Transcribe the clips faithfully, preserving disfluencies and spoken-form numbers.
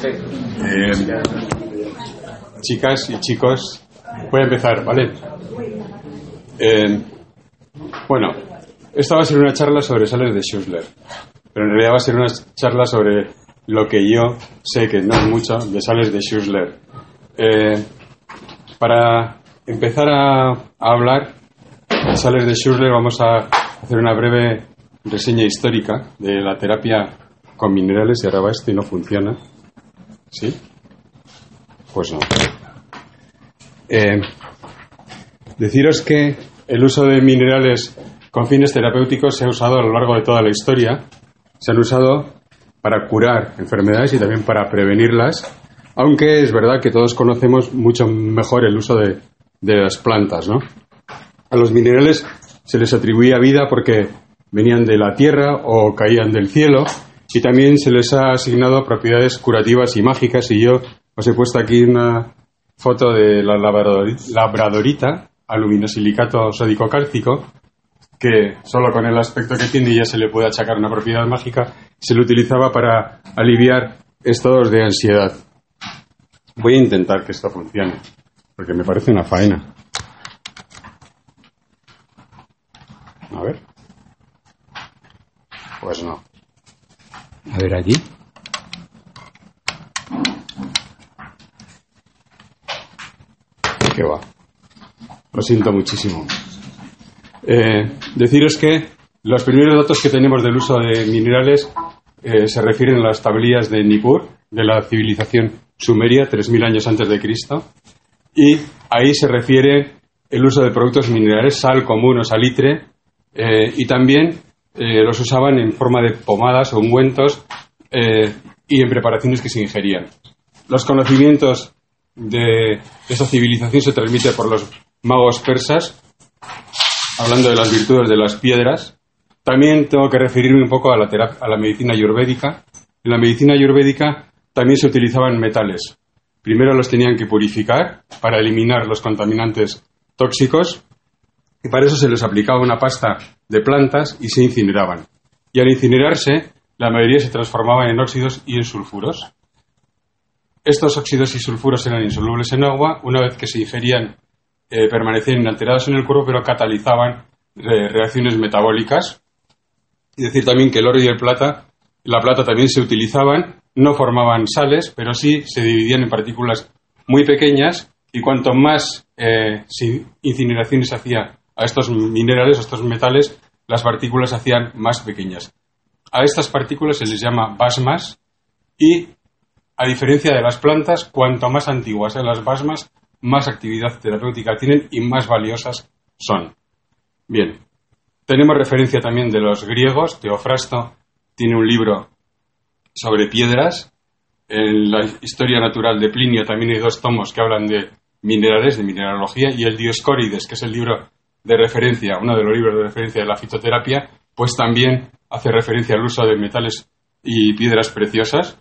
Eh, chicas y chicos, voy a empezar, ¿vale? Eh, bueno, esta va a ser una charla sobre sales de Schussler, pero en realidad va a ser una charla sobre lo que yo sé, que no es mucho, de sales de Schussler. Eh, para empezar a, a hablar de sales de Schussler, vamos a hacer una breve reseña histórica de la terapia con minerales. Y ahora va esto y no funciona. ¿Sí? Pues no. Eh, deciros que el uso de minerales con fines terapéuticos se ha usado a lo largo de toda la historia. Se han usado para curar enfermedades y también para prevenirlas, aunque es verdad que todos conocemos mucho mejor el uso de, de las plantas, ¿no? A los minerales se les atribuía vida porque venían de la tierra o caían del cielo, y también se les ha asignado propiedades curativas y mágicas, y yo os he puesto aquí una foto de la labradorita, aluminosilicato sódico cálcico, que solo con el aspecto que tiene ya se le puede achacar una propiedad mágica. Se le utilizaba para aliviar estados de ansiedad. Voy a intentar que esto funcione, porque me parece una faena. A ver. Pues no. A ver allí. ¿Qué va? Lo siento muchísimo. Eh, deciros que los primeros datos que tenemos del uso de minerales eh, se refieren a las tablillas de Nippur, de la civilización sumeria, tres mil años antes de Cristo, y ahí se refiere el uso de productos minerales, sal común o salitre, eh, y también eh, los usaban en forma de pomadas o ungüentos eh, y en preparaciones que se ingerían. Los conocimientos de esa civilización se transmiten por los magos persas, hablando de las virtudes de las piedras. También tengo que referirme un poco a la, terapia, a la medicina ayurvédica. En la medicina ayurvédica también se utilizaban metales. Primero los tenían que purificar para eliminar los contaminantes tóxicos, y para eso se les aplicaba una pasta de plantas y se incineraban. Y al incinerarse, la mayoría se transformaban en óxidos y en sulfuros. Estos óxidos y sulfuros eran insolubles en agua. Una vez que se ingerían, eh, permanecían inalterados en el cuerpo, pero catalizaban eh, reacciones metabólicas. Es decir, también que el oro y el plata, la plata también se utilizaban, no formaban sales, pero sí se dividían en partículas muy pequeñas, y cuanto más eh, incineraciones se hacía a estos minerales, a estos metales, las partículas se hacían más pequeñas. A estas partículas se les llama basmas, y a diferencia de las plantas, cuanto más antiguas sean las basmas, más actividad terapéutica tienen y más valiosas son. Bien, tenemos referencia también de los griegos. Teofrasto tiene un libro sobre piedras. En la historia natural de Plinio también hay dos tomos que hablan de minerales, de mineralogía, y el Dioscórides, que es el libro de referencia, uno de los libros de referencia de la fitoterapia, pues también hace referencia al uso de metales y piedras preciosas.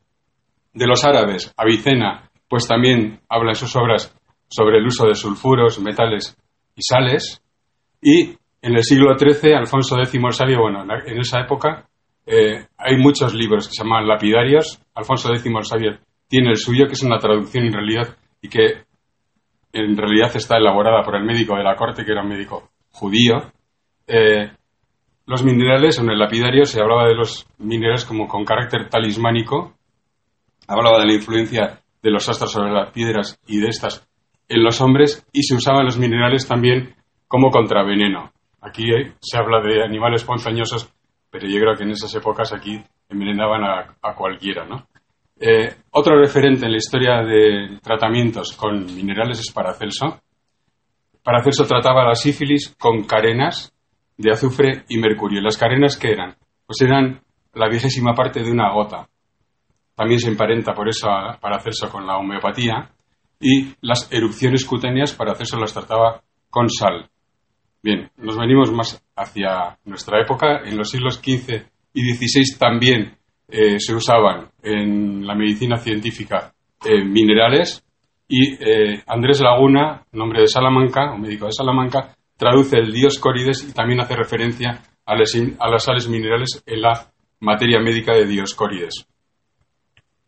De los árabes, Avicena, pues también habla en sus obras sobre el uso de sulfuros, metales y sales. Y en el siglo trece, Alfonso décimo el Sabio, bueno, en esa época eh, hay muchos libros que se llaman lapidarios. Alfonso décimo el Sabio tiene el suyo, que es una traducción en realidad, y que en realidad está elaborada por el médico de la corte, que era un médico judío. Eh, los minerales, en el lapidario se hablaba de los minerales como con carácter talismánico. Hablaba de la influencia de los astros sobre las piedras y de estas en los hombres, y se usaban los minerales también como contraveneno. Aquí eh, se habla de animales ponzoñosos, pero yo creo que en esas épocas aquí envenenaban a, a cualquiera, ¿no? Eh, otro referente en la historia de tratamientos con minerales es Paracelso. Paracelso trataba la sífilis con carenas de azufre y mercurio. ¿Las carenas qué eran? Pues eran la vigésima parte de una gota. También se emparenta por eso a Paracelso con la homeopatía. Y las erupciones cutáneas, Paracelso las trataba con sal. Bien, nos venimos más hacia nuestra época. En los siglos quince y dieciséis también eh, se usaban en la medicina científica eh, minerales, y eh, Andrés Laguna, nombre de Salamanca, un médico de Salamanca, traduce el Dioscórides y también hace referencia a las, a las sales minerales en la materia médica de Dioscórides.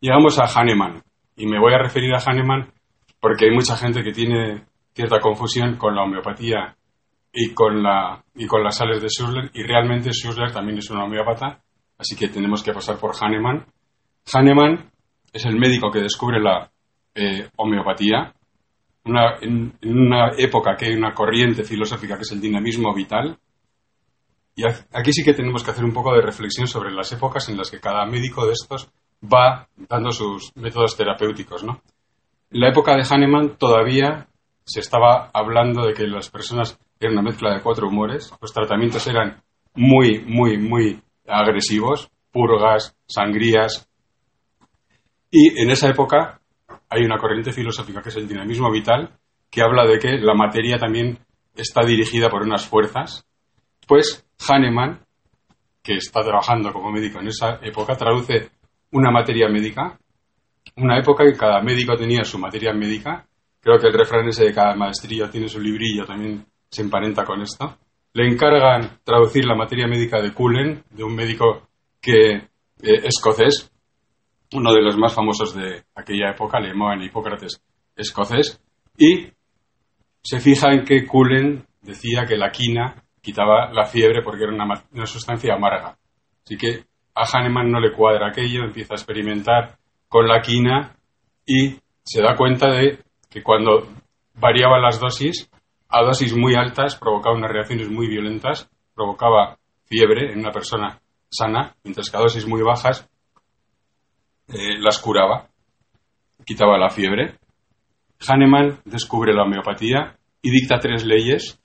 llegamos a Hahnemann. Y me voy a referir a Hahnemann porque hay mucha gente que tiene cierta confusión con la homeopatía y con, la, y con las sales de Schussler, y realmente Schussler también es un homeópata, así que tenemos que pasar por Hahnemann. Hahnemann es el médico que descubre la eh, homeopatía, una, en, en una época que hay una corriente filosófica que es el dinamismo vital. Y aquí sí que tenemos que hacer un poco de reflexión sobre las épocas en las que cada médico de estos va dando sus métodos terapéuticos, ¿no? En la época de Hahnemann todavía se estaba hablando de que las personas eran una mezcla de cuatro humores, los tratamientos eran muy, muy, muy agresivos, purgas, sangrías, y en esa época hay una corriente filosófica que es el dinamismo vital, que habla de que la materia también está dirigida por unas fuerzas. Pues Hahnemann, que está trabajando como médico en esa época, traduce una materia médica, una época en que cada médico tenía su materia médica. Creo que el refrán ese de cada maestrillo tiene su librillo también se emparenta con esto. Le encargan traducir la materia médica de Cullen, de un médico que eh, escocés, uno de los más famosos de aquella época, le llamaban Hipócrates escocés, y se fija en que Cullen decía que la quina quitaba la fiebre porque era una, una sustancia amarga. Así que a Hahnemann no le cuadra aquello, empieza a experimentar con la quina y se da cuenta de que cuando variaban las dosis, a dosis muy altas provocaba unas reacciones muy violentas, provocaba fiebre en una persona sana, mientras que a dosis muy bajas eh, las curaba, quitaba la fiebre. Hahnemann descubre la homeopatía y dicta tres leyes.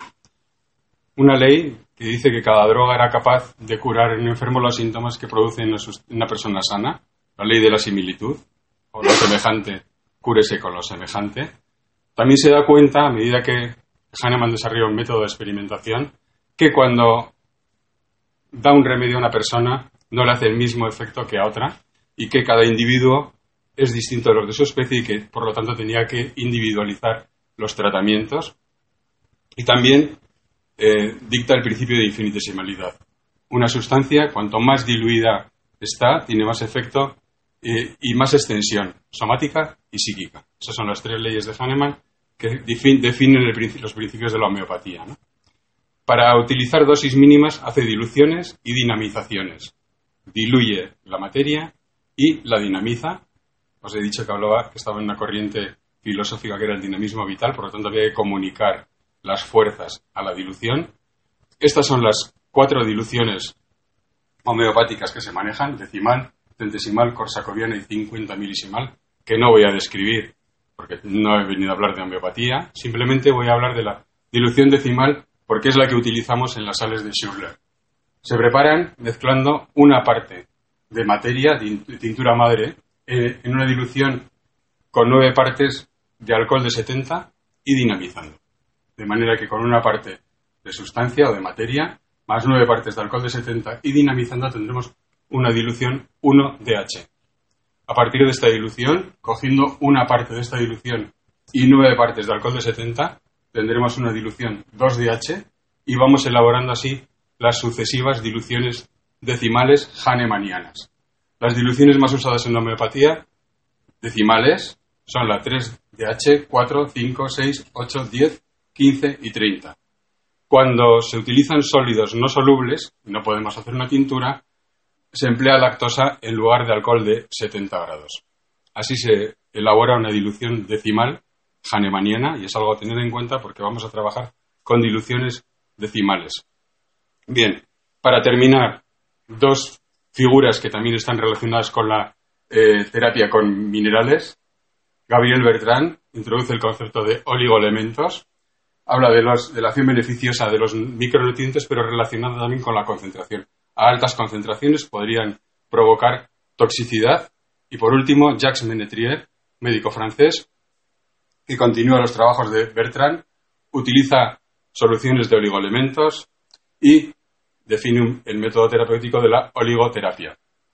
Una ley que dice que cada droga era capaz de curar en un enfermo los síntomas que produce en una persona sana, la ley de la similitud, o lo semejante, cúrese con lo semejante. También se da cuenta, a medida que Hahnemann desarrolla un método de experimentación, que cuando da un remedio a una persona no le hace el mismo efecto que a otra y que cada individuo es distinto de los de su especie y que, por lo tanto, tenía que individualizar los tratamientos. Y también eh, dicta el principio de infinitesimalidad. Una sustancia, cuanto más diluida está, tiene más efecto eh, y más extensión somática y psíquica. Esas son las tres leyes de Hahnemann que definen el, los principios de la homeopatía, ¿no? Para utilizar dosis mínimas hace diluciones y dinamizaciones. Diluye la materia y la dinamiza. Os he dicho que hablaba que estaba en una corriente filosófica que era el dinamismo vital, por lo tanto había que comunicar las fuerzas a la dilución. Estas son las cuatro diluciones homeopáticas que se manejan: decimal, centesimal, corsacoviana y cincuenta milisimal, que no voy a describir porque no he venido a hablar de homeopatía, simplemente voy a hablar de la dilución decimal porque es la que utilizamos en las sales de Schussler. Se preparan mezclando una parte de materia, de tintura madre, eh, en una dilución con nueve partes de alcohol de setenta y dinamizando. De manera que con una parte de sustancia o de materia, más nueve partes de alcohol de setenta y dinamizando, tendremos una dilución uno D H. A partir de esta dilución, cogiendo una parte de esta dilución y nueve partes de alcohol de setenta, tendremos una dilución dos D H y vamos elaborando así las sucesivas diluciones decimales hahnemannianas. Las diluciones más usadas en la homeopatía decimales son la tres D H, cuatro, cinco, seis, ocho, diez, quince y treinta. Cuando se utilizan sólidos no solubles, y no podemos hacer una tintura, se emplea lactosa en lugar de alcohol de setenta grados. Así se elabora una dilución decimal hahnemanniana y es algo a tener en cuenta porque vamos a trabajar con diluciones decimales. Bien, para terminar, dos figuras que también están relacionadas con la eh, terapia con minerales. Gabriel Bertrand introduce el concepto de oligoelementos. Habla de, los, de la acción beneficiosa de los micronutrientes, pero relacionada también con la concentración. A altas concentraciones podrían provocar toxicidad. Y por último, Jacques Ménétrier, médico francés, que continúa los trabajos de Bertrand, utiliza soluciones de oligoelementos y define un, el método terapéutico de la oligoterapia.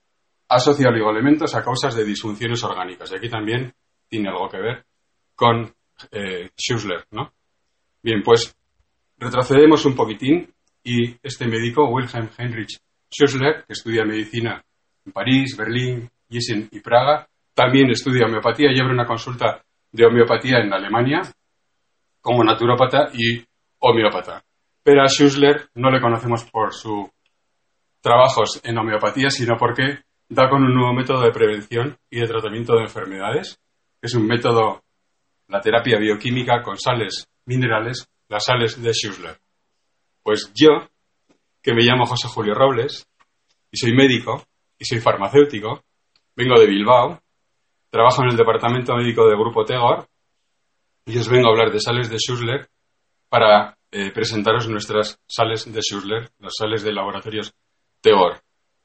Asocia oligoelementos a causas de disfunciones orgánicas. Y aquí también tiene algo que ver con eh, Schussler, ¿no? Bien, pues retrocedemos un poquitín y este médico, Wilhelm Heinrich Schussler, que estudia medicina en París, Berlín, Gießen y Praga, también estudia homeopatía y abre una consulta de homeopatía en Alemania como naturópata y homeópata. Pero a Schussler no le conocemos por sus trabajos en homeopatía, sino porque da con un nuevo método de prevención y de tratamiento de enfermedades. Es un método, la terapia bioquímica con sales minerales, las sales de Schussler. Pues yo, que me llamo José Julio Robles, y soy médico, y soy farmacéutico, vengo de Bilbao, trabajo en el departamento médico del Grupo Tegor, y os vengo a hablar de sales de Schussler para eh, presentaros nuestras sales de Schussler, las sales de laboratorios Tegor.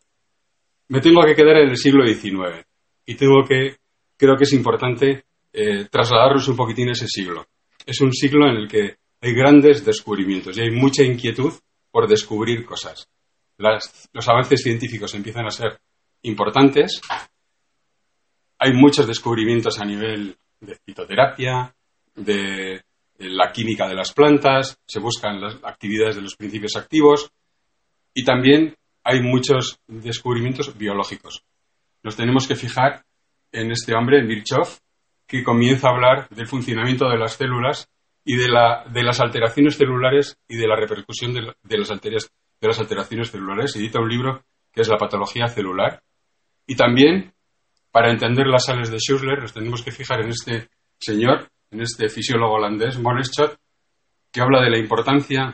Me tengo que quedar en el siglo diecinueve, y tengo que, creo que es importante eh, trasladaros un poquitín ese siglo. Es un siglo en el que hay grandes descubrimientos y hay mucha inquietud por descubrir cosas. Las, los avances científicos empiezan a ser importantes. Hay muchos descubrimientos a nivel de fitoterapia, de, de la química de las plantas, se buscan las actividades de los principios activos y también hay muchos descubrimientos biológicos. Nos tenemos que fijar en este hombre, en Virchow, que comienza a hablar del funcionamiento de las células y de, la, de las alteraciones celulares y de la repercusión de, de, las alteras, de las alteraciones celulares. Edita un libro que es La patología celular. Y también, para entender las sales de Schussler, nos tenemos que fijar en este señor, en este fisiólogo holandés, Moleschott, que habla de la importancia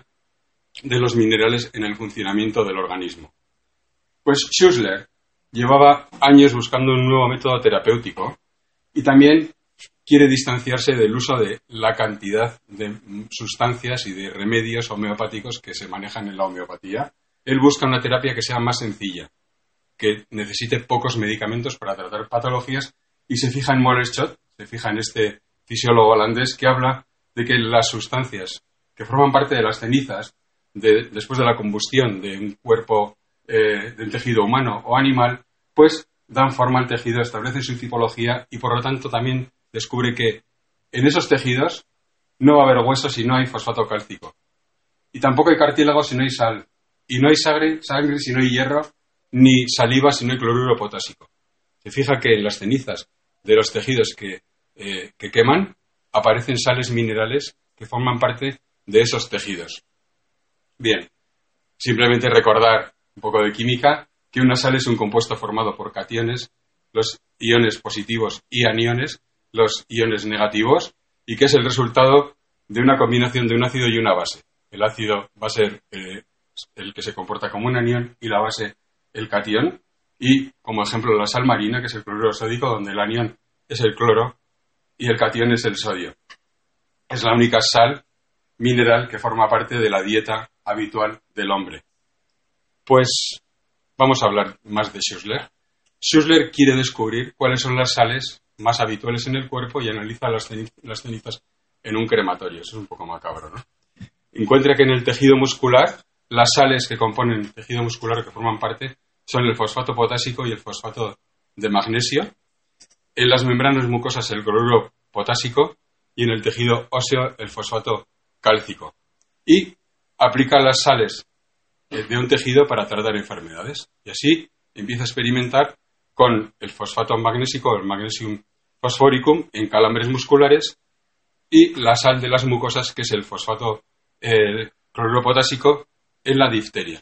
de los minerales en el funcionamiento del organismo. Pues Schussler llevaba años buscando un nuevo método terapéutico y también quiere distanciarse del uso de la cantidad de sustancias y de remedios homeopáticos que se manejan en la homeopatía. Él busca una terapia que sea más sencilla, que necesite pocos medicamentos para tratar patologías y se fija en Moleschott, se fija en este fisiólogo holandés que habla de que las sustancias que forman parte de las cenizas de, después de la combustión de un cuerpo, eh, de un tejido humano o animal, pues dan forma al tejido, establecen su tipología y por lo tanto también descubre que en esos tejidos no va a haber hueso si no hay fosfato cálcico. Y tampoco hay cartílago si no hay sal. Y no hay sangre, sangre si no hay hierro, ni saliva si no hay cloruro potásico. Se fija que en las cenizas de los tejidos que, eh, que queman aparecen sales minerales que forman parte de esos tejidos. Bien, simplemente recordar un poco de química, que una sal es un compuesto formado por cationes, los iones positivos y aniones, los iones negativos, y que es el resultado de una combinación de un ácido y una base. El ácido va a ser eh, el que se comporta como un anión y la base el catión, y como ejemplo la sal marina, que es el cloruro sódico, donde el anión es el cloro y el catión es el sodio. Es la única sal mineral que forma parte de la dieta habitual del hombre. Pues vamos a hablar más de Schussler. Schussler quiere descubrir cuáles son las sales más habituales en el cuerpo y analiza las, ceniz- las cenizas en un crematorio. Eso es un poco macabro, ¿no? Encuentra que en el tejido muscular las sales que componen el tejido muscular que forman parte son el fosfato potásico y el fosfato de magnesio. En las membranas mucosas el cloruro potásico y en el tejido óseo el fosfato cálcico. Y aplica las sales de un tejido para tratar enfermedades. Y así empieza a experimentar con el fosfato magnésico, el magnesium fosforicum, en calambres musculares y la sal de las mucosas, que es el fosfato eh, cloruro potásico, en la difteria.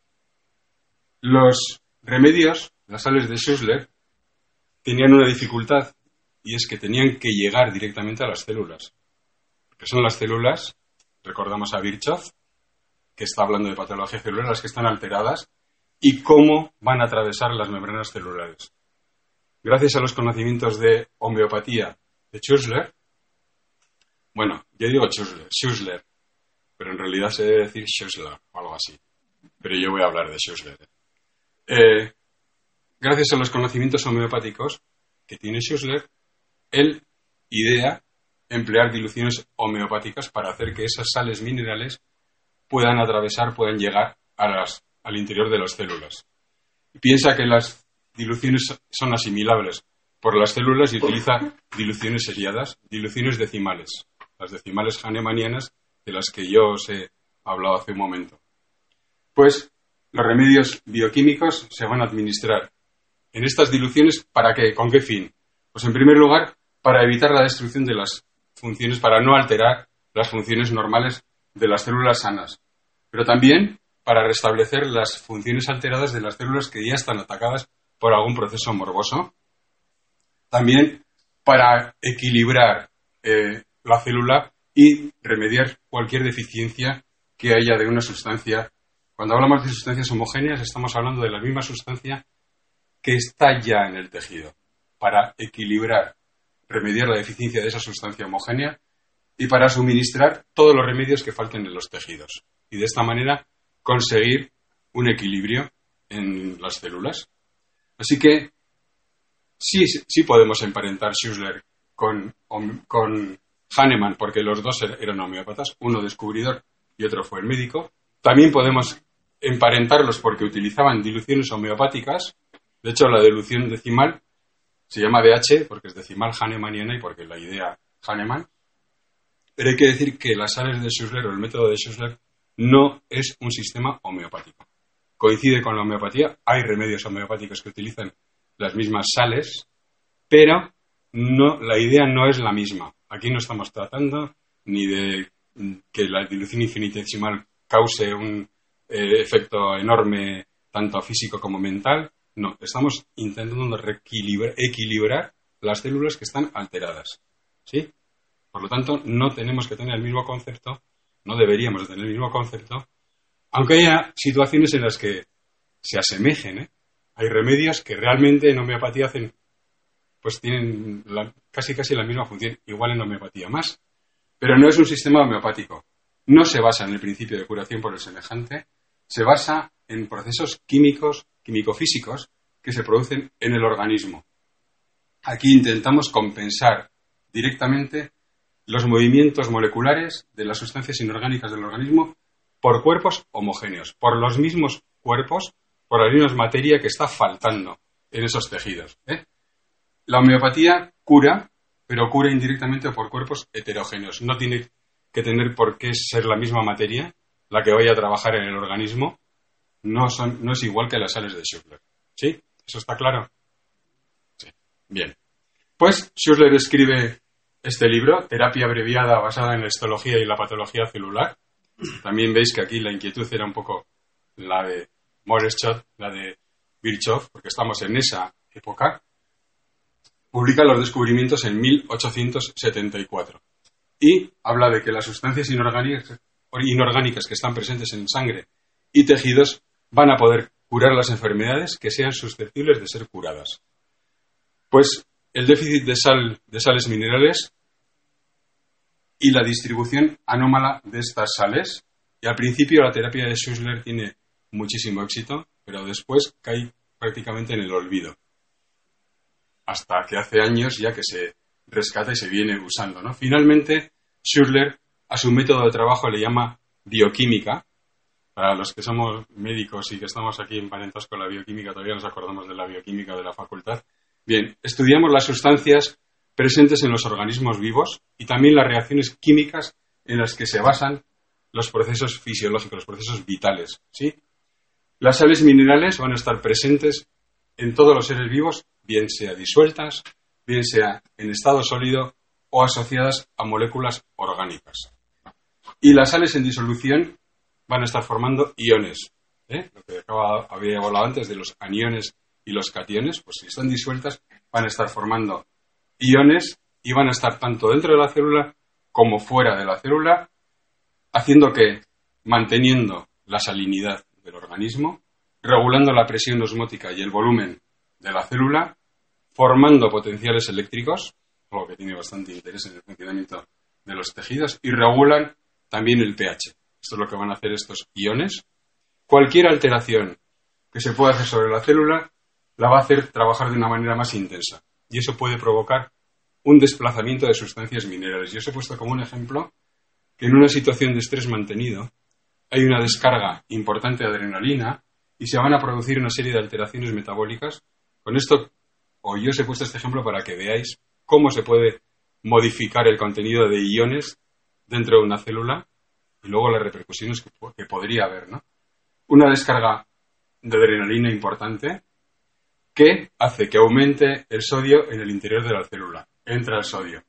Los remedios, las sales de Schussler, tenían una dificultad y es que tenían que llegar directamente a las células. Porque son las células, recordamos a Virchow, que está hablando de patología celular, las que están alteradas y cómo van a atravesar las membranas celulares. Gracias a los conocimientos de homeopatía de Schussler, bueno, yo digo Schussler, Schussler, pero en realidad se debe decir Schussler o algo así. Pero yo voy a hablar de Schussler. Eh, gracias a los conocimientos homeopáticos que tiene Schussler, él idea emplear diluciones homeopáticas para hacer que esas sales minerales puedan atravesar, puedan llegar a las, al interior de las células. Piensa que las diluciones son asimilables por las células y utiliza diluciones seriadas, diluciones decimales, las decimales hahnemannianas de las que yo os he hablado hace un momento. Pues los remedios bioquímicos se van a administrar en estas diluciones, ¿para qué? ¿Con qué fin? Pues en primer lugar, para evitar la destrucción de las funciones, para no alterar las funciones normales de las células sanas, pero también para restablecer las funciones alteradas de las células que ya están atacadas por algún proceso morboso. También para equilibrar eh, la célula y remediar cualquier deficiencia que haya de una sustancia. Cuando hablamos de sustancias homogéneas, estamos hablando de la misma sustancia que está ya en el tejido, para equilibrar, remediar la deficiencia de esa sustancia homogénea y para suministrar todos los remedios que falten en los tejidos. Y de esta manera conseguir un equilibrio en las células. Así que sí, sí podemos emparentar Schussler con, con Hahnemann, porque los dos eran homeópatas, uno descubridor y otro fue el médico. También podemos emparentarlos porque utilizaban diluciones homeopáticas. De hecho, la dilución decimal se llama D H porque es decimal hahnemanniana y porque la idea Hahnemann. Pero hay que decir que las sales de Schussler o el método de Schussler no es un sistema homeopático. Coincide con la homeopatía. Hay remedios homeopáticos que utilizan las mismas sales, pero no, la idea no es la misma. Aquí no estamos tratando ni de que la dilución infinitesimal cause un eh, efecto enorme, tanto físico como mental. No, estamos intentando reequilibrar, equilibrar las células que están alteradas. ¿Sí? Por lo tanto, no tenemos que tener el mismo concepto, no deberíamos tener el mismo concepto, aunque haya situaciones en las que se asemejen, ¿eh? Hay remedios que realmente en homeopatía hacen, pues tienen la, casi casi la misma función, igual en homeopatía más, pero no es un sistema homeopático. No se basa en el principio de curación por el semejante, se basa en procesos químicos, químico-físicos que se producen en el organismo. Aquí intentamos compensar directamente los movimientos moleculares de las sustancias inorgánicas del organismo por cuerpos homogéneos, por los mismos cuerpos, por la misma materia que está faltando en esos tejidos, ¿eh? La homeopatía cura, pero cura indirectamente por cuerpos heterogéneos. No tiene que tener por qué ser la misma materia la que vaya a trabajar en el organismo. No, son, no es igual que las sales de Schussler. ¿Sí? ¿Eso está claro? Sí. Bien. Pues Schussler escribe este libro, Terapia abreviada basada en la histología y la patología celular. También veis que aquí la inquietud era un poco la de Moreschott, la de Virchow, porque estamos en esa época. Publica los descubrimientos en mil ochocientos setenta y cuatro y habla de que las sustancias inorgánicas, inorgánicas que están presentes en sangre y tejidos van a poder curar las enfermedades que sean susceptibles de ser curadas. Pues el déficit de sal, de sales minerales y la distribución anómala de estas sales. Y al principio la terapia de Schussler tiene muchísimo éxito, pero después cae prácticamente en el olvido. Hasta que hace años ya que se rescata y se viene usando, ¿no? Finalmente, Schussler a su método de trabajo le llama bioquímica. Para los que somos médicos y que estamos aquí emparentados con la bioquímica, todavía nos acordamos de la bioquímica de la facultad. Bien, estudiamos las sustancias presentes en los organismos vivos y también las reacciones químicas en las que se basan los procesos fisiológicos, los procesos vitales, ¿sí? Las sales minerales van a estar presentes en todos los seres vivos, bien sea disueltas, bien sea en estado sólido o asociadas a moléculas orgánicas. Y las sales en disolución van a estar formando iones, ¿eh? Lo que acaba, había hablado antes de los aniones y los cationes, pues si están disueltas van a estar formando iones y van a estar tanto dentro de la célula como fuera de la célula, haciendo que, manteniendo la salinidad del organismo, regulando la presión osmótica y el volumen de la célula, formando potenciales eléctricos, algo que tiene bastante interés en el funcionamiento de los tejidos, y regulan también el pH. Esto es lo que van a hacer estos iones. Cualquier alteración que se pueda hacer sobre la célula la va a hacer trabajar de una manera más intensa. Y eso puede provocar un desplazamiento de sustancias minerales. Yo os he puesto como un ejemplo que en una situación de estrés mantenido hay una descarga importante de adrenalina y se van a producir una serie de alteraciones metabólicas. Con esto, o yo os he puesto este ejemplo para que veáis cómo se puede modificar el contenido de iones dentro de una célula y luego las repercusiones que, que podría haber, ¿no? Una descarga de adrenalina importante que hace que aumente el sodio en el interior de la célula. Entra el sodio.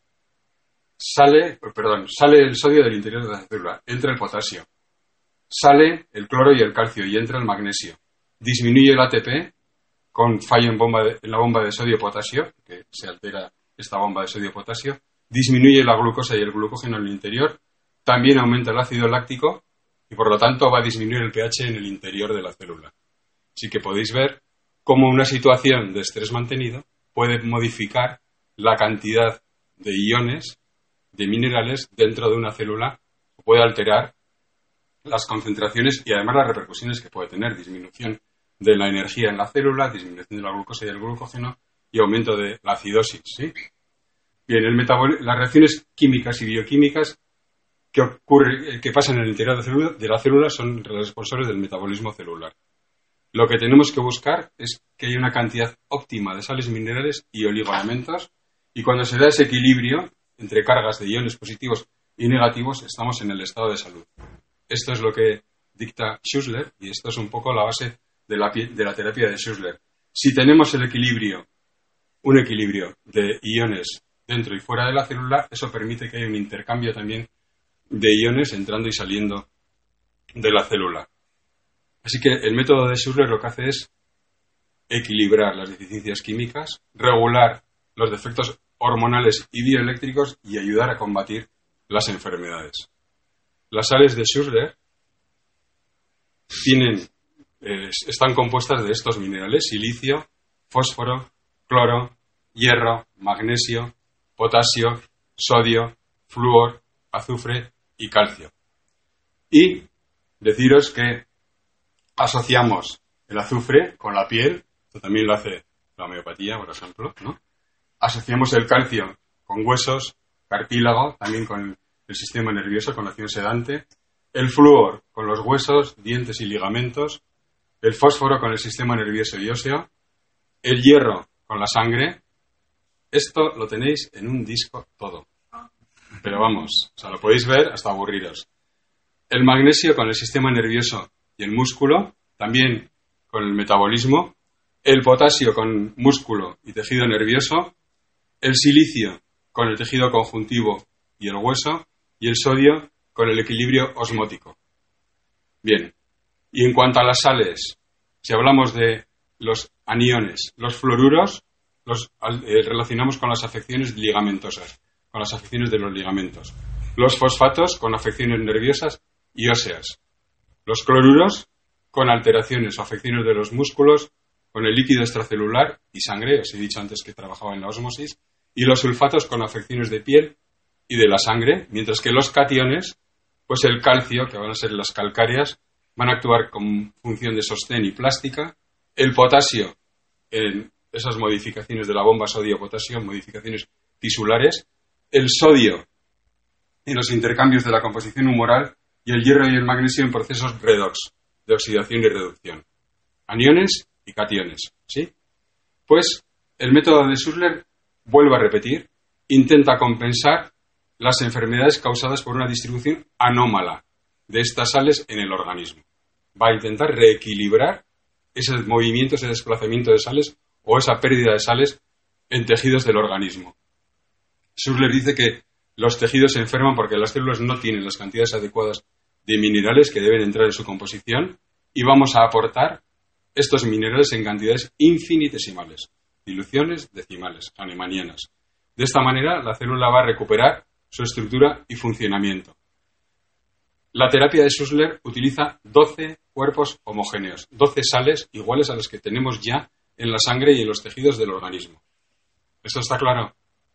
Sale, perdón, sale el sodio del interior de la célula. Entra el potasio. Sale el cloro y el calcio y entra el magnesio. Disminuye el A T P con fallo en, bomba de, en la bomba de sodio-potasio, que se altera esta bomba de sodio-potasio. Disminuye la glucosa y el glucógeno en el interior. También aumenta el ácido láctico y por lo tanto va a disminuir el pH en el interior de la célula. Así que podéis ver cómo una situación de estrés mantenido puede modificar la cantidad de iones, de minerales dentro de una célula, o puede alterar las concentraciones y además las repercusiones que puede tener: disminución de la energía en la célula, disminución de la glucosa y el glucógeno y aumento de la acidosis, ¿sí? Bien, el metabol- las reacciones químicas y bioquímicas que ocurre, que pasan en el interior de la célula, de la célula son responsables del metabolismo celular. Lo que tenemos que buscar es que haya una cantidad óptima de sales minerales y oligoelementos, y cuando se da ese equilibrio entre cargas de iones positivos y negativos, estamos en el estado de salud. Esto es lo que dicta Schussler y esto es un poco la base de la, de la terapia de Schussler. Si tenemos el equilibrio, un equilibrio de iones dentro y fuera de la célula, eso permite que haya un intercambio también de iones entrando y saliendo de la célula. Así que el método de Schussler lo que hace es equilibrar las deficiencias químicas, regular los defectos hormonales y bioeléctricos y ayudar a combatir las enfermedades. Las sales de Schussler tienen, eh, están compuestas de estos minerales: silicio, fósforo, cloro, hierro, magnesio, potasio, sodio, flúor, azufre y calcio. Y deciros que asociamos el azufre con la piel, esto también lo hace la homeopatía, por ejemplo, ¿no? Asociamos el calcio con huesos, cartílago, también con el sistema nervioso, con la acción sedante, el flúor con los huesos, dientes y ligamentos, el fósforo con el sistema nervioso y óseo, el hierro con la sangre. Esto lo tenéis en un disco todo. Pero vamos, o sea, lo podéis ver hasta aburriros. El magnesio con el sistema nervioso y el músculo, también con el metabolismo. El potasio con músculo y tejido nervioso. El silicio con el tejido conjuntivo y el hueso. Y el sodio con el equilibrio osmótico. Bien, y en cuanto a las sales, si hablamos de los aniones, los fluoruros los eh, relacionamos con las afecciones ligamentosas, con las afecciones de los ligamentos. Los fosfatos con afecciones nerviosas y óseas. Los cloruros con alteraciones o afecciones de los músculos, con el líquido extracelular y sangre, os he dicho antes que trabajaba en la ósmosis, y los sulfatos con afecciones de piel y de la sangre, mientras que los cationes, pues el calcio, que van a ser las calcáreas, van a actuar con función de sostén y plástica, el potasio en esas modificaciones de la bomba sodio-potasio, modificaciones tisulares, el sodio en los intercambios de la composición humoral y el hierro y el magnesio en procesos redox, de oxidación y reducción. Aniones y cationes, ¿sí? Pues el método de Schussler, vuelvo a repetir, intenta compensar las enfermedades causadas por una distribución anómala de estas sales en el organismo. Va a intentar reequilibrar ese movimiento, ese desplazamiento de sales o esa pérdida de sales en tejidos del organismo. Schussler dice que los tejidos se enferman porque las células no tienen las cantidades adecuadas de minerales que deben entrar en su composición y vamos a aportar estos minerales en cantidades infinitesimales, diluciones decimales, hahnemannianas. De esta manera, la célula va a recuperar su estructura y funcionamiento. La terapia de Schussler utiliza doce cuerpos homogéneos, doce sales iguales a las que tenemos ya en la sangre y en los tejidos del organismo. ¿Esto está claro?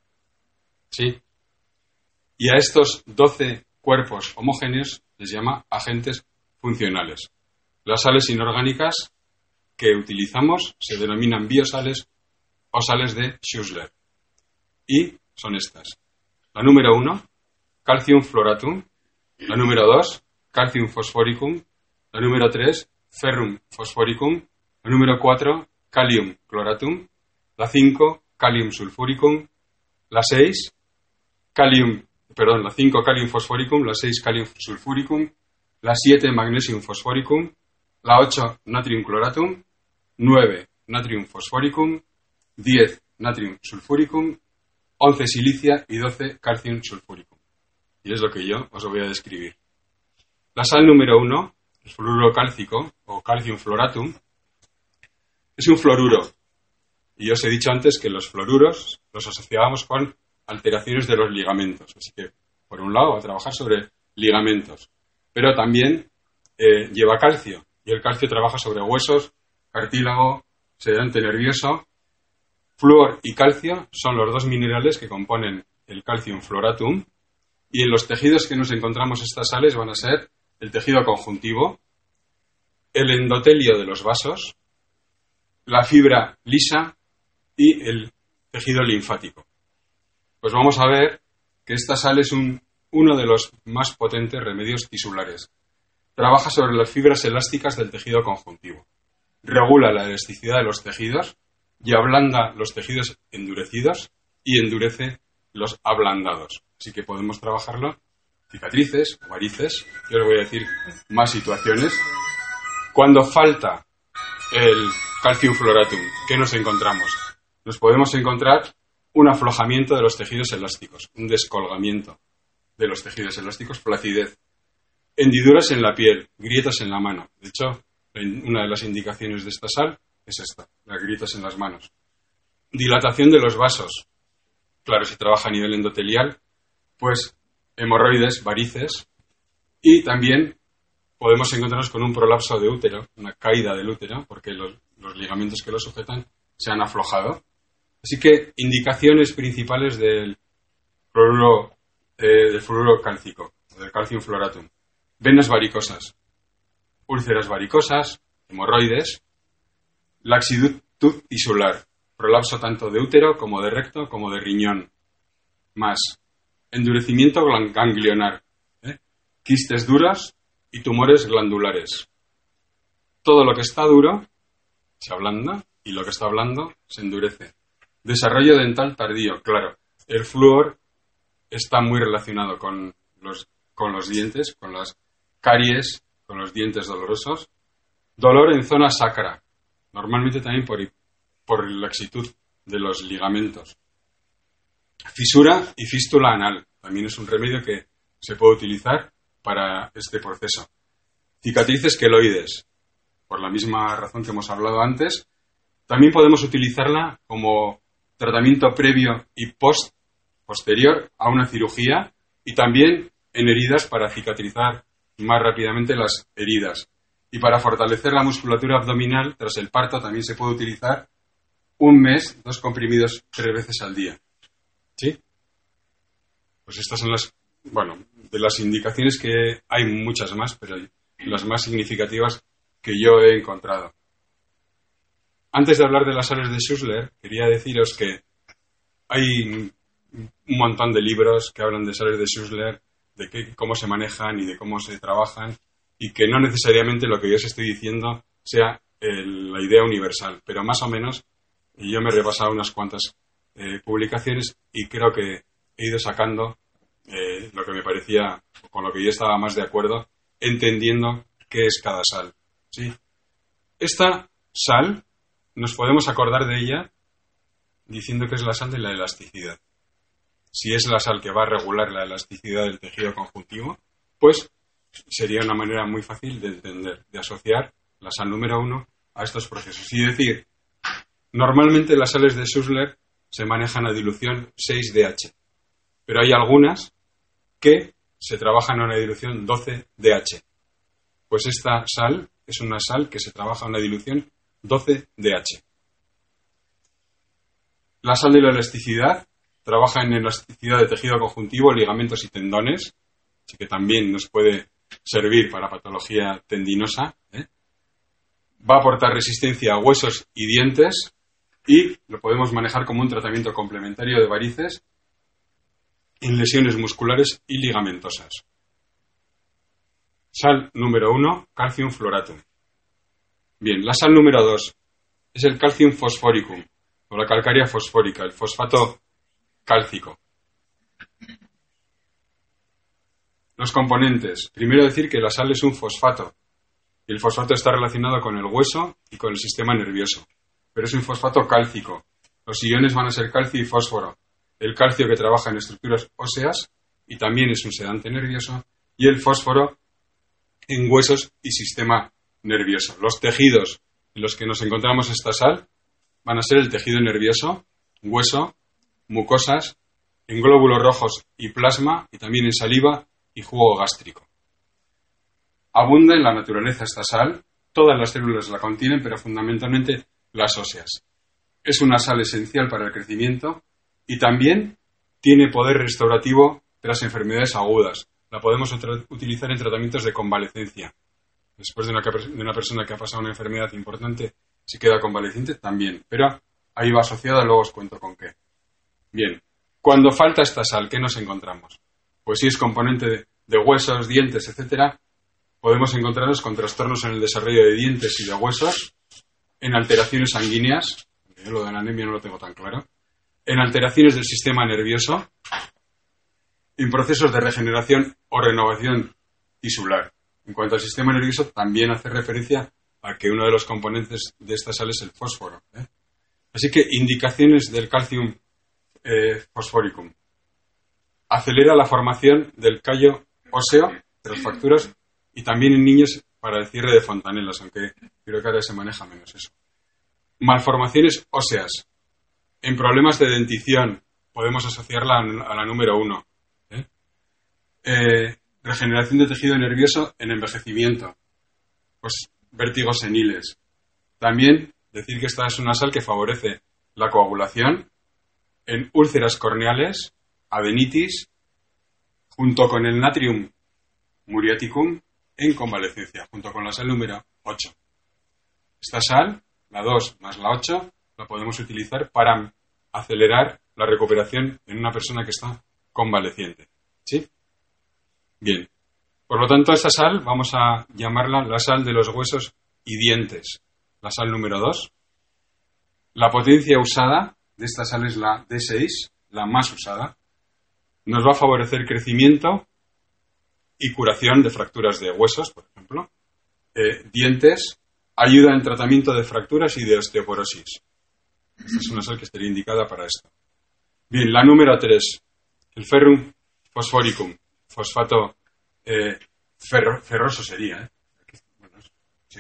Sí. Y a estos doce cuerpos homogéneos les llama agentes funcionales. Las sales inorgánicas que utilizamos se denominan biosales o sales de Schussler. Y son estas. La número uno, calcium fluoratum. La número dos, calcium phosphoricum. La número tres, ferrum phosphoricum. La número cuatro, kalium chloratum. La cinco, kalium sulfuricum. La seis, kalium, perdón, la cinco, kalium phosphoricum. La seis, kalium sulfuricum. La siete, magnesium phosphoricum. La ocho, natrium chloratum. nueve, natrium fosforicum, diez natrium sulfuricum, once silicia y doce calcium sulfuricum. Y es lo que yo os voy a describir. La sal número uno, el fluoruro cálcico o calcium fluoratum, es un fluoruro. Y os he dicho antes que los fluoruros los asociábamos con alteraciones de los ligamentos. Así que, por un lado, va a trabajar sobre ligamentos. Pero también eh, lleva calcio. Y el calcio trabaja sobre huesos, cartílago, sedante nervioso. Flúor y calcio son los dos minerales que componen el calcium fluoratum. Y en los tejidos que nos encontramos estas sales van a ser el tejido conjuntivo, el endotelio de los vasos, la fibra lisa y el tejido linfático. Pues vamos a ver que esta sal es un, uno de los más potentes remedios tisulares. Trabaja sobre las fibras elásticas del tejido conjuntivo. Regula la elasticidad de los tejidos y ablanda los tejidos endurecidos y endurece los ablandados. Así que podemos trabajarlo cicatrices, varices. Yo os voy a decir más situaciones. Cuando falta el calcium fluoratum, ¿qué nos encontramos? Nos podemos encontrar un aflojamiento de los tejidos elásticos, un descolgamiento de los tejidos elásticos, flacidez, hendiduras en la piel, grietas en la mano. De hecho, una de las indicaciones de esta sal es esta, las grietas en las manos. Dilatación de los vasos. Claro, si trabaja a nivel endotelial, pues hemorroides, varices, y también podemos encontrarnos con un prolapso de útero, una caída del útero, porque los, los ligamentos que lo sujetan se han aflojado. Así que indicaciones principales del fluoruro, eh, del fluoruro cálcico, del calcium fluoratum. Venas varicosas, úlceras varicosas, hemorroides, laxitud tisular, prolapso tanto de útero como de recto como de riñón. Más endurecimiento ganglionar, ¿eh? quistes duras y tumores glandulares. Todo lo que está duro se ablanda y lo que está blando se endurece. Desarrollo dental tardío, claro. El flúor está muy relacionado con los, con los dientes, con las caries, con los dientes dolorosos. Dolor en zona sacra, normalmente también por, por laxitud de los ligamentos. Fisura y fístula anal, también es un remedio que se puede utilizar para este proceso. Cicatrices queloides, por la misma razón que hemos hablado antes. También podemos utilizarla como tratamiento previo y post, posterior a una cirugía, y también en heridas para cicatrizar más rápidamente las heridas. Y para fortalecer la musculatura abdominal, tras el parto también se puede utilizar un mes, dos comprimidos tres veces al día. ¿Sí? Pues estas son las, bueno, de las indicaciones, que hay muchas más, pero las más significativas que yo he encontrado. Antes de hablar de las sales de Schussler, quería deciros que hay un montón de libros que hablan de sales de Schussler, de qué, cómo se manejan y de cómo se trabajan, y que no necesariamente lo que yo os estoy diciendo sea el, la idea universal, pero más o menos, y yo me he repasado unas cuantas eh, publicaciones y creo que he ido sacando eh, lo que me parecía, con lo que yo estaba más de acuerdo, entendiendo qué es cada sal. ¿Sí? Esta sal, nos podemos acordar de ella diciendo que es la sal de la elasticidad. Si es la sal que va a regular la elasticidad del tejido conjuntivo, pues sería una manera muy fácil de entender, de asociar la sal número uno a estos procesos. Y decir, normalmente las sales de Schussler se manejan a dilución seis D H, pero hay algunas que se trabajan a una dilución doce D H. Pues esta sal es una sal que se trabaja a una dilución doce D H. La sal de la elasticidad trabaja en elasticidad de tejido conjuntivo, ligamentos y tendones, así que también nos puede servir para patología tendinosa, ¿eh? Va a aportar resistencia a huesos y dientes y lo podemos manejar como un tratamiento complementario de varices en lesiones musculares y ligamentosas. Sal número uno, calcium fluoratum. Bien, la sal número dos es el calcium fosforicum, o la calcárea fosfórica, el fosfato cálcico. Los componentes. Primero decir que la sal es un fosfato, y el fosfato está relacionado con el hueso y con el sistema nervioso. pero es un fosfato cálcico. Los iones van a ser calcio y fósforo. El calcio que trabaja en estructuras óseas y también es un sedante nervioso, y el fósforo en huesos y sistema nervioso. Los tejidos en los que nos encontramos esta sal van a ser el tejido nervioso, hueso, mucosas, en glóbulos rojos y plasma, y también en saliva y jugo gástrico. Abunda en la naturaleza esta sal, todas las células la contienen, pero fundamentalmente las óseas. Es una sal esencial para el crecimiento y también tiene poder restaurativo tras enfermedades agudas. La podemos utra- utilizar en tratamientos de convalecencia. Después de una, de una persona que ha pasado una enfermedad importante, si queda convaleciente, también. Pero ahí va asociada, luego os cuento con qué. Bien, cuando falta esta sal, ¿qué nos encontramos? Pues si es componente de, de huesos, dientes, etcétera, podemos encontrarnos con trastornos en el desarrollo de dientes y de huesos, en alteraciones sanguíneas, yo lo de la anemia no lo tengo tan claro, en alteraciones del sistema nervioso, en procesos de regeneración o renovación tisular. En cuanto al sistema nervioso, también hace referencia a que uno de los componentes de esta sal es el fósforo, ¿eh? Así que indicaciones del calcium eh, fosforicum. Acelera la formación del callo óseo de las fracturas y también en niños para el cierre de fontanelas, aunque creo que ahora se maneja menos eso. Malformaciones óseas. En problemas de dentición podemos asociarla a la número uno. ¿eh? Eh, regeneración de tejido nervioso en envejecimiento. Pues vértigos seniles. También decir que esta es una sal que favorece la coagulación en úlceras corneales, adenitis, junto con el natrium muriaticum en convalecencia, junto con la sal número ocho. Esta sal, la dos más la ocho, la podemos utilizar para acelerar la recuperación en una persona que está convaleciente. ¿Sí? Bien. Por lo tanto, esta sal vamos a llamarla la sal de los huesos y dientes. La sal número dos. La potencia usada de esta sal es la D seis, la más usada. Nos va a favorecer crecimiento y curación de fracturas de huesos, por ejemplo. Eh, dientes, ayuda en tratamiento de fracturas y de osteoporosis. Esta es una sal que estaría indicada para esto. Bien, la número tres, el ferrum fosforicum, fosfato eh, ferro, ferroso sería. ¿eh? Bueno, sí.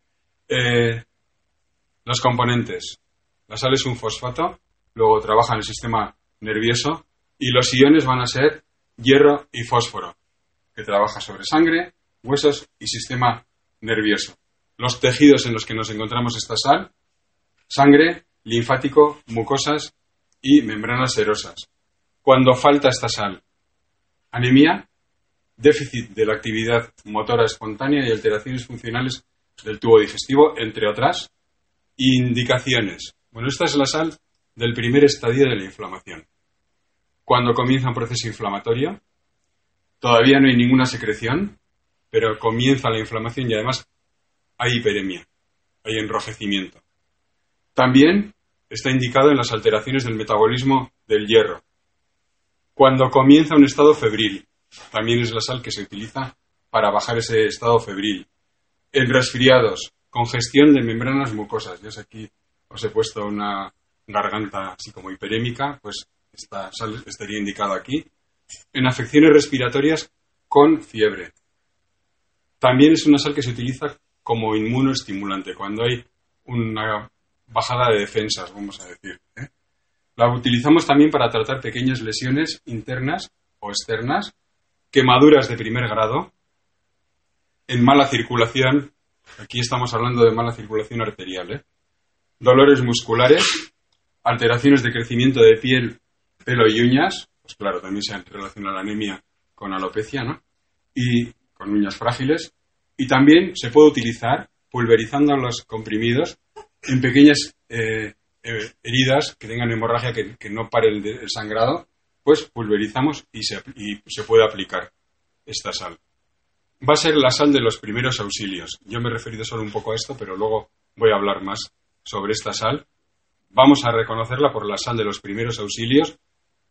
eh, los componentes. La sal es un fosfato, luego trabaja en el sistema nervioso y los iones van a ser hierro y fósforo, que trabaja sobre sangre, huesos y sistema nervioso. Los tejidos en los que nos encontramos esta sal, sangre, linfático, mucosas y membranas serosas. Cuando falta esta sal, anemia, déficit de la actividad motora espontánea y alteraciones funcionales del tubo digestivo, entre otras. Indicaciones. Bueno, esta es la sal del primer estadio de la inflamación. Cuando comienza un proceso inflamatorio, todavía no hay ninguna secreción, pero comienza la inflamación y además hay hiperemia, hay enrojecimiento. También está indicado en las alteraciones del metabolismo del hierro. Cuando comienza un estado febril, también es la sal que se utiliza para bajar ese estado febril. En resfriados, congestión de membranas mucosas. Yo sé aquí os he puesto una garganta así como hiperémica, pues esta sal estaría indicada aquí. En afecciones respiratorias con fiebre. También es una sal que se utiliza como inmunoestimulante, cuando hay una bajada de defensas, vamos a decir. ¿eh? La utilizamos también para tratar pequeñas lesiones internas o externas, quemaduras de primer grado, en mala circulación, aquí estamos hablando de mala circulación arterial, ¿eh? dolores musculares, alteraciones de crecimiento de piel, pelo y uñas, pues claro, también se relaciona la anemia con alopecia, ¿no? Y con uñas frágiles, y también se puede utilizar pulverizando los comprimidos en pequeñas eh, eh, heridas que tengan hemorragia, que, que no pare el, el sangrado, pues pulverizamos y se, y se puede aplicar esta sal. Va a ser la sal de los primeros auxilios. Yo me he referido solo un poco a esto, pero luego voy a hablar más sobre esta sal. Vamos a reconocerla por la sal de los primeros auxilios.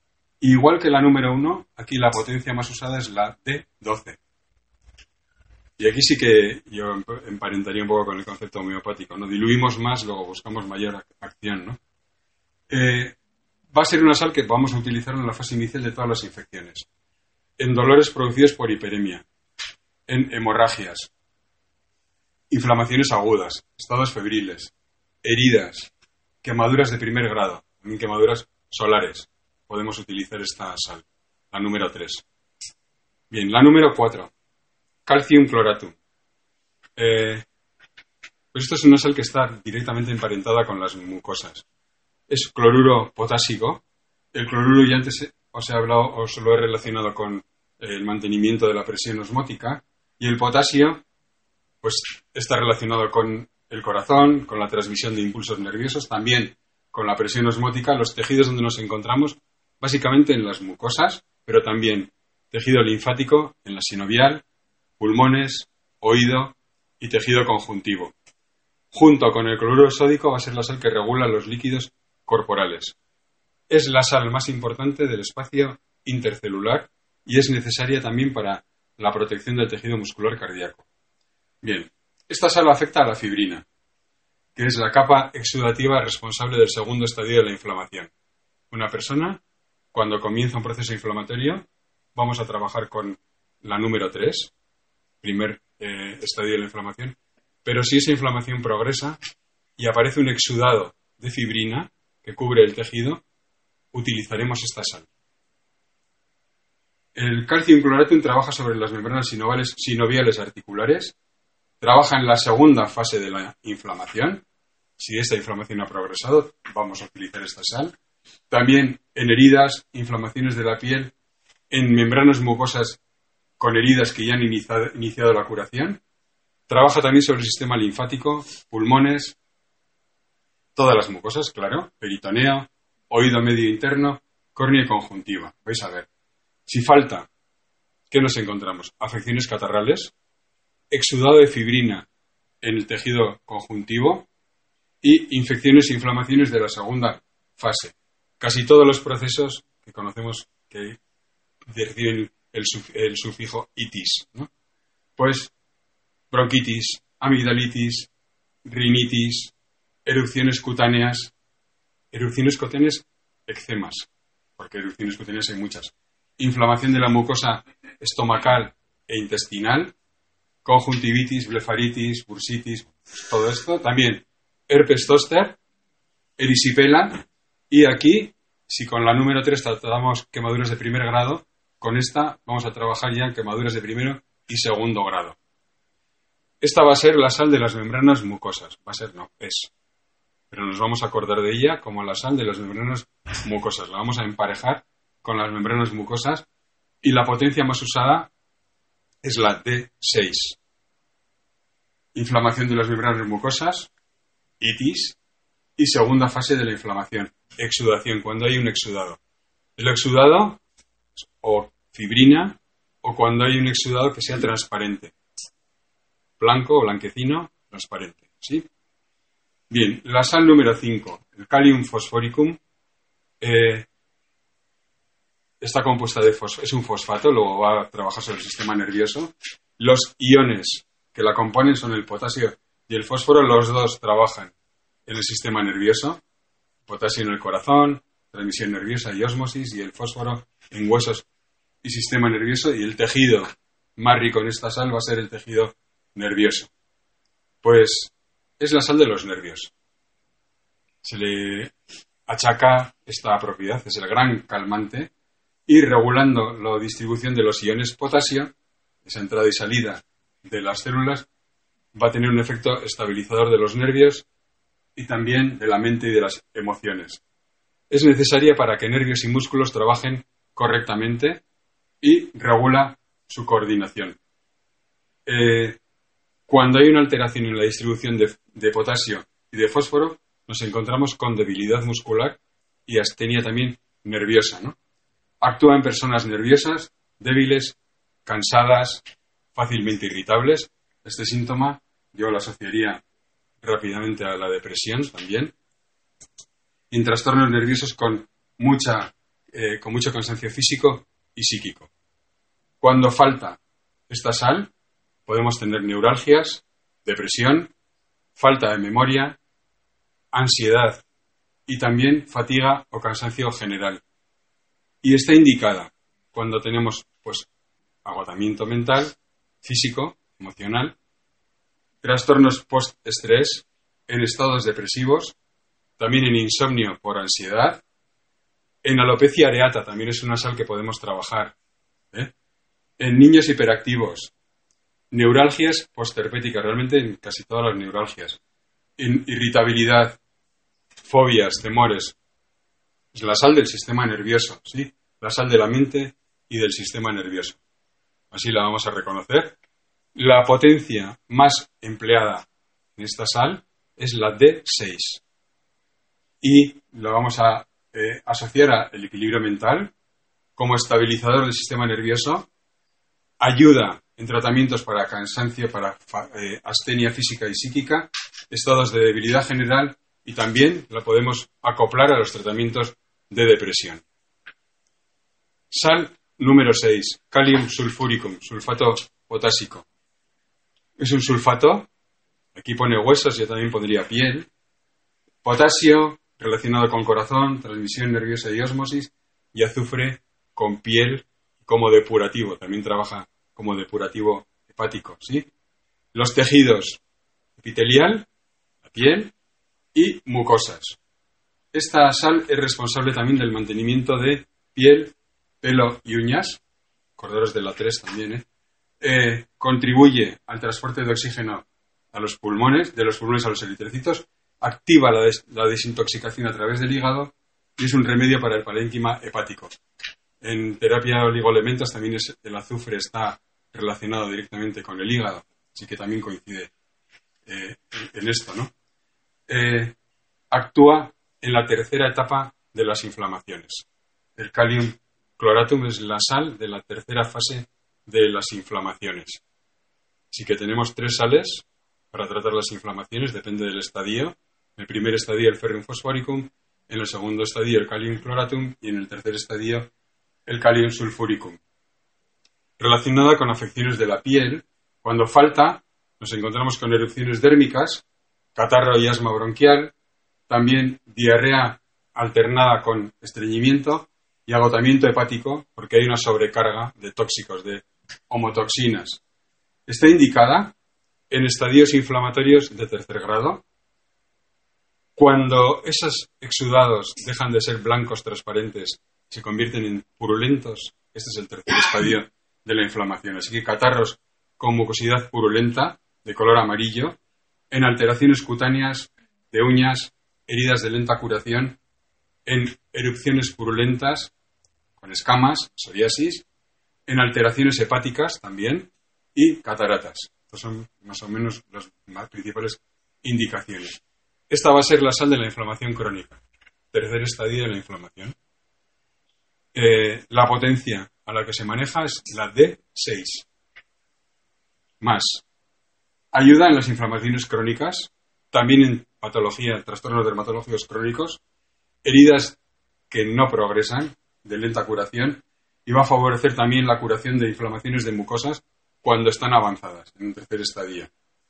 Igual que la número uno, aquí la potencia más usada es la D doce. Y aquí sí que yo emparentaría un poco con el concepto homeopático, ¿no? Diluimos más, luego buscamos mayor ac- acción, ¿no? Eh, va a ser una sal que vamos a utilizar en la fase inicial de todas las infecciones. En dolores producidos por hiperemia, en hemorragias, inflamaciones agudas, estados febriles, heridas, quemaduras de primer grado, también quemaduras solares. Podemos utilizar esta sal, la número tres. Bien, la número cuatro. Calcium cloratum. Eh, pues esto es una sal que está directamente emparentada con las mucosas. Es cloruro potásico. El cloruro ya antes os he hablado, os lo he relacionado con el mantenimiento de la presión osmótica. Y el potasio, pues está relacionado con el corazón, con la transmisión de impulsos nerviosos, también con la presión osmótica, los tejidos donde nos encontramos, básicamente en las mucosas, pero también tejido linfático, en la sinovial, pulmones, oído y tejido conjuntivo. Junto con el cloruro sódico va a ser la sal que regula los líquidos corporales. Es la sal más importante del espacio intercelular y es necesaria también para la protección del tejido muscular cardíaco. Bien, esta sal afecta a la fibrina, que es la capa exudativa responsable del segundo estadio de la inflamación. Una persona, cuando comienza un proceso inflamatorio, vamos a trabajar con la número tres, primer eh, estadio de la inflamación, pero si esa inflamación progresa y aparece un exudado de fibrina que cubre el tejido, utilizaremos esta sal. El calcium cloratum trabaja sobre las membranas sinoviales, sinoviales articulares, trabaja en la segunda fase de la inflamación. Si esta inflamación ha progresado, vamos a utilizar esta sal. También en heridas, inflamaciones de la piel, en membranas mucosas con heridas que ya han iniciado, iniciado la curación. Trabaja también sobre el sistema linfático, pulmones, todas las mucosas, claro, peritoneo, oído medio interno, córnea y conjuntiva. Vais a ver. Si falta, ¿qué nos encontramos? Afecciones catarrales, exudado de fibrina en el tejido conjuntivo y infecciones e inflamaciones de la segunda fase. Casi todos los procesos que conocemos que reciben el, suf- el sufijo itis, ¿no? Pues bronquitis, amigdalitis, rinitis, erupciones cutáneas, erupciones cutáneas, eczemas, porque erupciones cutáneas hay muchas, inflamación de la mucosa estomacal e intestinal, conjuntivitis, blefaritis, bursitis, todo esto. También herpes zóster, erisipela, y aquí, si con la número tres tratamos quemaduras de primer grado, con esta vamos a trabajar ya en quemaduras de primero y segundo grado. Esta va a ser la sal de las membranas mucosas. Va a ser, no, es. Pero nos vamos a acordar de ella como la sal de las membranas mucosas. La vamos a emparejar con las membranas mucosas y la potencia más usada es la D seis. Inflamación de las membranas mucosas, itis, y segunda fase de la inflamación, exudación, cuando hay un exudado. El exudado, o fibrina, o cuando hay un exudado que sea transparente. Blanco o blanquecino, transparente, ¿sí? Bien, la sal número cinco, el Kalium phosphoricum, eh, está compuesta de fosfato, es un fosfato, luego va a trabajar sobre el sistema nervioso. Los iones que la componen son el potasio y el fósforo, los dos trabajan en el sistema nervioso, potasio en el corazón, transmisión nerviosa y ósmosis, y el fósforo en huesos y sistema nervioso, y el tejido más rico en esta sal va a ser el tejido nervioso. Pues es la sal de los nervios. Se le achaca esta propiedad, es el gran calmante, y regulando la distribución de los iones potasio, esa entrada y salida de las células, va a tener un efecto estabilizador de los nervios y también de la mente y de las emociones. Es necesaria para que nervios y músculos trabajen correctamente y regula su coordinación. Eh, cuando hay una alteración en la distribución de, de potasio y de fósforo, nos encontramos con debilidad muscular y astenia también nerviosa, ¿no? Actúa en personas nerviosas, débiles, cansadas, fácilmente irritables. Este síntoma yo lo asociaría rápidamente a la depresión también. Y en trastornos nerviosos con, mucha, eh, con mucho cansancio físico y psíquico. Cuando falta esta sal, podemos tener neuralgias, depresión, falta de memoria, ansiedad y también fatiga o cansancio general. Y está indicada cuando tenemos pues agotamiento mental, físico, emocional, trastornos post-estrés, en estados depresivos, también en insomnio por ansiedad, en alopecia areata también es una sal que podemos trabajar, ¿eh? En niños hiperactivos, neuralgias postherpéticas, realmente en casi todas las neuralgias, en irritabilidad, fobias, temores, es la sal del sistema nervioso, ¿sí? La sal de la mente y del sistema nervioso. Así la vamos a reconocer. La potencia más empleada en esta sal es la D seis. Y la vamos a eh, asociar al equilibrio mental como estabilizador del sistema nervioso, ayuda en tratamientos para cansancio, para eh, astenia física y psíquica, estados de debilidad general, y también la podemos acoplar a los tratamientos de depresión. Sal número seis, Kalium sulfuricum, sulfato potásico. Es un sulfato, aquí pone huesos, yo también pondría piel, potasio relacionado con corazón, transmisión nerviosa y ósmosis, y azufre con piel como depurativo, también trabaja como depurativo hepático, ¿sí? Los tejidos epitelial, la piel, y mucosas. Esta sal es responsable también del mantenimiento de piel, pelo y uñas, acordaros de la tres también, ¿eh? Eh, contribuye al transporte de oxígeno a los pulmones, de los pulmones a los eritrocitos, activa la, des- la desintoxicación a través del hígado y es un remedio para el parénquima hepático. En terapia de oligoelementos también es, el azufre está relacionado directamente con el hígado, así que también coincide eh, en, en esto, ¿no? Eh, actúa en la tercera etapa de las inflamaciones. El Kalium cloratum es la sal de la tercera fase de las inflamaciones. Así que tenemos tres sales para tratar las inflamaciones, depende del estadio. En el primer estadio el ferrium phosphoricum, en el segundo estadio el Kalium cloratum y en el tercer estadio el Kalium sulfuricum. Relacionada con afecciones de la piel, cuando falta nos encontramos con erupciones dérmicas, catarro y asma bronquial, también diarrea alternada con estreñimiento y agotamiento hepático, porque hay una sobrecarga de tóxicos, de homotoxinas. Está indicada en estadios inflamatorios de tercer grado, cuando esos exudados dejan de ser blancos transparentes y se convierten en purulentos. Este es el tercer estadio de la inflamación. Así que catarros con mucosidad purulenta, de color amarillo, en alteraciones cutáneas de uñas, heridas de lenta curación, en erupciones purulentas con escamas, psoriasis, en alteraciones hepáticas también y cataratas. Estas son más o menos las más principales indicaciones. Esta va a ser la sal de la inflamación crónica, tercer estadio de la inflamación. Eh, la potencia a la que se maneja es la D seis. Más. Ayuda en las inflamaciones crónicas, también en patología, trastornos dermatológicos crónicos, heridas que no progresan, de lenta curación, y va a favorecer también la curación de inflamaciones de mucosas cuando están avanzadas, en un tercer estadio.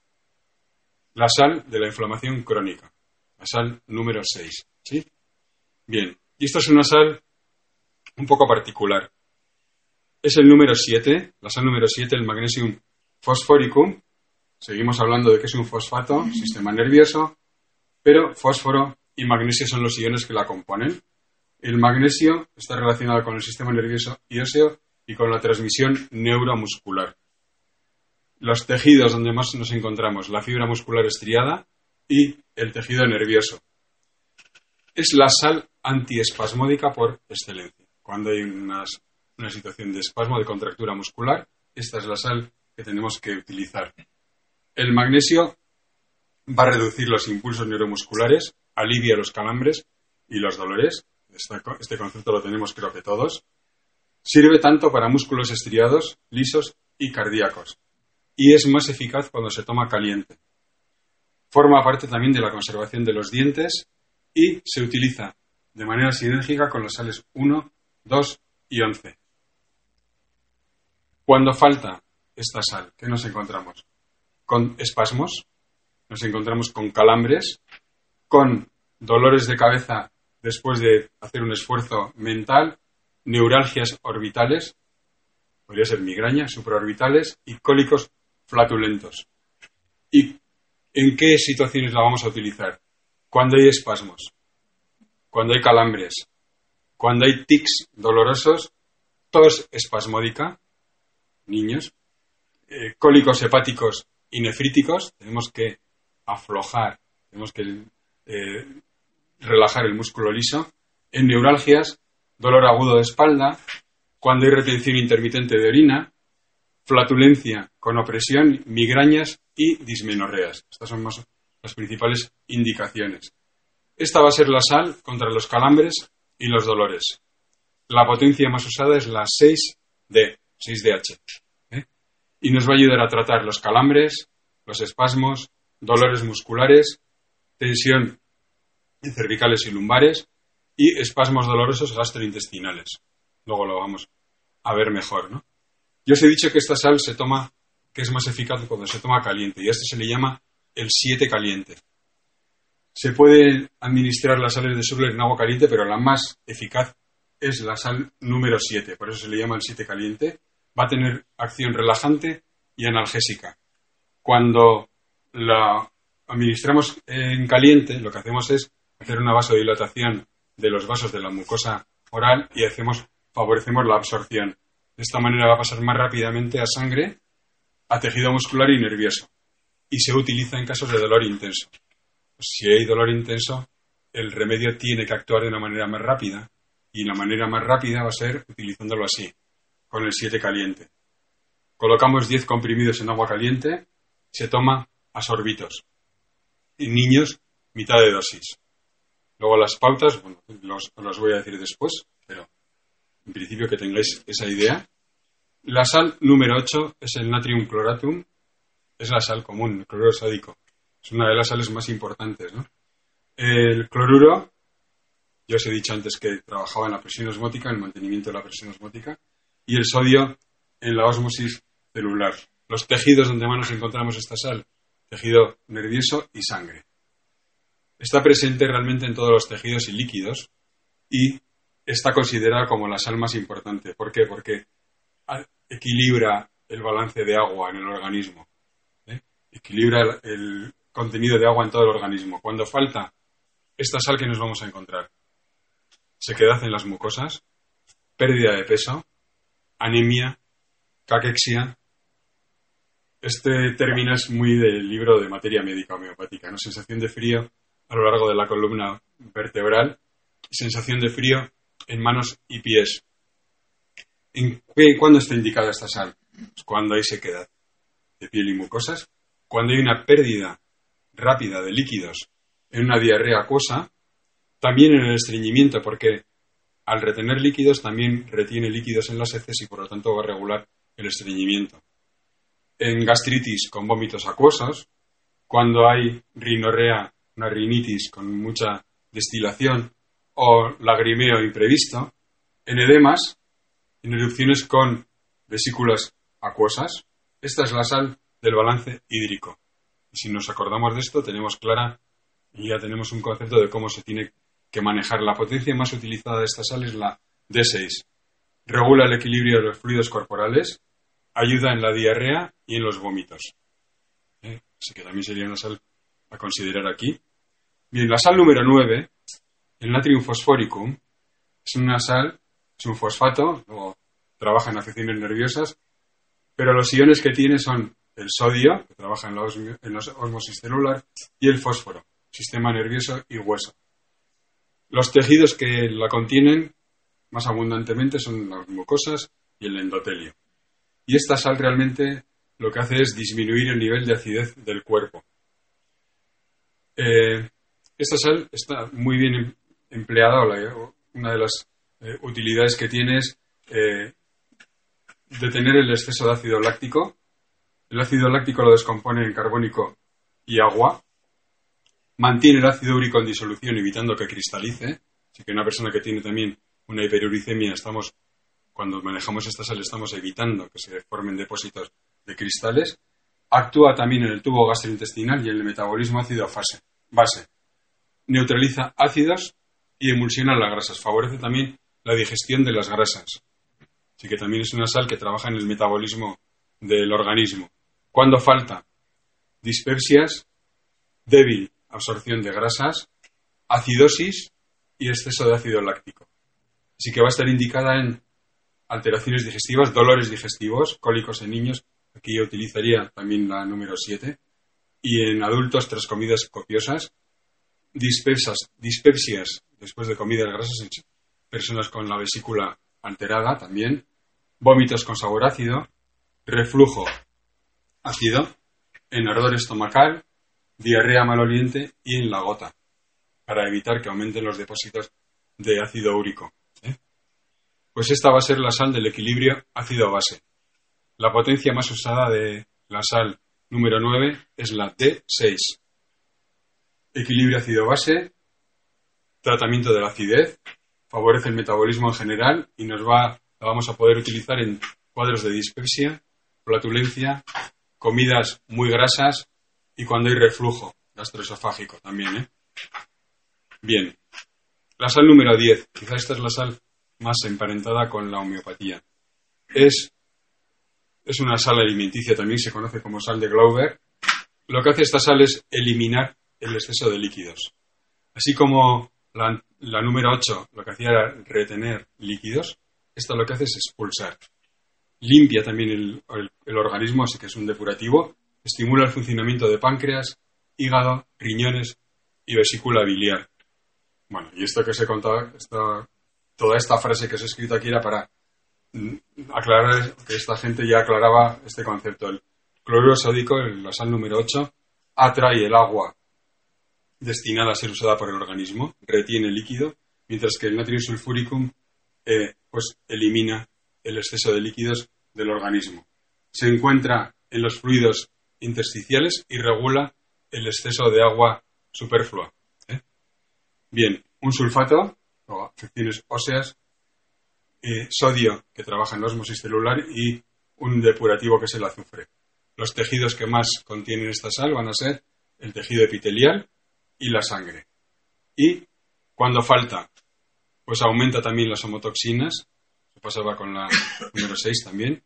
La sal de la inflamación crónica, la sal número seis, ¿sí? Bien, y esta es una sal un poco particular. Es el número siete, la sal número siete, el magnesium phosphoricum. Seguimos hablando de que es un fosfato, sistema nervioso, pero fósforo y magnesio son los iones que la componen. El magnesio está relacionado con el sistema nervioso y óseo y con la transmisión neuromuscular. Los tejidos donde más nos encontramos, la fibra muscular estriada y el tejido nervioso. Es la sal antiespasmódica por excelencia. Cuando hay unas, una situación de espasmo, de contractura muscular, esta es la sal que tenemos que utilizar. El magnesio va a reducir los impulsos neuromusculares, alivia los calambres y los dolores. Este concepto lo tenemos creo que todos. Sirve tanto para músculos estriados, lisos y cardíacos. Y es más eficaz cuando se toma caliente. Forma parte también de la conservación de los dientes y se utiliza de manera sinérgica con las sales uno, dos y once. Cuando falta esta sal? ¿Qué nos encontramos? Con espasmos, nos encontramos con calambres, con dolores de cabeza después de hacer un esfuerzo mental, neuralgias orbitales, podría ser migrañas supraorbitales y cólicos flatulentos. ¿Y en qué situaciones la vamos a utilizar? Cuando hay espasmos, cuando hay calambres, cuando hay tics dolorosos, tos espasmódica, niños, eh, cólicos hepáticos y nefríticos, tenemos que aflojar, tenemos que eh, relajar el músculo liso. En neuralgias, dolor agudo de espalda, cuando hay retención intermitente de orina, flatulencia con opresión, migrañas y dismenorreas. Estas son más las principales indicaciones. Esta va a ser la sal contra los calambres y los dolores. La potencia más usada es la seis D, seis D H. ¿eh? Y nos va a ayudar a tratar los calambres, los espasmos, dolores musculares, tensión en cervicales y lumbares y espasmos dolorosos gastrointestinales. Luego lo vamos a ver mejor, ¿no? Yo os he dicho que esta sal se toma, que es más eficaz cuando se toma caliente, y a este se le llama el siete caliente. Se puede administrar las sales de Surler en agua caliente, pero la más eficaz es la sal número siete, por eso se le llama el siete caliente. Va a tener acción relajante y analgésica. Cuando la administramos en caliente, lo que hacemos es hacer una vasodilatación de los vasos de la mucosa oral y hacemos, favorecemos la absorción. De esta manera va a pasar más rápidamente a sangre, a tejido muscular y nervioso. Y se utiliza en casos de dolor intenso. Si hay dolor intenso, el remedio tiene que actuar de una manera más rápida. Y la manera más rápida va a ser utilizándolo así, con el siete caliente. Colocamos diez comprimidos en agua caliente, se toma a sorbitos. En niños, mitad de dosis. Luego las pautas, bueno, los, los voy a decir después, pero en principio que tengáis esa idea. La sal número ocho es el natrium chloratum, es la sal común, el cloruro sódico. Es una de las sales más importantes, ¿no? El cloruro, yo os he dicho antes que trabajaba en la presión osmótica, en el mantenimiento de la presión osmótica, y el sodio en la ósmosis celular. Los tejidos donde más nos encontramos esta sal, tejido nervioso y sangre. Está presente realmente en todos los tejidos y líquidos y está considerada como la sal más importante. ¿Por qué? Porque equilibra el balance de agua en el organismo. ¿eh? Equilibra el, el contenido de agua en todo el organismo. Cuando falta esta sal, ¿qué nos vamos a encontrar? Sequedad en las mucosas, pérdida de peso, anemia, caquexia. Este término es muy del libro de materia médica homeopática, ¿no? Sensación de frío a lo largo de la columna vertebral, sensación de frío en manos y pies. ¿En qué, ¿Cuándo está indicada esta sal? Pues cuando hay sequedad de piel y mucosas, cuando hay una pérdida rápida de líquidos en una diarrea acuosa, también en el estreñimiento, porque al retener líquidos también retiene líquidos en las heces y por lo tanto va a regular el estreñimiento. En gastritis con vómitos acuosos, cuando hay rinorrea, una rinitis con mucha destilación o lagrimeo imprevisto, en edemas, en erupciones con vesículas acuosas. Esta es la sal del balance hídrico. Y si nos acordamos de esto, tenemos clara y ya tenemos un concepto de cómo se tiene que manejar. La potencia más utilizada de esta sal es la D seis. Regula el equilibrio de los fluidos corporales, ayuda en la diarrea y en los vómitos. ¿Eh? Así que también sería una sal a considerar aquí. Bien, la sal número nueve, el natrium phosphoricum, es una sal, es un fosfato, luego trabaja en afecciones nerviosas, pero los iones que tiene son el sodio, que trabaja en la, osmi- en la ósmosis celular, y el fósforo, sistema nervioso y hueso. Los tejidos que la contienen más abundantemente son las mucosas y el endotelio. Y esta sal realmente lo que hace es disminuir el nivel de acidez del cuerpo. Eh, esta sal está muy bien em- empleada, o la, una de las eh, utilidades que tiene es eh, detener el exceso de ácido láctico. El ácido láctico lo descompone en carbónico y agua. Mantiene el ácido úrico en disolución, evitando que cristalice. Así que una persona que tiene también una hiperuricemia, estamos, cuando manejamos esta sal, estamos evitando que se formen depósitos de cristales. Actúa también en el tubo gastrointestinal y en el metabolismo ácido-base. Neutraliza ácidos y emulsiona las grasas. Favorece también la digestión de las grasas. Así que también es una sal que trabaja en el metabolismo del organismo. Cuando falta, dispersias, débil absorción de grasas, acidosis y exceso de ácido láctico. Así que va a estar indicada en alteraciones digestivas, dolores digestivos, cólicos en niños. Aquí yo utilizaría también la número siete. Y en adultos tras comidas copiosas, dispersas, dispepsias después de comidas grasas en personas con la vesícula alterada también, vómitos con sabor ácido, reflujo ácido, en ardor estomacal, diarrea maloliente y en la gota, para evitar que aumenten los depósitos de ácido úrico. ¿eh? Pues esta va a ser la sal del equilibrio ácido-base. La potencia más usada de la sal número nueve es la D seis. Equilibrio ácido-base, tratamiento de la acidez, favorece el metabolismo en general y nos va, la vamos a poder utilizar en cuadros de dispepsia, flatulencia, comidas muy grasas y cuando hay reflujo gastroesofágico también. ¿eh? Bien, la sal número diez, quizá esta es la sal más emparentada con la homeopatía. Es, es una sal alimenticia, también se conoce como sal de Glauber. Lo que hace esta sal es eliminar el exceso de líquidos. Así como la, la número ocho lo que hacía era retener líquidos, esta lo que hace es expulsar. Limpia también el, el, el organismo, así que es un depurativo. Estimula el funcionamiento de páncreas, hígado, riñones y vesícula biliar. Bueno, y esto que os he contado, esta, toda esta frase que os he escrito aquí era para mm, aclarar que esta gente ya aclaraba este concepto. El cloruro sódico, la sal número ocho, atrae el agua destinada a ser usada por el organismo, retiene el líquido, mientras que el natrium sulfuricum eh, pues elimina el exceso de líquidos del organismo. Se encuentra en los fluidos intersticiales y regula el exceso de agua superflua. ¿eh? Bien, un sulfato, o afecciones óseas, eh, sodio, que trabaja en la ósmosis celular, y un depurativo que es el azufre. Los tejidos que más contienen esta sal van a ser el tejido epitelial y la sangre. Y cuando falta, pues aumenta también las homotoxinas, se pasaba con la número seis también,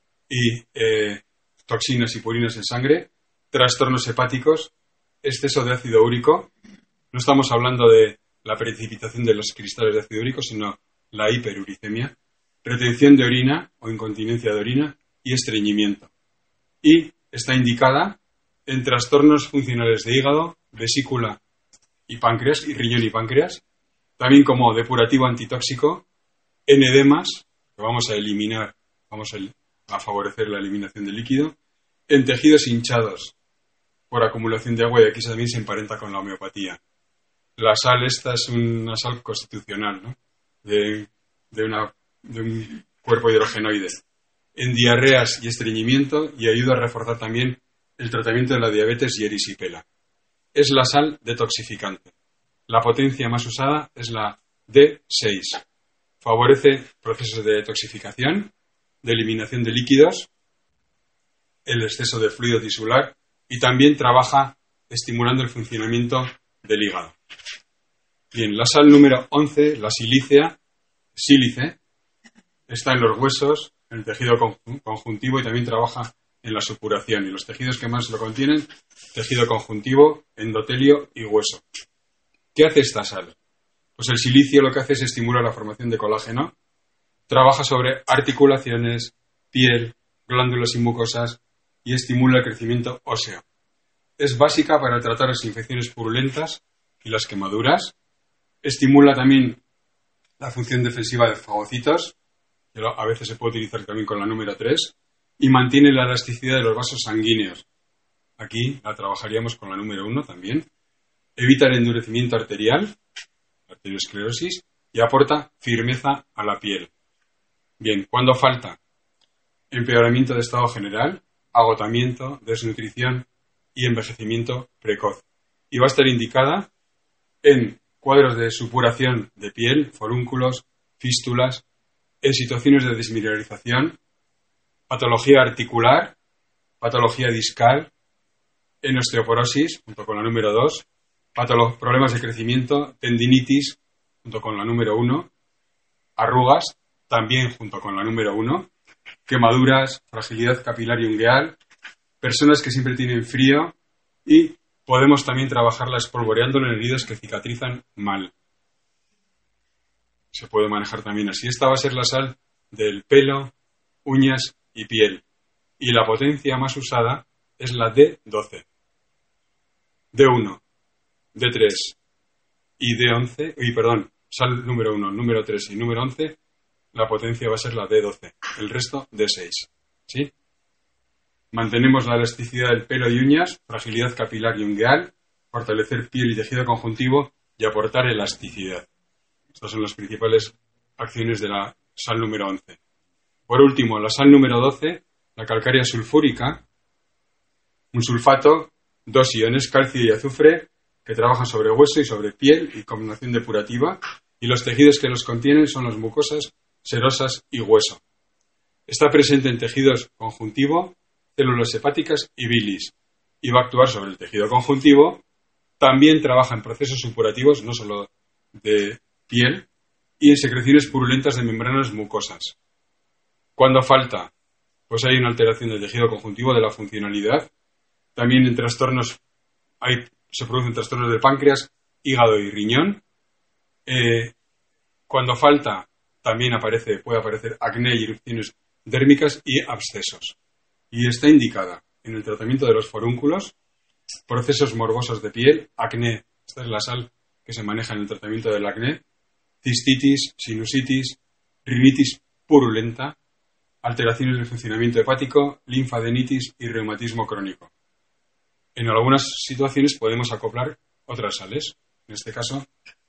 y eh, toxinas y purinas en sangre, trastornos hepáticos, exceso de ácido úrico. No estamos hablando de la precipitación de los cristales de ácido úrico, sino la hiperuricemia, retención de orina o incontinencia de orina y estreñimiento. Y está indicada en trastornos funcionales de hígado, vesícula y páncreas, y riñón y páncreas, también como depurativo antitóxico, en edemas, que vamos a eliminar, vamos a, a favorecer la eliminación de líquido, en tejidos hinchados por acumulación de agua, y aquí también se emparenta con la homeopatía. La sal esta es una sal constitucional, ¿no? de, de, una, de un cuerpo hidrogenoide, en diarreas y estreñimiento, y ayuda a reforzar también el tratamiento de la diabetes y erisipela. Es la sal detoxificante. La potencia más usada es la D seis. Favorece procesos de detoxificación, de eliminación de líquidos, el exceso de fluido tisular, y también trabaja estimulando el funcionamiento del hígado. Bien, la sal número once, la silícea, sílice, está en los huesos, en el tejido conjuntivo, y también trabaja en la supuración. Y los tejidos que más lo contienen, tejido conjuntivo, endotelio y hueso. ¿Qué hace esta sal? Pues el silicio lo que hace es estimular la formación de colágeno, trabaja sobre articulaciones, piel, glándulas y mucosas, y estimula el crecimiento óseo. Es básica para tratar las infecciones purulentas y las quemaduras. Estimula también la función defensiva de fagocitos, que a veces se puede utilizar también con la número tres, y mantiene la elasticidad de los vasos sanguíneos. Aquí la trabajaríamos con la número uno también. Evita el endurecimiento arterial, la arteriosclerosis, y aporta firmeza a la piel. Bien, ¿cuándo falta? Empeoramiento de estado general, agotamiento, desnutrición y envejecimiento precoz. Y va a estar indicada en cuadros de supuración de piel, forúnculos, fístulas, en situaciones de desmineralización, patología articular, patología discal, en osteoporosis, junto con la número dos, patolo- problemas de crecimiento, tendinitis, junto con la número uno, arrugas, también junto con la número uno, quemaduras, fragilidad capilar y ungueal, personas que siempre tienen frío y podemos también trabajarla espolvoreándolo en heridas que cicatrizan mal. Se puede manejar también así. Esta va a ser la sal del pelo, uñas y piel. Y la potencia más usada es la D doce. D uno, D tres y D once, y perdón, sal número uno, número tres y número once, la potencia va a ser la D doce. El resto, D seis. ¿Sí? Mantenemos la elasticidad del pelo y uñas, fragilidad capilar y ungueal, fortalecer piel y tejido conjuntivo y aportar elasticidad. Estas son las principales acciones de la sal número once. Por último, la sal número doce, la calcárea sulfúrica, un sulfato, dos iones, calcio y azufre, que trabajan sobre hueso y sobre piel y combinación depurativa, y los tejidos que los contienen son las mucosas, serosas y hueso. Está presente en tejidos conjuntivo, células hepáticas y bilis, y va a actuar sobre el tejido conjuntivo. También trabaja en procesos supurativos, no solo de piel, y en secreciones purulentas de membranas mucosas. Cuando falta, pues hay una alteración del tejido conjuntivo, de la funcionalidad. También en trastornos, hay, se producen trastornos del páncreas, hígado y riñón. Eh, cuando falta, también aparece, puede aparecer acné y erupciones dérmicas y abscesos. Y está indicada en el tratamiento de los forúnculos, procesos morbosos de piel, acné, esta es la sal que se maneja en el tratamiento del acné, cistitis, sinusitis, rinitis purulenta, alteraciones del funcionamiento hepático, linfadenitis y reumatismo crónico. En algunas situaciones podemos acoplar otras sales. En este caso,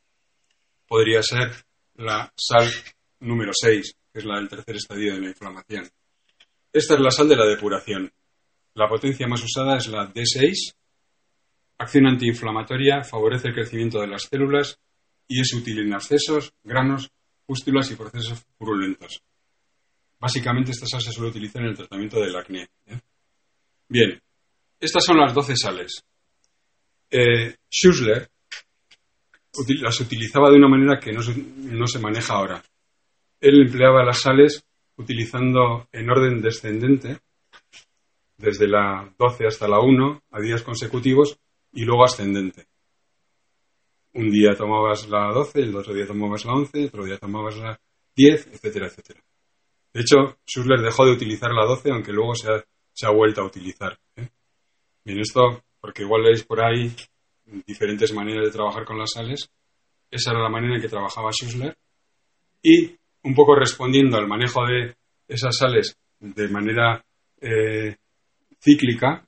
podría ser la sal número seis, que es la del tercer estadio de la inflamación. Esta es la sal de la depuración. La potencia más usada es la D seis, acción antiinflamatoria, favorece el crecimiento de las células y es útil en abscesos, granos, pústulas y procesos purulentos. Básicamente esta sal se suele utilizar en el tratamiento del acné. ¿eh? Bien, estas son las doce sales. Eh, Schussler util- las utilizaba de una manera que no se, no se maneja ahora. Él empleaba las sales utilizando en orden descendente, desde la doce hasta la uno, a días consecutivos, y luego ascendente. Un día tomabas la doce, el otro día tomabas la once, otro día tomabas la diez, etcétera, etcétera. De hecho, Schussler dejó de utilizar la doce, aunque luego se ha, se ha vuelto a utilizar. ¿eh? Bien, esto, porque igual leéis por ahí diferentes maneras de trabajar con las sales. Esa era la manera en que trabajaba Schussler. Y, un poco respondiendo al manejo de esas sales de manera eh, cíclica,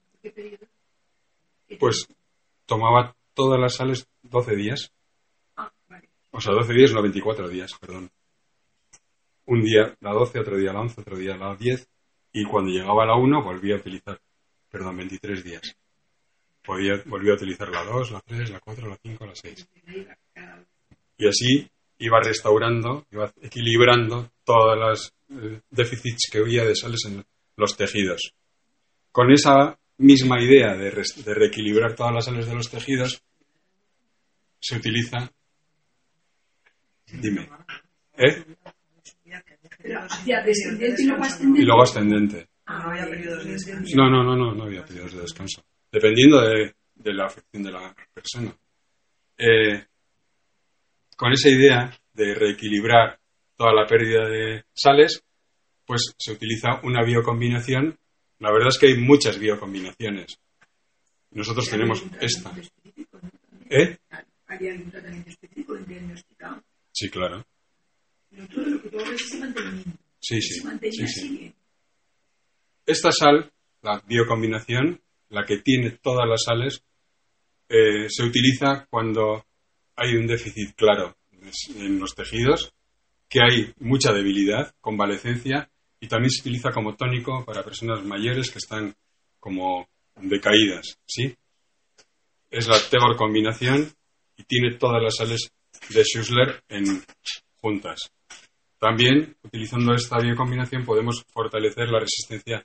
pues tomaba todas las sales doce días. O sea, doce días, no veinticuatro días, perdón. Un día la doce, otro día la once, otro día la diez, y cuando llegaba a la uno volvía a utilizar, perdón, veintitrés días. Podía, volvía a utilizar la dos, la tres, la cuatro, la cinco, la seis. Y así iba restaurando, iba equilibrando todas las eh, déficits que había de sales en los tejidos. Con esa misma idea de, re, de reequilibrar todas las sales de los tejidos, se utiliza... Dime. ¿Eh? Hacia descendente y luego ascendente. Y luego ascendente. Ah, no había periodos de descanso. No, no, no, no, no había periodos de descanso. Dependiendo de, de la afección de la persona. Eh, con esa idea de reequilibrar toda la pérdida de sales, pues se utiliza una biocombinación. La verdad es que hay muchas biocombinaciones. Nosotros tenemos esta. ¿Eh? ¿Hay algún tratamiento específico en diagnosticado? Sí, claro. Pero todo lo que tú hablas es mantenimiento. Sí, sí. Se mantenía sí, sí. así. Esta sal, la biocombinación, la que tiene todas las sales, eh, se utiliza cuando hay un déficit claro en los tejidos, que hay mucha debilidad, convalecencia, y también se utiliza como tónico para personas mayores que están como decaídas, ¿sí? Es la Tegor combinación y tiene todas las sales de Schussler en juntas. También, utilizando esta biocombinación, podemos fortalecer la resistencia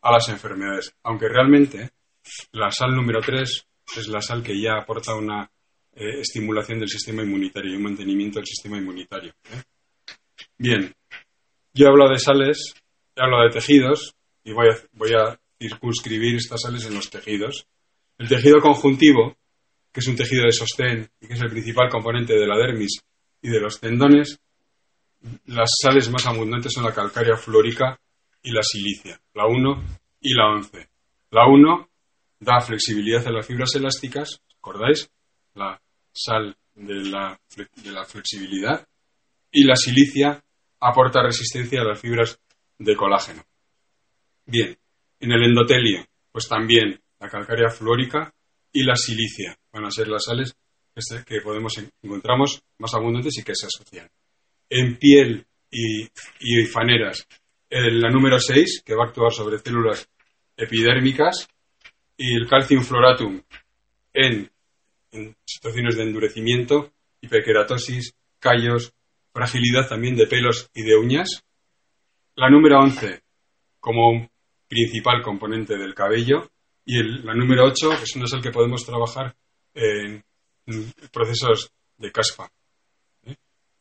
a las enfermedades. Aunque realmente la sal número tres es la sal que ya aporta una eh, estimulación del sistema inmunitario y un mantenimiento del sistema inmunitario. ¿eh? Bien, yo he hablado de sales, he hablado de tejidos y voy a, voy a circunscribir estas sales en los tejidos. El tejido conjuntivo, que es un tejido de sostén y que es el principal componente de la dermis y de los tendones, las sales más abundantes son la calcárea fluórica y la silicia, la uno y la once. La uno da flexibilidad a las fibras elásticas, ¿recordáis? La sal de la, de la flexibilidad. Y la silicia aporta resistencia a las fibras de colágeno. Bien, en el endotelio, pues también la calcárea fluórica y la silicia van a ser las sales que podemos encontramos más abundantes y que se asocian. En piel y, y faneras, el, la número seis, que va a actuar sobre células epidérmicas, y el calcium fluoratum en, en situaciones de endurecimiento, hiperkeratosis, callos, fragilidad también de pelos y de uñas. La número once, como un principal componente del cabello, y el, la número ocho, que es una sal que podemos trabajar en, en procesos de caspa, ¿eh?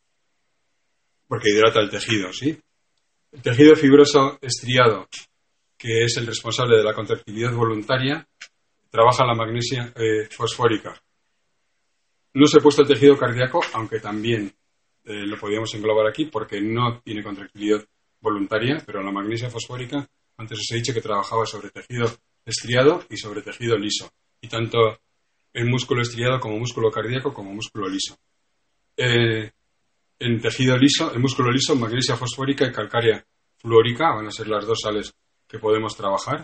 porque hidrata el tejido, ¿sí? El tejido fibroso estriado, que es el responsable de la contractilidad voluntaria, trabaja la magnesia eh, fosfórica. No se ha puesto el tejido cardíaco, aunque también eh, lo podíamos englobar aquí, porque no tiene contractilidad voluntaria, pero la magnesia fosfórica, antes os he dicho que trabajaba sobre tejido estriado y sobre tejido liso, y tanto en músculo estriado como músculo cardíaco como músculo liso. Eh, en tejido liso, en músculo liso, magnesia fosfórica y calcárea fluórica van a ser las dos sales que podemos trabajar.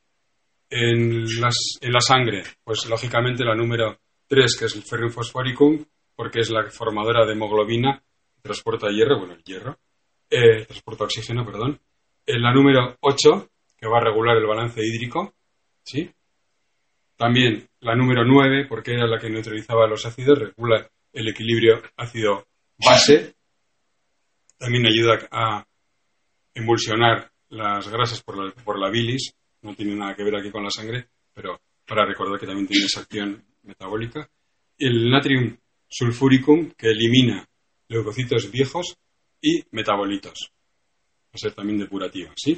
En, las, en la sangre, pues lógicamente la número tres, que es el ferrium fosforicum, porque es la formadora de hemoglobina, transporta hierro, bueno, el hierro, eh, transporta oxígeno, perdón. En la número ocho, que va a regular el balance hídrico, ¿sí? También la número nueve, porque era la que neutralizaba los ácidos, regula el equilibrio ácido-base. También ayuda a emulsionar las grasas por la, por la bilis. No tiene nada que ver aquí con la sangre, pero para recordar que también tiene esa acción metabólica. El natrium sulfuricum, que elimina leucocitos viejos y metabolitos. Va a ser también depurativa, ¿sí?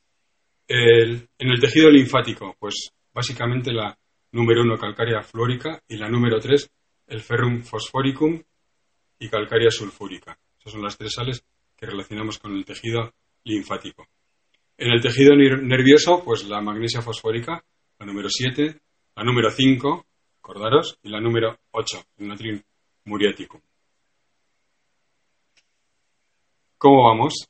El, en el tejido linfático, pues básicamente la número uno, calcárea fluórica, y la número tres, el ferrum fosforicum y calcárea sulfúrica. Esas son las tres sales que relacionamos con el tejido linfático. En el tejido nervioso, pues la magnesia fosfórica, la número siete, la número cinco, acordaros, y la número ocho, el natrium muriaticum. ¿Cómo vamos?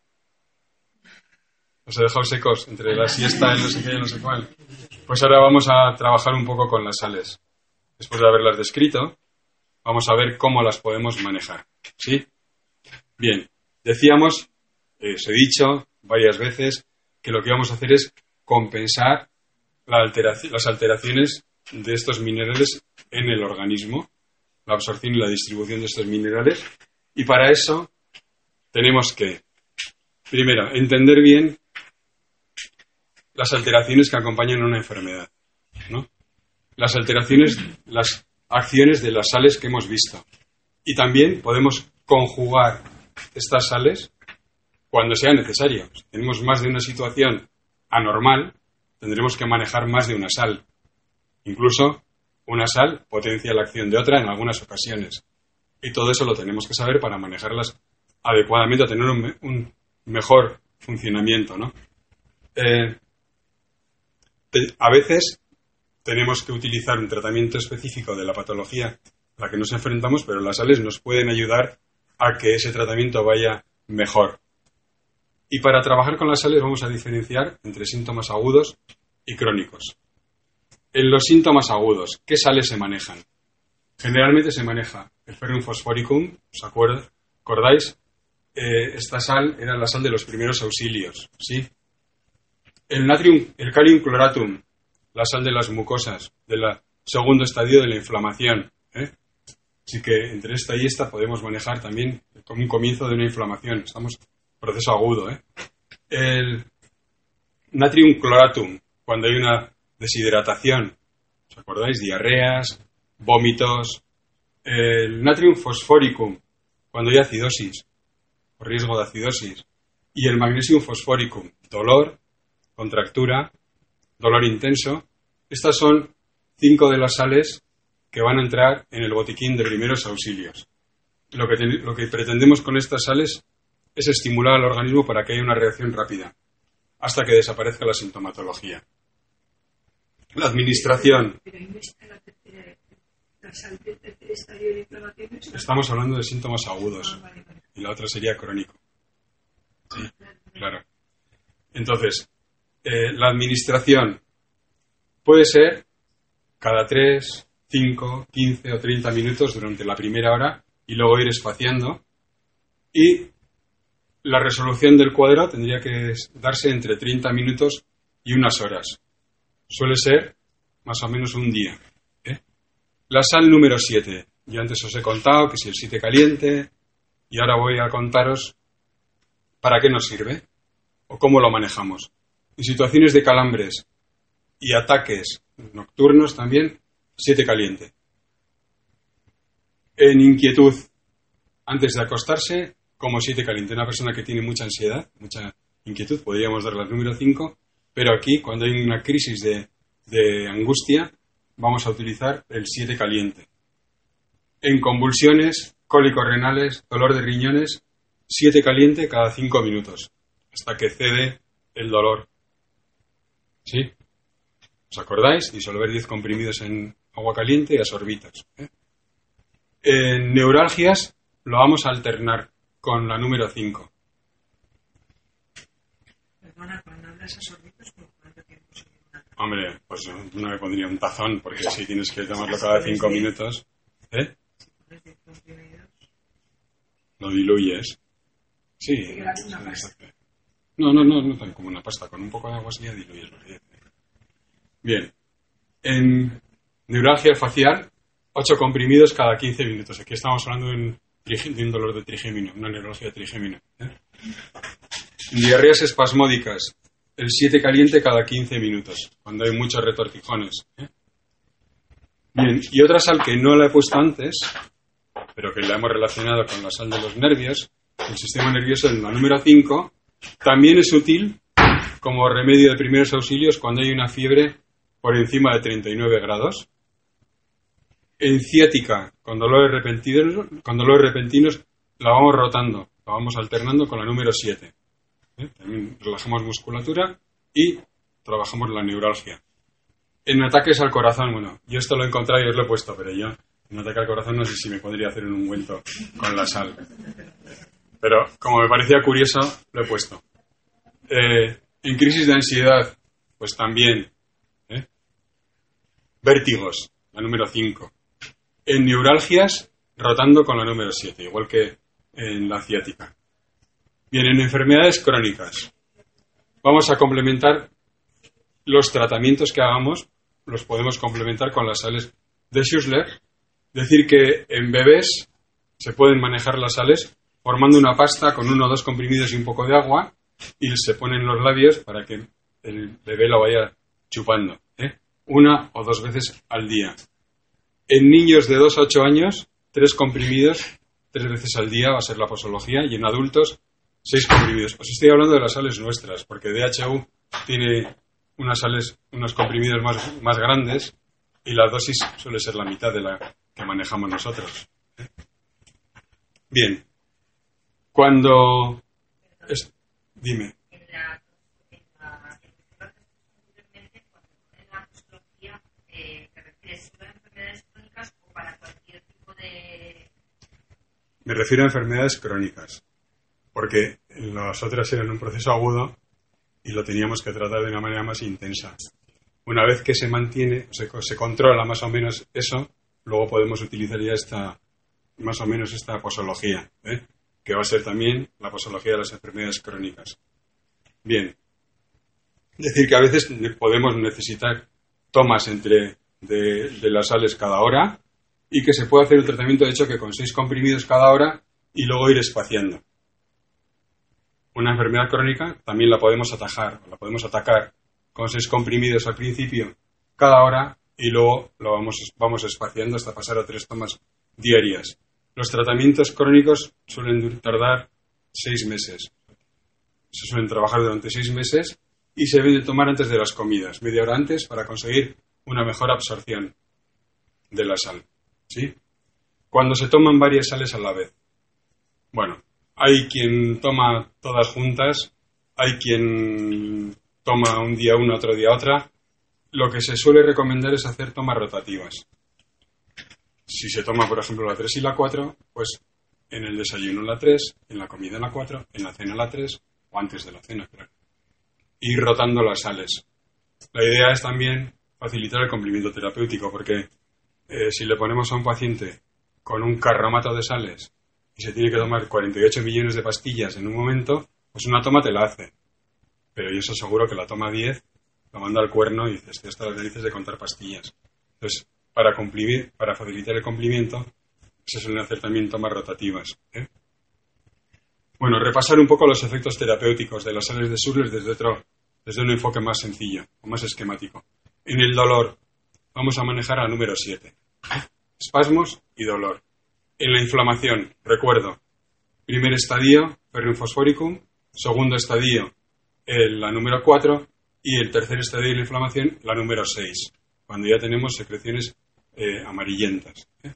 Os he dejado secos entre la siesta y no sé qué y no sé cuál. Pues ahora vamos a trabajar un poco con las sales. Después de haberlas descrito, vamos a ver cómo las podemos manejar. ¿Sí? Bien, decíamos, eh, os he dicho varias veces, que lo que vamos a hacer es compensar la alteración, las alteraciones de estos minerales en el organismo, la absorción y la distribución de estos minerales, y para eso tenemos que, primero, entender bien las alteraciones que acompañan a una enfermedad, ¿no? Las alteraciones, las acciones de las sales que hemos visto. Y también podemos conjugar estas sales cuando sea necesario. Si tenemos más de una situación anormal, tendremos que manejar más de una sal. Incluso una sal potencia la acción de otra en algunas ocasiones. Y todo eso lo tenemos que saber para manejarlas adecuadamente, a tener un, un mejor funcionamiento, ¿no? Eh, te, a veces tenemos que utilizar un tratamiento específico de la patología a la que nos enfrentamos, pero las sales nos pueden ayudar a que ese tratamiento vaya mejor. Y para trabajar con las sales vamos a diferenciar entre síntomas agudos y crónicos. En los síntomas agudos, ¿qué sales se manejan? Generalmente se maneja el ferrium fosforicum, ¿os acordáis? Eh, esta sal era la sal de los primeros auxilios, ¿sí? El natrium, el kalium cloratum, la sal de las mucosas, del segundo estadio de la inflamación, ¿eh? Así que entre esta y esta podemos manejar también como un comienzo de una inflamación. Estamos en proceso agudo, ¿eh? El natrium chloratum, cuando hay una deshidratación. ¿Os acordáis? Diarreas, vómitos. El natrium fosforicum, cuando hay acidosis, o riesgo de acidosis. Y el magnesium fosforicum, dolor, contractura, dolor intenso. Estas son cinco de las sales que van a entrar en el botiquín de primeros auxilios. Lo que, ten, lo que pretendemos con estas sales es estimular al organismo para que haya una reacción rápida, hasta que desaparezca la sintomatología. La administración. Estamos hablando de síntomas agudos y la otra sería crónico. Sí, claro. Entonces, eh, la administración puede ser cada tres, cinco, quince o treinta minutos durante la primera hora y luego ir espaciando. Y la resolución del cuadro tendría que darse entre treinta minutos y unas horas. Suele ser más o menos un día. ¿eh? La sal número siete. Yo antes os he contado que si el siete caliente, y ahora voy a contaros para qué nos sirve o cómo lo manejamos. En situaciones de calambres y ataques nocturnos también, siete caliente. En inquietud, antes de acostarse, como siete caliente. Una persona que tiene mucha ansiedad, mucha inquietud, podríamos darle al número cinco, pero aquí, cuando hay una crisis de, de angustia, vamos a utilizar el siete caliente. En convulsiones, cólicos renales, dolor de riñones, siete caliente cada cinco minutos, hasta que cede el dolor. ¿Sí? ¿Os acordáis? Disolver diez comprimidos en agua caliente y a sorbitos. ¿eh? En neuralgias lo vamos a alternar con la número cinco. Perdona, cuando hablas a sorbitos, ¿por cuánto tiempo se lleva? Hombre, pues no me pondría un tazón, porque si tienes que tomarlo cada cinco minutos, ¿eh? Si pones diez comprimidos. Lo diluyes. Sí. No, no, no, no tan como una pasta. Con un poco de agua así ya diluyes los diez. Bien. En neuralgia facial, ocho comprimidos cada quince minutos. Aquí estamos hablando de un, de un dolor de trigémino, una neuralgia de trigémino. ¿eh? Diarreas espasmódicas, el siete caliente cada quince minutos, cuando hay muchos retortijones. ¿eh? Bien, y otra sal que no la he puesto antes, pero que la hemos relacionado con la sal de los nervios, el sistema nervioso en la número cinco, también es útil como remedio de primeros auxilios cuando hay una fiebre por encima de treinta y nueve grados. En ciática, con dolores repentinos, con dolores repentinos, la vamos rotando, la vamos alternando con la número siete. ¿Eh? También relajamos musculatura y trabajamos la neuralgia. En ataques al corazón, bueno, yo esto lo he encontrado y os lo he puesto, pero yo en ataque al corazón no sé si me podría hacer un ungüento con la sal. Pero como me parecía curioso, lo he puesto. Eh, en crisis de ansiedad, pues también. ¿eh? Vértigos, la número cinco. En neuralgias, rotando con la número siete, igual que en la ciática. Bien, en enfermedades crónicas, vamos a complementar los tratamientos que hagamos, los podemos complementar con las sales de Schussler. Decir que en bebés se pueden manejar las sales formando una pasta con uno o dos comprimidos y un poco de agua y se ponen los labios para que el bebé lo vaya chupando, ¿eh? una o dos veces al día. En niños de dos a ocho años, tres comprimidos, tres veces al día va a ser la posología, y en adultos, seis comprimidos. Os estoy hablando de las sales nuestras, porque D H U tiene unas sales, unos comprimidos más, más grandes, y la dosis suele ser la mitad de la que manejamos nosotros. Bien. Cuando... Es, dime. Me refiero a enfermedades crónicas, porque las otras eran un proceso agudo y lo teníamos que tratar de una manera más intensa. Una vez que se mantiene, se, se controla más o menos eso, luego podemos utilizar ya esta, más o menos esta posología, ¿eh? que va a ser también la posología de las enfermedades crónicas. Bien, decir que a veces podemos necesitar tomas entre de, de las sales cada hora, y que se puede hacer un tratamiento de choque con seis comprimidos cada hora y luego ir espaciando. Una enfermedad crónica también la podemos atajar, la podemos atacar con seis comprimidos al principio cada hora y luego lo vamos, vamos espaciando hasta pasar a tres tomas diarias. Los tratamientos crónicos suelen tardar seis meses. Se suelen trabajar durante seis meses y se deben de tomar antes de las comidas, media hora antes, para conseguir una mejor absorción de la sal. ¿Sí? Cuando se toman varias sales a la vez. Bueno, hay quien toma todas juntas, hay quien toma un día una, otro día otra. Lo que se suele recomendar es hacer tomas rotativas. Si se toma, por ejemplo, la tres y la cuatro, pues en el desayuno la tres, en la comida la cuatro, en la cena la tres, o antes de la cena, claro. Ir rotando las sales. La idea es también facilitar el cumplimiento terapéutico, porque eh, si le ponemos a un paciente con un carromato de sales y se tiene que tomar cuarenta y ocho millones de pastillas en un momento, pues una toma te la hace. Pero yo os aseguro que la toma diez, la manda al cuerno y dices, estoy hasta las narices de contar pastillas. Entonces, para cumplir, para facilitar el cumplimiento, se suelen hacer también tomas rotativas. ¿eh? Bueno, repasar un poco los efectos terapéuticos de las sales de Surles desde otro, desde un enfoque más sencillo o más esquemático. En el dolor, vamos a manejar la número siete. Espasmos y dolor. En la inflamación, recuerdo, primer estadio, ferrium fosforicum, segundo estadio, el, la número cuatro, y el tercer estadio de la inflamación, la número seis, cuando ya tenemos secreciones eh, amarillentas. ¿eh?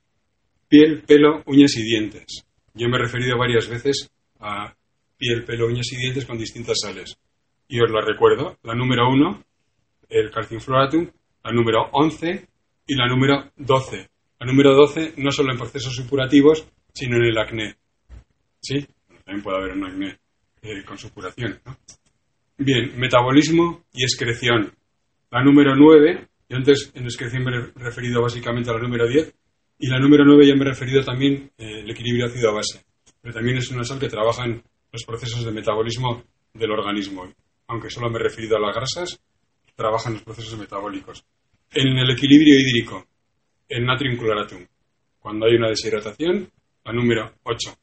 Piel, pelo, uñas y dientes. Yo me he referido varias veces a piel, pelo, uñas y dientes con distintas sales. Y os la recuerdo, la número uno, el calcium fluoratum, la número once y la número doce. La número doce no solo en procesos supurativos, sino en el acné. ¿Sí? Bueno, también puede haber un acné eh, con supuración, ¿no? Bien, metabolismo y excreción. La número nueve, yo antes en excreción me he referido básicamente a la número diez, y la número nueve ya me he referido también eh, el equilibrio ácido-base. Pero también es una sal que trabaja en los procesos de metabolismo del organismo. Aunque solo me he referido a las grasas, trabaja en los procesos metabólicos. En el equilibrio hídrico, el natrium chloratum. Cuando hay una deshidratación, la número ocho.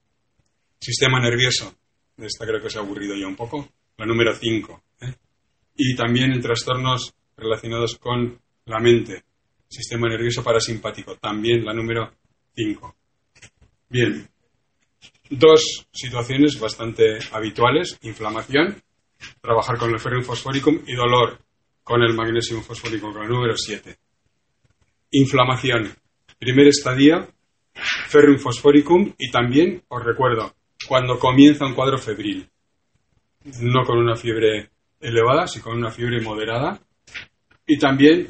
Sistema nervioso. Esta creo que os ha aburrido ya un poco. La número cinco. ¿eh? Y también en trastornos relacionados con la mente. Sistema nervioso parasimpático. También la número cinco. Bien. Dos situaciones bastante habituales. Inflamación. Trabajar con el ferrium fosforicum y dolor con el magnesium fosforicum, con el número siete. Inflamación. Primer estadio, ferrium fosforicum y también, os recuerdo, cuando comienza un cuadro febril. No con una fiebre elevada, sino con una fiebre moderada. Y también,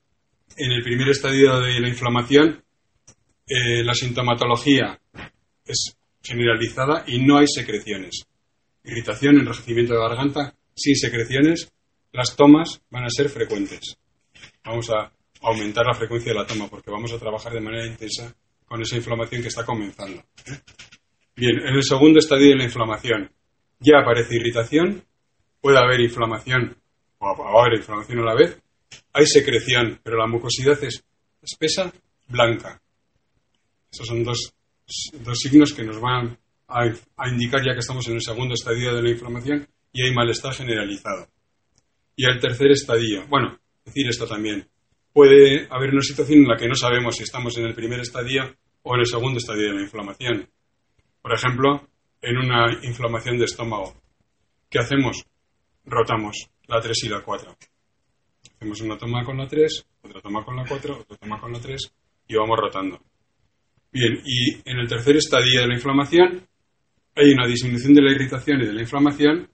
en el primer estadio de la inflamación, eh, la sintomatología es generalizada y no hay secreciones. Irritación, enrojecimiento de garganta, sin secreciones, las tomas van a ser frecuentes. Vamos a aumentar la frecuencia de la toma porque vamos a trabajar de manera intensa con esa inflamación que está comenzando. ¿eh? Bien, en el segundo estadio de la inflamación ya aparece irritación, puede haber inflamación o haber inflamación a la vez, hay secreción, pero la mucosidad es espesa, blanca. Esos son dos, dos signos que nos van a, a indicar ya que estamos en el segundo estadio de la inflamación y hay malestar generalizado. Y el tercer estadio, bueno, decir esto también, puede haber una situación en la que no sabemos si estamos en el primer estadio o en el segundo estadio de la inflamación. Por ejemplo, en una inflamación de estómago. ¿Qué hacemos? Rotamos la tres y la cuatro. Hacemos una toma con la tres, otra toma con la cuatro, otra toma con la tres y vamos rotando. Bien, y en el tercer estadio de la inflamación hay una disminución de la irritación y de la inflamación,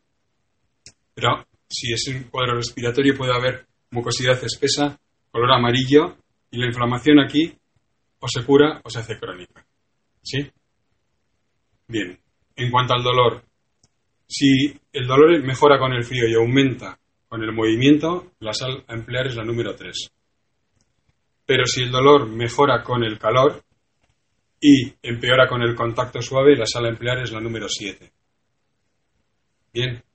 pero si es un cuadro respiratorio puede haber mucosidad espesa, color amarillo, y la inflamación aquí o se cura o se hace crónica. ¿Sí? Bien, en cuanto al dolor, si el dolor mejora con el frío y aumenta con el movimiento, la sal a emplear es la número tres. Pero si el dolor mejora con el calor y empeora con el contacto suave, la sal a emplear es la número siete. Bien.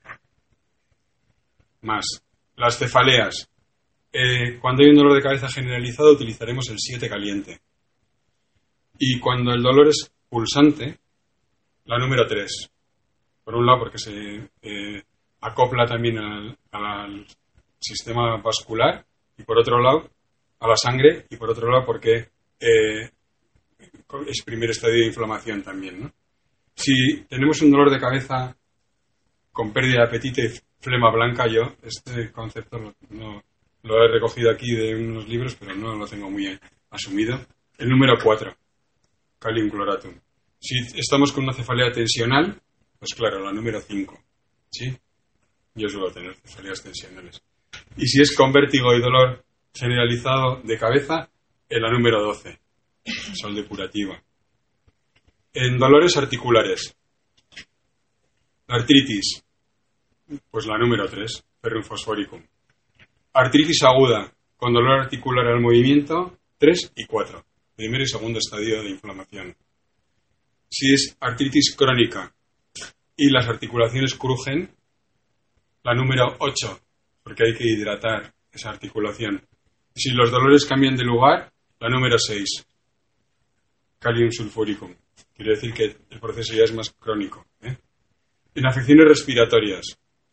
Más. Las cefaleas. Eh, cuando hay un dolor de cabeza generalizado utilizaremos el siete caliente. Y cuando el dolor es pulsante, la número tres. Por un lado, porque se eh, acopla también al, al sistema vascular, y por otro lado, a la sangre, y por otro lado, porque eh, es primer estadio de inflamación también, ¿no? Si tenemos un dolor de cabeza con pérdida de apetito y flema blanca, yo este concepto no, no lo he recogido aquí de unos libros, pero no lo tengo muy asumido. El número cuatro, Kalium chloratum. Si estamos con una cefalea tensional, pues claro, la número cinco, ¿sí? Yo suelo tener cefaleas tensionales. Y si es con vértigo y dolor generalizado de cabeza, en la número doce, sol depurativa. En dolores articulares, la artritis, pues la número tres, ferrum fosforicum. Artritis aguda, con dolor articular al movimiento, tres y cuatro, primer y segundo estadio de inflamación. Si es artritis crónica y las articulaciones crujen, la número ocho, porque hay que hidratar esa articulación. Si los dolores cambian de lugar, la número seis, Kalium sulfuricum. Quiere decir que el proceso ya es más crónico, ¿eh? En afecciones respiratorias,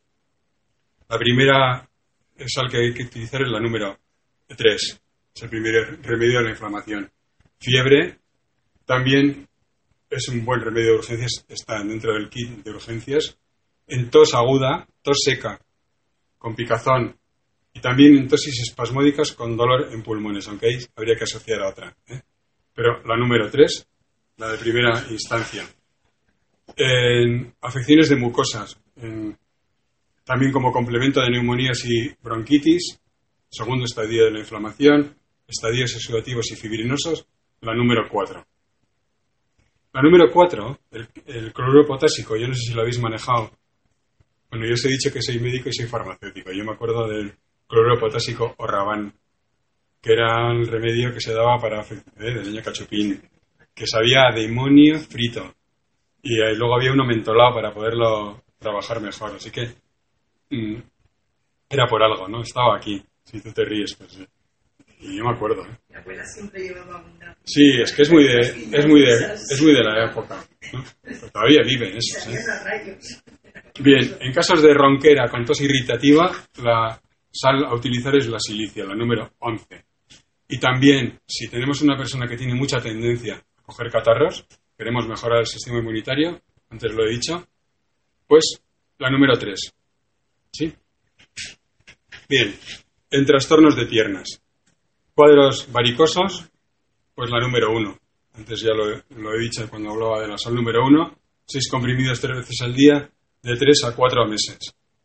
la primera sal que hay que utilizar es la número tres, es el primer remedio de la inflamación. Fiebre también es un buen remedio de urgencias, está dentro del kit de urgencias. En tos aguda, tos seca, con picazón, y también en tosis espasmódicas con dolor en pulmones, aunque ahí habría que asociar a otra, ¿eh? Pero la número tres, la de primera instancia. En afecciones de mucosas, en, también como complemento de neumonías y bronquitis, segundo estadio de la inflamación, estadios exudativos y fibrinosos, la número cuatro. La número cuatro, el, el cloruro potásico, yo no sé si lo habéis manejado. Bueno, yo os he dicho que soy médico y soy farmacéutico. Yo me acuerdo del cloruro potásico o Raban, que era el remedio que se daba para eh, del niño cachupín, que sabía a demonio frito. Y eh, luego había uno mentolado para poderlo trabajar mejor. Así que mmm, era por algo, ¿no? Estaba aquí. Si tú te ríes, pues eh. Y yo me acuerdo, ¿eh? Mi abuela siempre llevaba una... Sí, es que es muy de, es muy de, es muy de la época, ¿no? Pero todavía viven esos, ¿eh? Bien, en casos de ronquera con tos irritativa, la sal a utilizar es la silicia, la número once. Y también, si tenemos una persona que tiene mucha tendencia a coger catarros, queremos mejorar el sistema inmunitario, antes lo he dicho, pues la número tres. ¿Sí? Bien, en trastornos de piernas. Cuadros varicosos, pues la número uno. Antes ya lo, lo he dicho cuando hablaba de la sal número uno. Seis comprimidos tres veces al día, de tres a cuatro meses.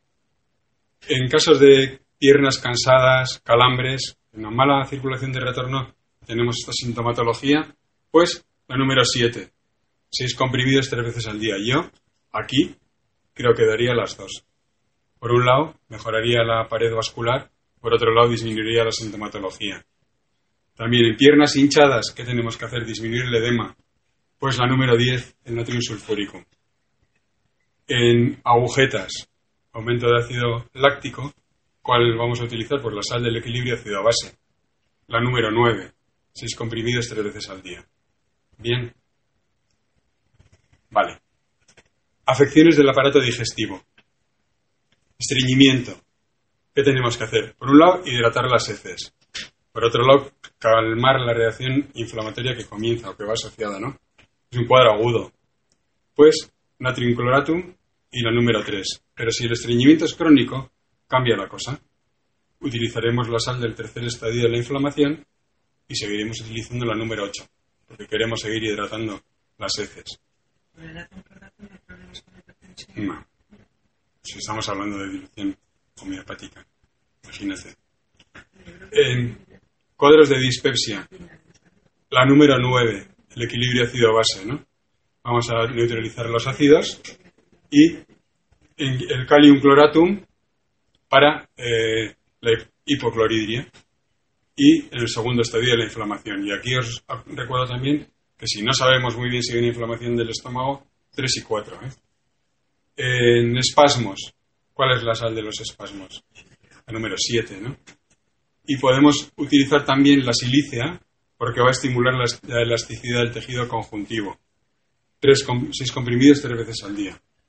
En casos de piernas cansadas, calambres, una mala circulación de retorno, tenemos esta sintomatología, pues la número siete. Seis comprimidos tres veces al día. Yo, aquí, creo que daría las dos. Por un lado, mejoraría la pared vascular, por otro lado, disminuiría la sintomatología. También en piernas hinchadas, ¿qué tenemos que hacer? Disminuir el edema. Pues la número diez, el natrium sulfúrico. En agujetas, aumento de ácido láctico, ¿cuál vamos a utilizar? Pues la sal del equilibrio ácido-base. La número nueve, seis comprimidos tres veces al día. Bien. Vale. Afecciones del aparato digestivo. Estreñimiento. ¿Qué tenemos que hacer? Por un lado, hidratar las heces. Por otro lado, calmar la reacción inflamatoria que comienza o que va asociada, ¿no? Es un cuadro agudo. Pues, natrium chloratum y la número tres. Pero si el estreñimiento es crónico, cambia la cosa. Utilizaremos la sal del tercer estadio de la inflamación y seguiremos utilizando la número ocho, porque queremos seguir hidratando las heces. No. Si estamos hablando de dilución homeopática, imagínate. En cuadros de dispepsia, la número nueve, el equilibrio ácido-base, ¿no? Vamos a neutralizar los ácidos y el Kalium chloratum para eh, la hipocloridria y en el segundo estadio de la inflamación. Y aquí os recuerdo también que si no sabemos muy bien si hay una inflamación del estómago, tres y cuatro, ¿eh? En espasmos, ¿cuál es la sal de los espasmos? La número siete, ¿no? Y podemos utilizar también la silicia porque va a estimular la elasticidad del tejido conjuntivo. Tres, seis comprimidos tres veces al día.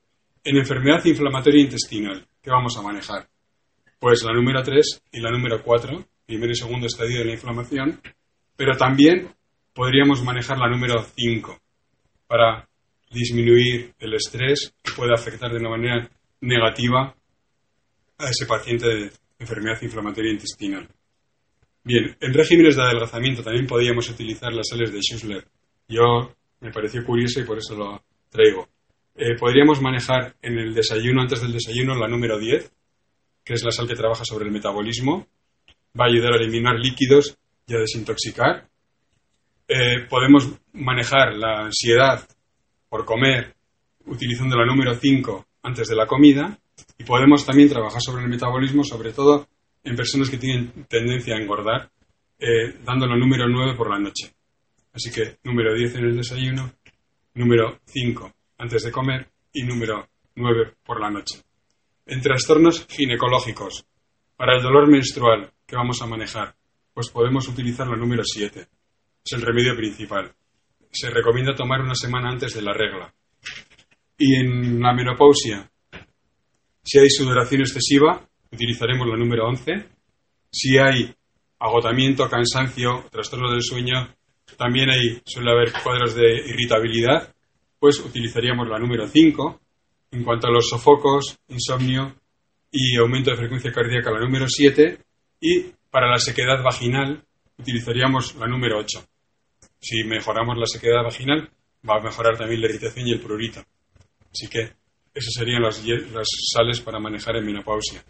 En enfermedad inflamatoria intestinal, ¿qué vamos a manejar? Pues la número tres y la número cuatro, primer y segundo estadio de la inflamación, pero también podríamos manejar la número cinco para disminuir el estrés que puede afectar de una manera negativa a ese paciente de enfermedad inflamatoria intestinal. Bien, en regímenes de adelgazamiento también podríamos utilizar las sales de Schussler. Yo me pareció curioso y por eso lo traigo. Eh, podríamos manejar en el desayuno, antes del desayuno, la número diez, que es la sal que trabaja sobre el metabolismo. Va a ayudar a eliminar líquidos y a desintoxicar. Eh, podemos manejar la ansiedad por comer utilizando la número cinco antes de la comida. Y podemos también trabajar sobre el metabolismo, sobre todo en personas que tienen tendencia a engordar, eh, dando la número nueve por la noche. Así que número diez en el desayuno, número cinco antes de comer y número nueve por la noche. En trastornos ginecológicos, para el dolor menstrual, ¿qué vamos a manejar? Pues podemos utilizar la número siete. Es el remedio principal. Se recomienda tomar una semana antes de la regla. Y en la menopausia, si hay sudoración excesiva, utilizaremos la número once. Si hay agotamiento, cansancio, trastorno del sueño, también hay, suele haber cuadros de irritabilidad, pues utilizaríamos la número cinco. En cuanto a los sofocos, insomnio y aumento de frecuencia cardíaca, la número siete. Y para la sequedad vaginal, utilizaríamos la número ocho. Si mejoramos la sequedad vaginal, va a mejorar también la irritación y el prurito. Así que esas serían las, las sales para manejar en menopausia.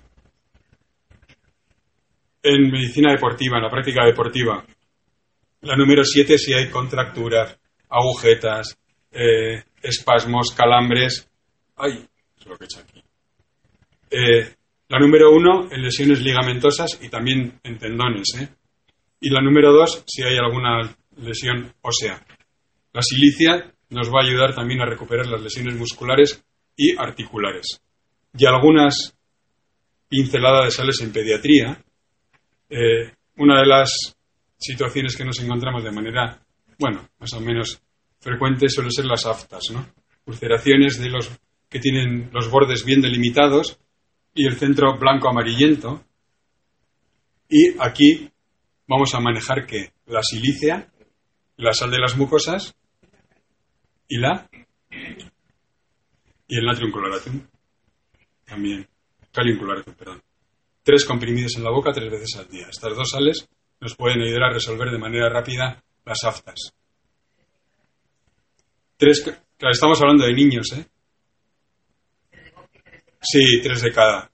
En medicina deportiva, en la práctica deportiva, la número siete si hay contracturas, agujetas, eh, espasmos, calambres. ¡Ay! Es lo que he hecho aquí. Eh, la número uno en lesiones ligamentosas y también en tendones. ¿eh? Y la número dos si hay alguna lesión ósea. La silicia nos va a ayudar también a recuperar las lesiones musculares y articulares. Y algunas pinceladas de sales en pediatría. Eh, una de las situaciones que nos encontramos de manera, bueno, más o menos frecuente suele ser las aftas, ¿no? Ulceraciones de los que tienen los bordes bien delimitados y el centro blanco amarillento. Y aquí vamos a manejar que la silicia, la sal de las mucosas y la y el natrium coloratum también, calium coloratum, perdón. Tres comprimidos en la boca tres veces al día. Estas dos sales nos pueden ayudar a resolver de manera rápida las aftas. Tres, claro, estamos hablando de niños, ¿eh? Sí, tres de cada.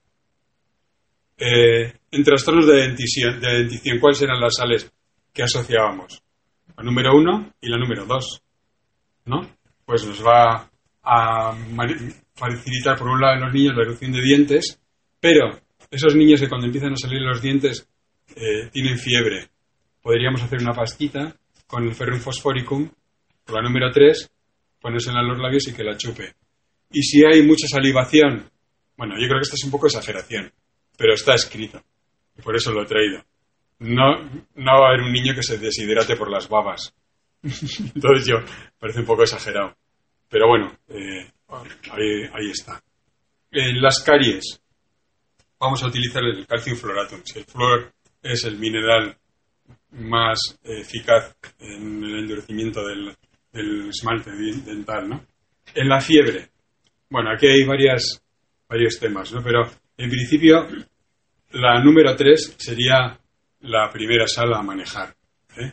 Eh, en trastornos de dentición, de dentición, ¿cuáles eran las sales que asociábamos? La número uno y la número dos, ¿no? Pues nos va a facilitar, por un lado, en los niños la erupción de dientes, pero esos niños que cuando empiezan a salir los dientes eh, tienen fiebre. Podríamos hacer una pastita con el ferrum phosphoricum, por la número tres, ponérsela en los labios y que la chupe. Y si hay mucha salivación, bueno, yo creo que esto es un poco exageración, pero está escrito, y por eso lo he traído. No, no va a haber un niño que se deshidrate por las babas. Entonces yo, parece un poco exagerado. Pero bueno, eh, ahí, ahí está. En las caries, vamos a utilizar el calcium fluoratum. Si el flúor es el mineral más eh, eficaz en el endurecimiento del, del esmalte dental, ¿no? En la fiebre, bueno, aquí hay varias, varios temas, ¿no? Pero en principio la número tres sería la primera sal a manejar, ¿eh?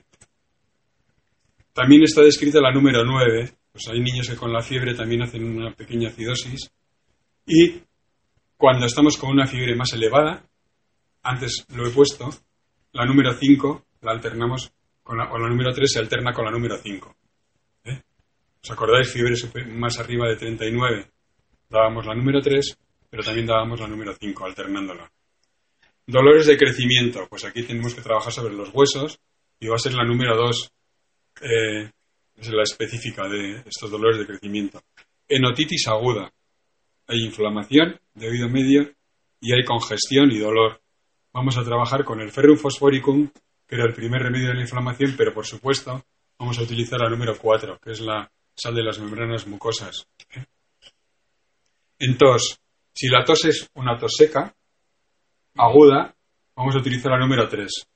También está descrita la número nueve, pues hay niños que con la fiebre también hacen una pequeña acidosis, y cuando estamos con una fiebre más elevada, antes lo he puesto, la número cinco la alternamos con la, o la número tres se alterna con la número cinco. ¿eh? ¿Os acordáis? Fiebre super, más arriba de treinta y nueve dábamos la número tres, pero también dábamos la número cinco alternándola. Dolores de crecimiento, pues aquí tenemos que trabajar sobre los huesos y va a ser la número dos, eh, es la específica de estos dolores de crecimiento. Enotitis aguda, hay inflamación de oído medio y hay congestión y dolor. Vamos a trabajar con el ferrum phosphoricum, que era el primer remedio de la inflamación, pero por supuesto vamos a utilizar la número cuatro, que es la sal de las membranas mucosas. En tos, si la tos es una tos seca, aguda, vamos a utilizar la número tres.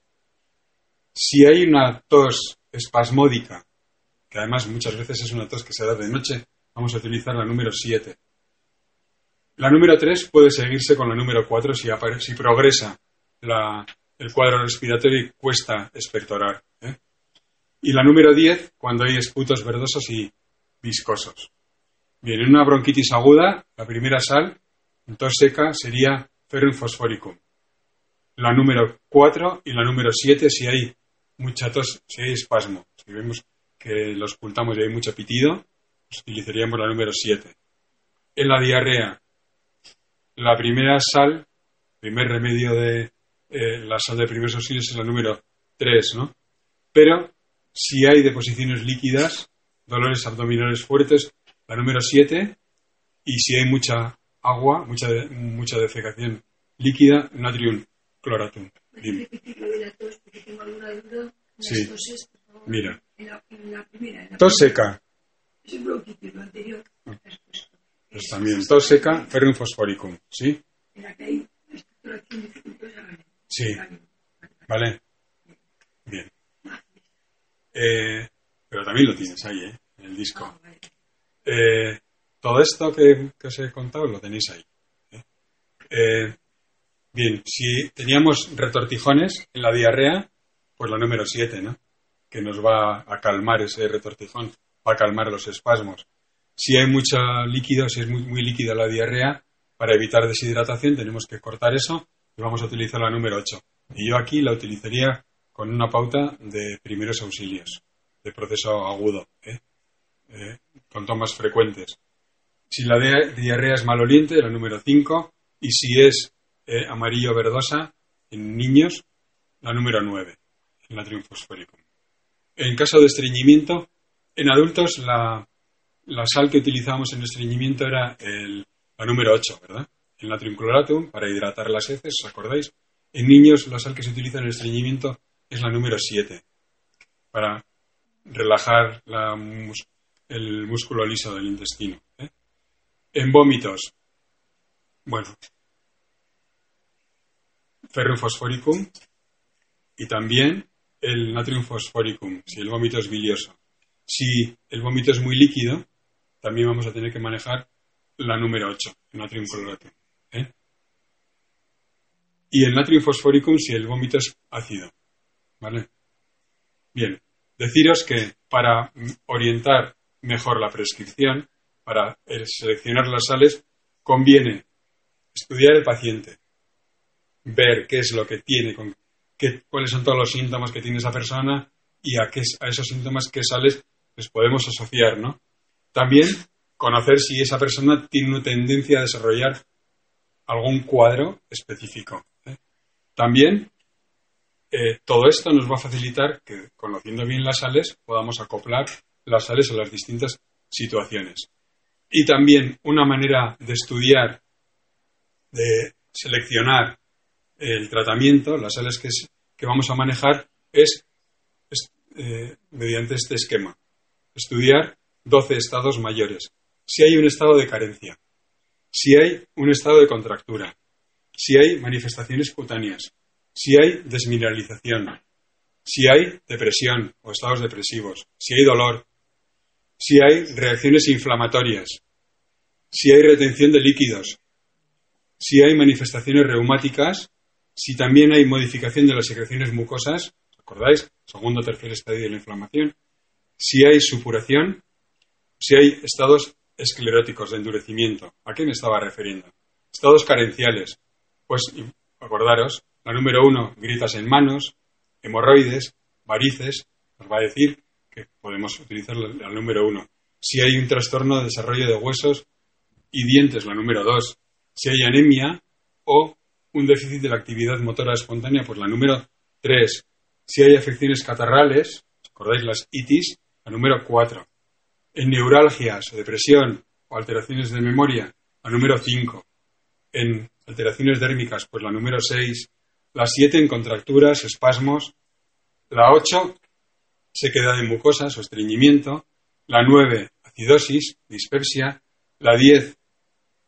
Si hay una tos espasmódica, que además muchas veces es una tos que se da de noche, vamos a utilizar la número siete. La número tres puede seguirse con la número cuatro si, si progresa la, el cuadro respiratorio y cuesta expectorar, ¿eh? Y la número diez cuando hay esputos verdosos y viscosos. Bien, en una bronquitis aguda, la primera sal, en tos seca, sería ferrum fosforicum. La número cuatro y la número siete si hay mucha tos, si hay espasmo. Si vemos que los ocultamos y hay mucho pitido, pues utilizaríamos la número siete. En la diarrea, la primera sal, primer remedio de eh, la sal de primeros auxilios es la número tres, ¿no? Pero si hay deposiciones líquidas, dolores abdominales fuertes, la número siete, y si hay mucha agua, mucha, mucha defecación líquida, natrium cloratum. ¿Puedes repetir lo de la tos? Porque tengo alguna duda. Sí. Toses, por favor. Mira. En la, en la primera. En la Tos primera. seca. Es un bronquitis, lo anterior. Pues también, tos seca, ferrum fosforicum, ¿sí? En la que hay expectoración dificultosa. Sí. ¿Vale? Bien. Eh, pero también lo tienes ahí, ¿eh? En el disco. Ah, vale. Eh, todo esto que, que os he contado lo tenéis ahí. ¿eh? Eh, bien, si teníamos retortijones en la diarrea, pues la número siete, ¿no? Que nos va a calmar ese retortijón, va a calmar los espasmos. Si hay mucho líquido, si es muy, muy líquida la diarrea, para evitar deshidratación tenemos que cortar eso y vamos a utilizar la número ocho. Y yo aquí la utilizaría con una pauta de primeros auxilios, de proceso agudo, ¿eh? Eh, con tomas frecuentes. Si la diarrea es maloliente, la número cinco, y si es eh, amarillo verdosa en niños, la número nueve, el natrium fosforicum. En caso de estreñimiento, en adultos la, la sal que utilizábamos en estreñimiento era el, la número ocho, ¿verdad? El natrium cloratum para hidratar las heces, ¿os acordáis? En niños la sal que se utiliza en el estreñimiento es la número siete, para relajar la mus- el músculo liso del intestino, ¿eh? En vómitos, bueno, ferrum fosforicum y también el natrium fosforicum, si el vómito es bilioso. Si el vómito es muy líquido, también vamos a tener que manejar la número ocho, el natrium cloratum, ¿eh? Y el natrium fosforicum si el vómito es ácido, ¿vale? Bien, deciros que para orientar mejor la prescripción, para seleccionar las sales, conviene estudiar el paciente, ver qué es lo que tiene, con, qué, cuáles son todos los síntomas que tiene esa persona y a, qué, a esos síntomas qué sales les podemos asociar, ¿no? También conocer si esa persona tiene una tendencia a desarrollar algún cuadro específico, ¿eh? También eh, todo esto nos va a facilitar que, conociendo bien las sales, podamos acoplar las sales a las distintas situaciones. Y también una manera de estudiar, de seleccionar el tratamiento, las sales que, es, que vamos a manejar, es, es eh, mediante este esquema. Estudiar doce estados mayores. Si hay un estado de carencia, si hay un estado de contractura, si hay manifestaciones cutáneas, si hay desmineralización, si hay depresión o estados depresivos, si hay dolor, si hay reacciones inflamatorias, si hay retención de líquidos, si hay manifestaciones reumáticas, si también hay modificación de las secreciones mucosas, ¿os acordáis? Segundo o tercer estadio de la inflamación, si hay supuración, si hay estados escleróticos de endurecimiento. ¿A qué me estaba refiriendo? Estados carenciales. Pues acordaros, la número uno, grietas en manos, hemorroides, varices, nos va a decir que podemos utilizar la, la número uno. Si hay un trastorno de desarrollo de huesos y dientes, la número dos. Si hay anemia o un déficit de la actividad motora espontánea, pues la número tres. Si hay afecciones catarrales, ¿os acordáis las itis? La número cuatro. En neuralgias, depresión o alteraciones de memoria, la número cinco. En alteraciones dérmicas, pues la número seis. La siete en contracturas, espasmos. La ocho, sequedad de mucosas o estreñimiento. La nueve, acidosis, dispepsia. La diez,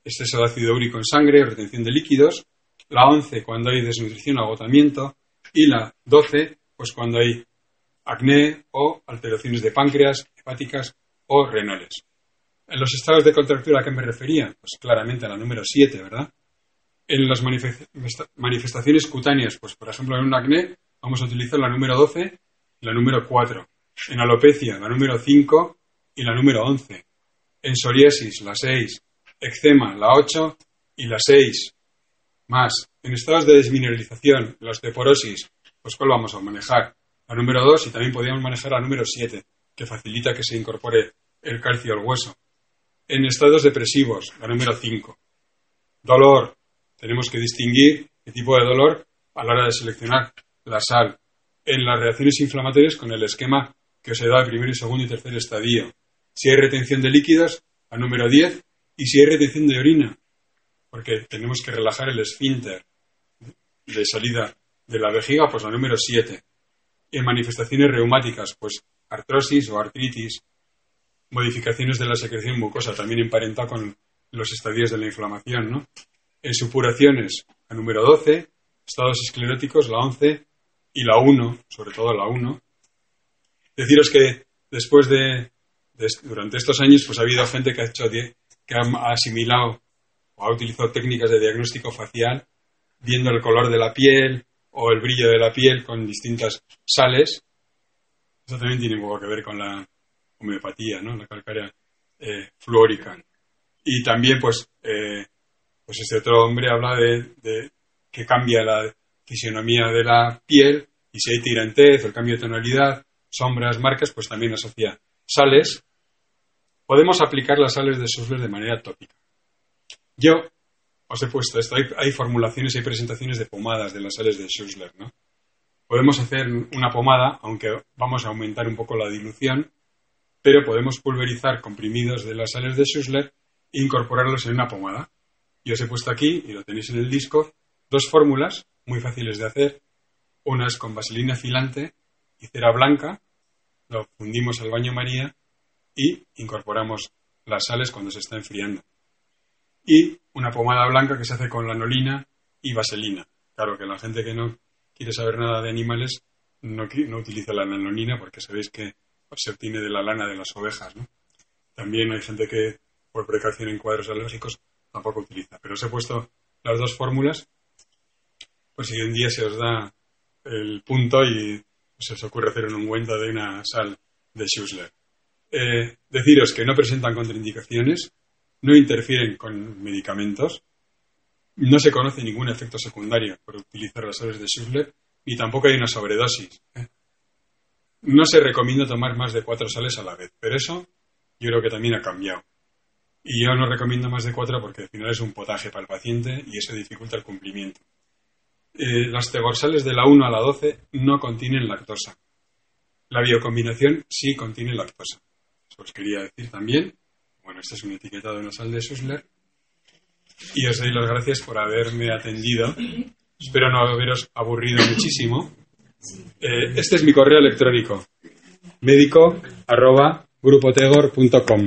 exceso de ácido úrico en sangre, retención de líquidos. La once, cuando hay desnutrición o agotamiento. Y la doce, pues cuando hay acné o alteraciones de páncreas, hepáticas o renales. En los estados de contractura, ¿a qué me refería? Pues claramente a la número siete, ¿verdad? En las manifestaciones cutáneas, pues por ejemplo en un acné, vamos a utilizar la número doce y la número cuatro. En alopecia, la número cinco y la número once. En psoriasis, la seis. Eczema, la ocho y la seis. Más. En estados de desmineralización, la osteoporosis, pues ¿cuál vamos a manejar? La número dos, y también podríamos manejar la número siete, que facilita que se incorpore el calcio al hueso. En estados depresivos, la número cinco. Dolor. Tenemos que distinguir qué tipo de dolor a la hora de seleccionar la sal. En las reacciones inflamatorias, con el esquema que os he dado el primer, segundo y tercer estadio. Si hay retención de líquidos, la número diez. Y si hay retención de orina, porque tenemos que relajar el esfínter de salida de la vejiga, pues la número siete. Y en manifestaciones reumáticas, pues artrosis o artritis, modificaciones de la secreción mucosa, también emparentado con los estadios de la inflamación, ¿no? En supuraciones, la número doce, estados escleróticos, la once, y la uno, sobre todo la uno. Deciros que después de, de durante estos años, pues ha habido gente que ha hecho, que ha asimilado o ha utilizado técnicas de diagnóstico facial, viendo el color de la piel o el brillo de la piel con distintas sales. Eso también tiene un poco que ver con la homeopatía, ¿no? La calcárea eh, fluórica. Y también, pues, eh, pues este otro hombre habla de, de que cambia la fisionomía de la piel, y si hay tirantez o el cambio de tonalidad, sombras, marcas, pues también asocia sales. Podemos aplicar las sales de Schussler de manera tópica. Yo os he puesto esto, hay, hay formulaciones, hay presentaciones de pomadas de las sales de Schussler, ¿no? Podemos hacer una pomada, aunque vamos a aumentar un poco la dilución, pero podemos pulverizar comprimidos de las sales de Schussler e incorporarlos en una pomada. Y os he puesto aquí, y lo tenéis en el disco, dos fórmulas muy fáciles de hacer. Una es con vaselina filante y cera blanca, lo fundimos al baño María y incorporamos las sales cuando se está enfriando. Y una pomada blanca que se hace con lanolina y vaselina. Claro que la gente que no quiere saber nada de animales no, no utiliza la lanolina, porque sabéis que se obtiene de la lana de las ovejas, ¿no? También hay gente que, por precaución en cuadros alérgicos, tampoco utiliza. Pero os he puesto las dos fórmulas, por si un día se os da el punto y se os ocurre hacer un ungüento de una sal de Schussler. Eh, deciros que no presentan contraindicaciones, no interfieren con medicamentos, no se conoce ningún efecto secundario por utilizar las sales de Schussler, ni tampoco hay una sobredosis. ¿eh? No se recomienda tomar más de cuatro sales a la vez, pero eso yo creo que también ha cambiado. Y yo no recomiendo más de cuatro porque al final es un potaje para el paciente y eso dificulta el cumplimiento. Eh, las tegorsales de la uno a la doce no contienen lactosa. La biocombinación sí contiene lactosa. Eso os quería decir también. Bueno, esta es una etiqueta de una sal de Schussler. Y os doy las gracias por haberme atendido. Espero no haberos aburrido muchísimo. Eh, este es mi correo electrónico. médico arroba grupotegor punto com.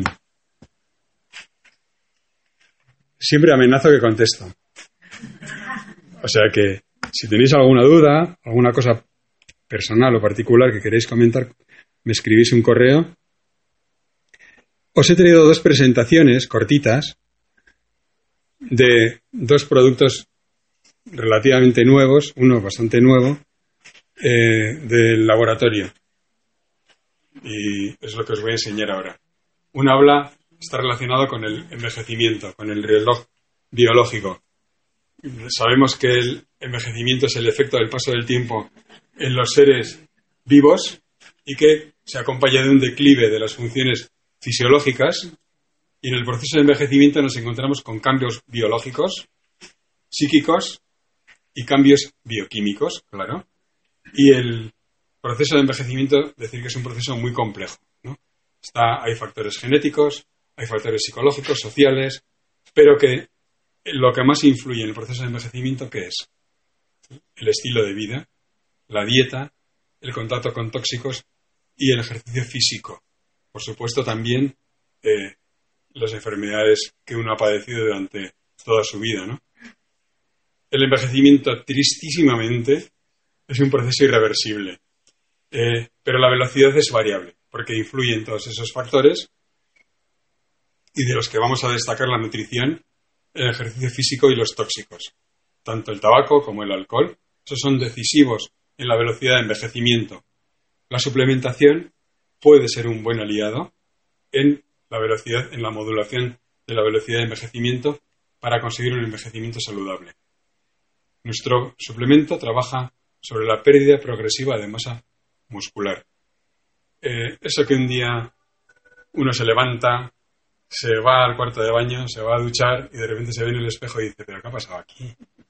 Siempre amenazo que contesto. O sea que si tenéis alguna duda, alguna cosa personal o particular que queréis comentar, me escribís un correo. Os he traído dos presentaciones cortitas de dos productos relativamente nuevos, uno bastante nuevo, eh, del laboratorio. Y es lo que os voy a enseñar ahora. Uno habla, está relacionado con el envejecimiento, con el reloj biológico. Sabemos que el envejecimiento es el efecto del paso del tiempo en los seres vivos y que se acompaña de un declive de las funciones fisiológicas, y en el proceso de envejecimiento nos encontramos con cambios biológicos, psíquicos y cambios bioquímicos, claro. Y el proceso de envejecimiento, decir que es un proceso muy complejo, ¿no? Está, hay factores genéticos, hay factores psicológicos, sociales, pero que lo que más influye en el proceso de envejecimiento, ¿qué es? El estilo de vida, la dieta, el contacto con tóxicos y el ejercicio físico. Por supuesto, también eh, las enfermedades que uno ha padecido durante toda su vida, ¿no? El envejecimiento, tristísimamente, es un proceso irreversible, eh, pero la velocidad es variable, porque influyen todos esos factores y de los que vamos a destacar la nutrición, el ejercicio físico y los tóxicos. Tanto el tabaco como el alcohol, esos son decisivos en la velocidad de envejecimiento. La suplementación puede ser un buen aliado en la velocidad, en la modulación de la velocidad de envejecimiento para conseguir un envejecimiento saludable. Nuestro suplemento trabaja sobre la pérdida progresiva de masa muscular. Eh, eso que un día uno se levanta, se va al cuarto de baño, se va a duchar y de repente se ve en el espejo y dice, ¿pero qué ha pasado aquí?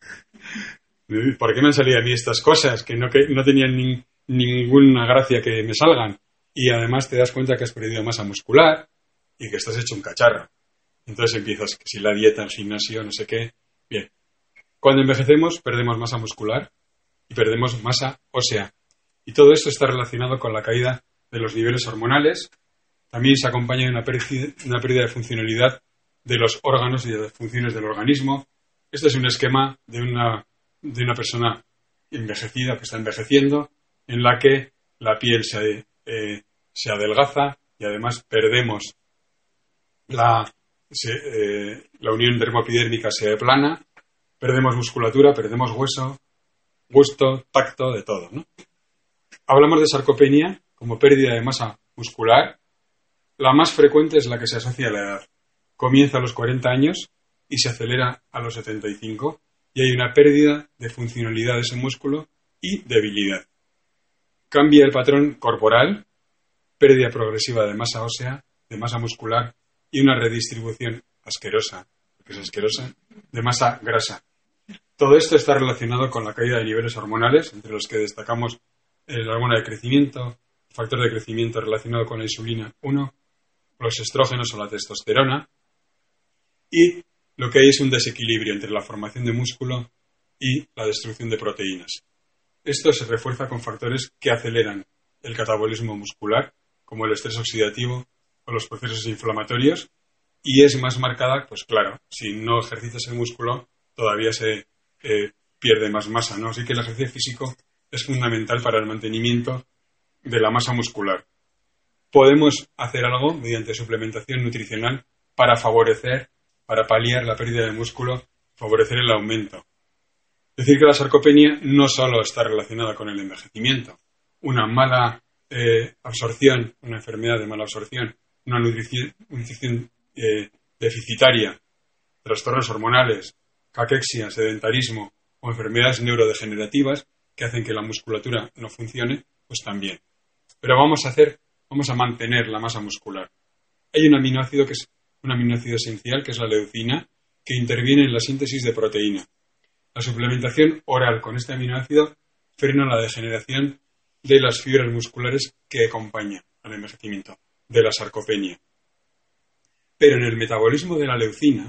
¿Por qué me han salido a mí estas cosas que no, que no tenían ni, ninguna gracia que me salgan? Y además te das cuenta que has perdido masa muscular y que estás hecho un cacharro. Entonces empiezas, que si la dieta, el gimnasio, no sé qué. Bien. Cuando envejecemos, perdemos masa muscular y perdemos masa ósea. Y todo esto está relacionado con la caída de los niveles hormonales. También se acompaña de una pérdida, una pérdida de funcionalidad de los órganos y de las funciones del organismo. Este es un esquema de una, de una persona envejecida, que está envejeciendo, en la que la piel se, eh, se adelgaza y además perdemos la, se, eh, la unión dermoepidérmica se aplana, perdemos musculatura, perdemos hueso, gusto, tacto, de todo, ¿no? Hablamos de sarcopenia como pérdida de masa muscular. La más frecuente es la que se asocia a la edad. Comienza a los cuarenta años y se acelera a los setenta y cinco y hay una pérdida de funcionalidad de ese músculo y debilidad. Cambia el patrón corporal, pérdida progresiva de masa ósea, de masa muscular y una redistribución asquerosa, porque es asquerosa, de masa grasa. Todo esto está relacionado con la caída de niveles hormonales, entre los que destacamos la hormona de crecimiento, el factor de crecimiento relacionado con la insulina uno, los estrógenos o la testosterona, y lo que hay es un desequilibrio entre la formación de músculo y la destrucción de proteínas. Esto se refuerza con factores que aceleran el catabolismo muscular, como el estrés oxidativo o los procesos inflamatorios, y es más marcada, pues claro, si no ejercitas el músculo, todavía se eh, pierde más masa, ¿no? Así que el ejercicio físico es fundamental para el mantenimiento de la masa muscular. Podemos hacer algo mediante suplementación nutricional para favorecer, para paliar la pérdida de músculo, favorecer el aumento. Es decir, que la sarcopenia no solo está relacionada con el envejecimiento. Una mala eh, absorción, una enfermedad de mala absorción, una nutrición, nutrición eh, deficitaria, trastornos hormonales, caquexia, sedentarismo o enfermedades neurodegenerativas que hacen que la musculatura no funcione, pues también. Pero vamos a hacer, vamos a mantener la masa muscular. Hay un aminoácido que es un aminoácido esencial, que es la leucina, que interviene en la síntesis de proteína. La suplementación oral con este aminoácido frena la degeneración de las fibras musculares que acompañan al envejecimiento, de la sarcopenia. Pero en el metabolismo de la leucina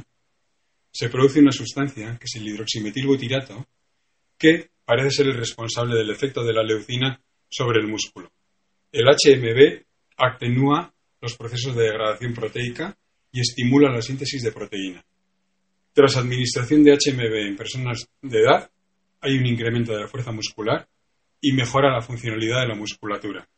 se produce una sustancia, que es el hidroximetilbutirato, que parece ser el responsable del efecto de la leucina sobre el músculo. El H M B atenúa los procesos de degradación proteica y estimula la síntesis de proteína. Tras administración de H M B en personas de edad, hay un incremento de la fuerza muscular y mejora la funcionalidad de la musculatura.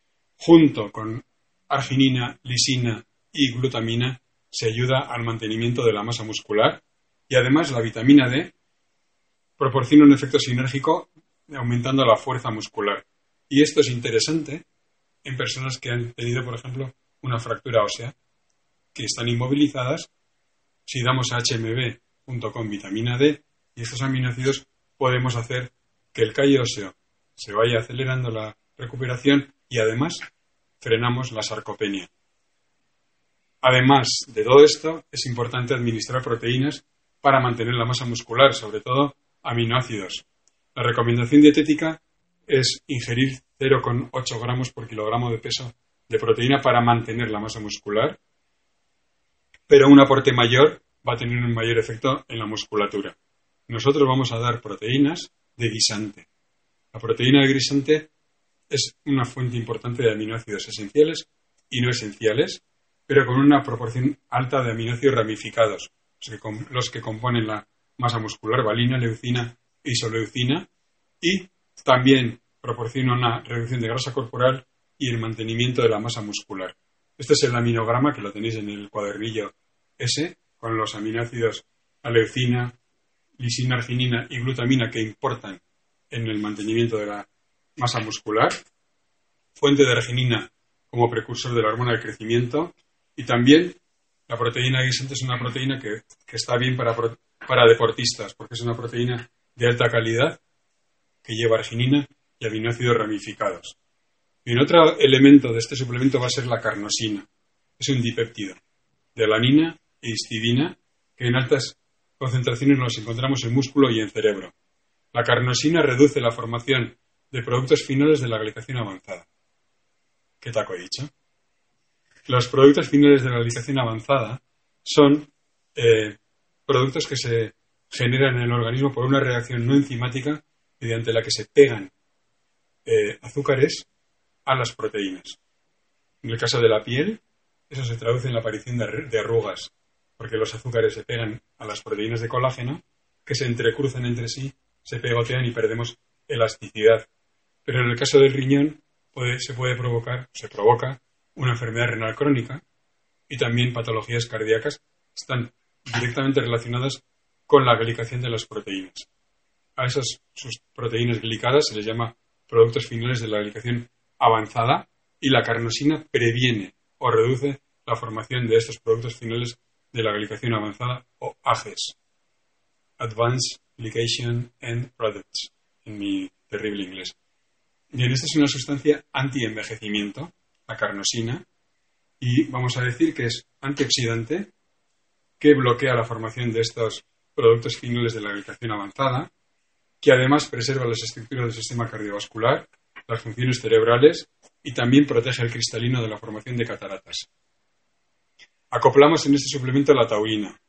Junto con arginina, lisina y glutamina, se ayuda al mantenimiento de la masa muscular y además la vitamina D proporciona un efecto sinérgico aumentando la fuerza muscular. Y esto es interesante en personas que han tenido, por ejemplo, una fractura ósea, que están inmovilizadas. Si damos H M B junto con vitamina D y estos aminoácidos, podemos hacer que el callo óseo se vaya acelerando la recuperación y además frenamos la sarcopenia. Además de todo esto, es importante administrar proteínas para mantener la masa muscular, sobre todo aminoácidos. La recomendación dietética es ingerir cero coma ocho gramos por kilogramo de peso de proteína para mantener la masa muscular, pero un aporte mayor va a tener un mayor efecto en la musculatura. Nosotros vamos a dar proteínas de guisante. La proteína de guisante es una fuente importante de aminoácidos esenciales y no esenciales pero con una proporción alta de aminoácidos ramificados, los que componen la masa muscular, valina, leucina e isoleucina, y también proporciona una reducción de grasa corporal y el mantenimiento de la masa muscular. Este es el aminograma, que lo tenéis en el cuadernillo S, con los aminoácidos aleucina, lisina, arginina y glutamina que importan en el mantenimiento de la masa muscular, fuente de arginina como precursor de la hormona del crecimiento, y también la proteína guisante es una proteína que, que está bien para, para deportistas, porque es una proteína de alta calidad que lleva arginina y aminoácidos ramificados. Y un otro elemento de este suplemento va a ser la carnosina. Es un dipéptido de alanina e histidina que en altas concentraciones nos encontramos en músculo y en cerebro. La carnosina reduce la formación de productos finales de la glicación avanzada. ¿Qué taco he dicho? Los productos finales de la glicación avanzada son eh, productos que se generan en el organismo por una reacción no enzimática mediante la que se pegan eh, azúcares a las proteínas. En el caso de la piel, eso se traduce en la aparición de, de arrugas, porque los azúcares se pegan a las proteínas de colágeno, que se entrecruzan entre sí, se pegotean y perdemos elasticidad. Pero en el caso del riñón puede, se puede provocar, se provoca una enfermedad renal crónica y también patologías cardíacas están directamente relacionadas con la glicación de las proteínas. A esas sus proteínas glicadas se les llama productos finales de la glicación avanzada, y la carnosina previene o reduce la formación de estos productos finales de la glicación avanzada, o A G E S, Advanced Glycation End Products, en mi terrible inglés. Bien, esta es una sustancia anti-envejecimiento, la carnosina, y vamos a decir que es antioxidante, que bloquea la formación de estos productos finales de la glicación avanzada, que además preserva las estructuras del sistema cardiovascular, las funciones cerebrales, y también protege el cristalino de la formación de cataratas. Acoplamos en este suplemento la taurina.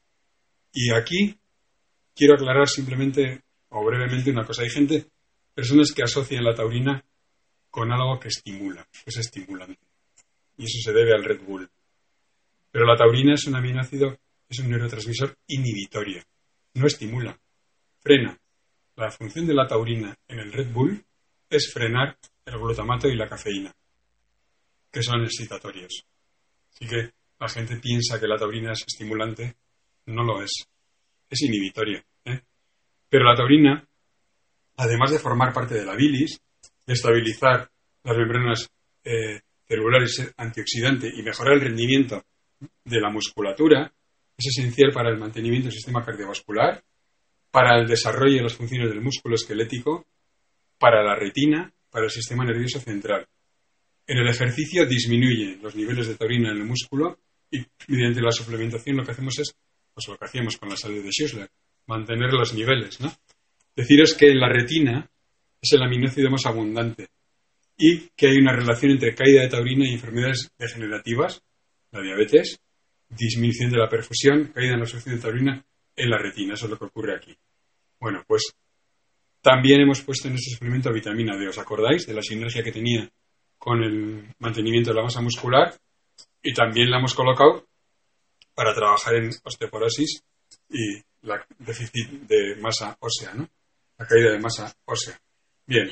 Y aquí quiero aclarar simplemente o brevemente una cosa. Hay gente, personas que asocian la taurina con algo que estimula, que es estimulante. Y eso se debe al Red Bull. Pero la taurina es un aminoácido, es un neurotransmisor inhibitorio. No estimula, frena. La función de la taurina en el Red Bull es frenar el glutamato y la cafeína, que son excitatorios. Así que la gente piensa que la taurina es estimulante, no lo es. Es inhibitorio, ¿eh? Pero la taurina, además de formar parte de la bilis, de estabilizar las membranas eh, celulares, ser antioxidante y mejorar el rendimiento de la musculatura, es esencial para el mantenimiento del sistema cardiovascular, para el desarrollo de las funciones del músculo esquelético, para la retina, para el sistema nervioso central. En el ejercicio disminuye los niveles de taurina en el músculo y mediante la suplementación lo que hacemos es, pues lo que hacíamos con la salud de Schussler, mantener los niveles, ¿no? Deciros que en la retina es el aminoácido más abundante y que hay una relación entre caída de taurina y enfermedades degenerativas, la diabetes, disminución de la perfusión, caída en la absorción de taurina en la retina. Eso es lo que ocurre aquí. Bueno, pues también hemos puesto en este suplemento vitamina D. ¿Os acordáis de la sinergia que tenía con el mantenimiento de la masa muscular? Y también la hemos colocado para trabajar en osteoporosis y la déficit de masa ósea, ¿no? La caída de masa ósea. Bien.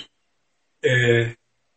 Eh,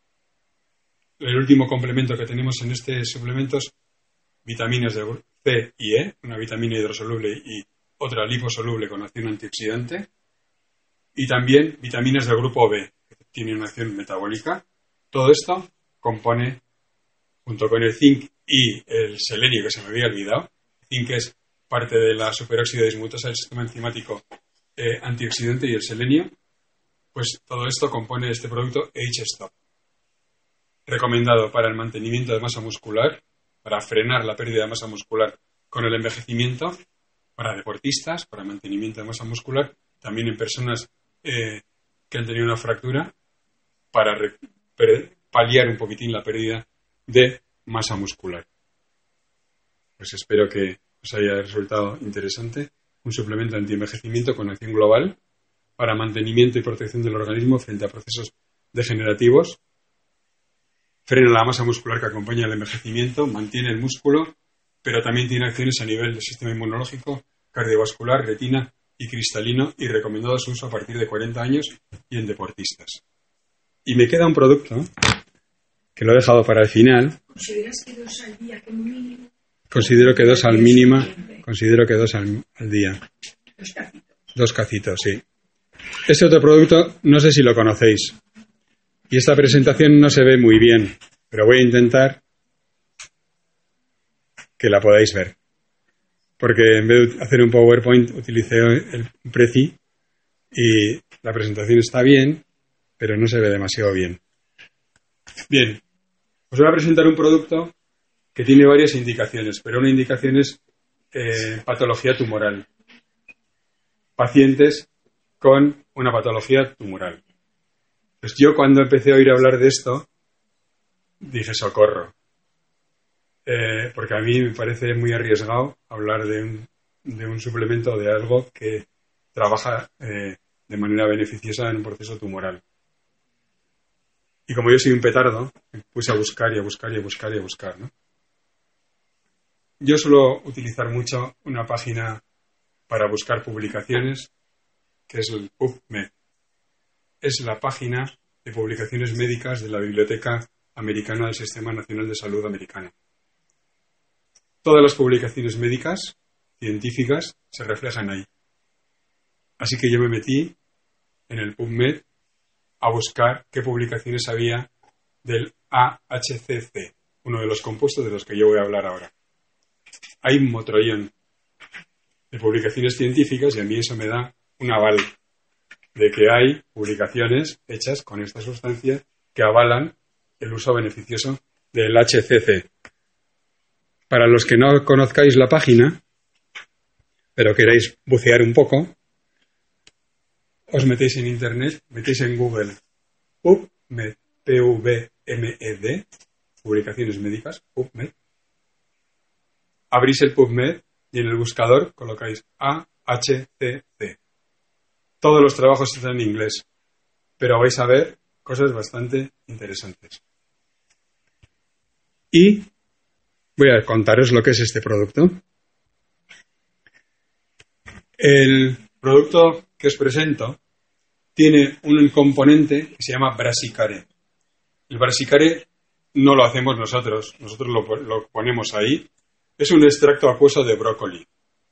el último complemento que tenemos en este suplemento es vitaminas de C y E, una vitamina hidrosoluble y otra liposoluble con acción antioxidante, y también vitaminas del grupo B, que tiene una acción metabólica. Todo esto compone, junto con el zinc y el selenio, que se me había olvidado, el zinc es parte de la superóxido dismutasa del sistema enzimático eh, antioxidante, y el selenio, pues todo esto compone este producto H-Stop, recomendado para el mantenimiento de masa muscular, para frenar la pérdida de masa muscular con el envejecimiento, para deportistas, para mantenimiento de masa muscular, también en personas eh, que han tenido una fractura, para re- per- paliar un poquitín la pérdida de masa muscular. Pues espero que os haya resultado interesante. Un suplemento antienvejecimiento con acción global para mantenimiento y protección del organismo frente a procesos degenerativos, frena la masa muscular que acompaña el envejecimiento, mantiene el músculo, pero también tiene acciones a nivel del sistema inmunológico, cardiovascular, retina y cristalino, y recomendado su uso a partir de cuarenta años y en deportistas. Y me queda un producto que lo he dejado para el final. ¿Consideras que dos al día como mínimo? Considero que dos al mínimo, considero que dos al, al día. Dos cacitos. Dos cacitos, sí. Este otro producto, no sé si lo conocéis. Y esta presentación no se ve muy bien, pero voy a intentar que la podáis ver. Porque en vez de hacer un PowerPoint, utilicé el Prezi y la presentación está bien, pero no se ve demasiado bien. Bien, os voy a presentar un producto que tiene varias indicaciones, pero una indicación es eh, patología tumoral. Pacientes con una patología tumoral. Pues yo cuando empecé a oír hablar de esto, dije socorro. Eh, porque a mí me parece muy arriesgado hablar de un, de un suplemento o de algo que trabaja eh, de manera beneficiosa en un proceso tumoral. Y como yo soy un petardo, me puse a buscar y a buscar y a buscar y a buscar, ¿no? Yo suelo utilizar mucho una página para buscar publicaciones, que es el PubMed. Es la página de publicaciones médicas de la Biblioteca Americana del Sistema Nacional de Salud Americano. Todas las publicaciones médicas, científicas, se reflejan ahí. Así que yo me metí en el PubMed a buscar qué publicaciones había del A H C C, uno de los compuestos de los que yo voy a hablar ahora. Hay un motrollón de publicaciones científicas y a mí eso me da un aval de que hay publicaciones hechas con esta sustancia que avalan el uso beneficioso del H C C. Para los que no conozcáis la página, pero queráis bucear un poco, os metéis en internet, metéis en Google PubMed, P V M E D, publicaciones médicas, PubMed. Abrís el PubMed y en el buscador colocáis A H C C. Todos los trabajos están en inglés, pero vais a ver cosas bastante interesantes. Y voy a contaros lo que es este producto. El producto que os presento tiene un componente que se llama Brassicare. El Brassicare no lo hacemos nosotros, nosotros lo, lo ponemos ahí. Es un extracto acuoso de brócoli.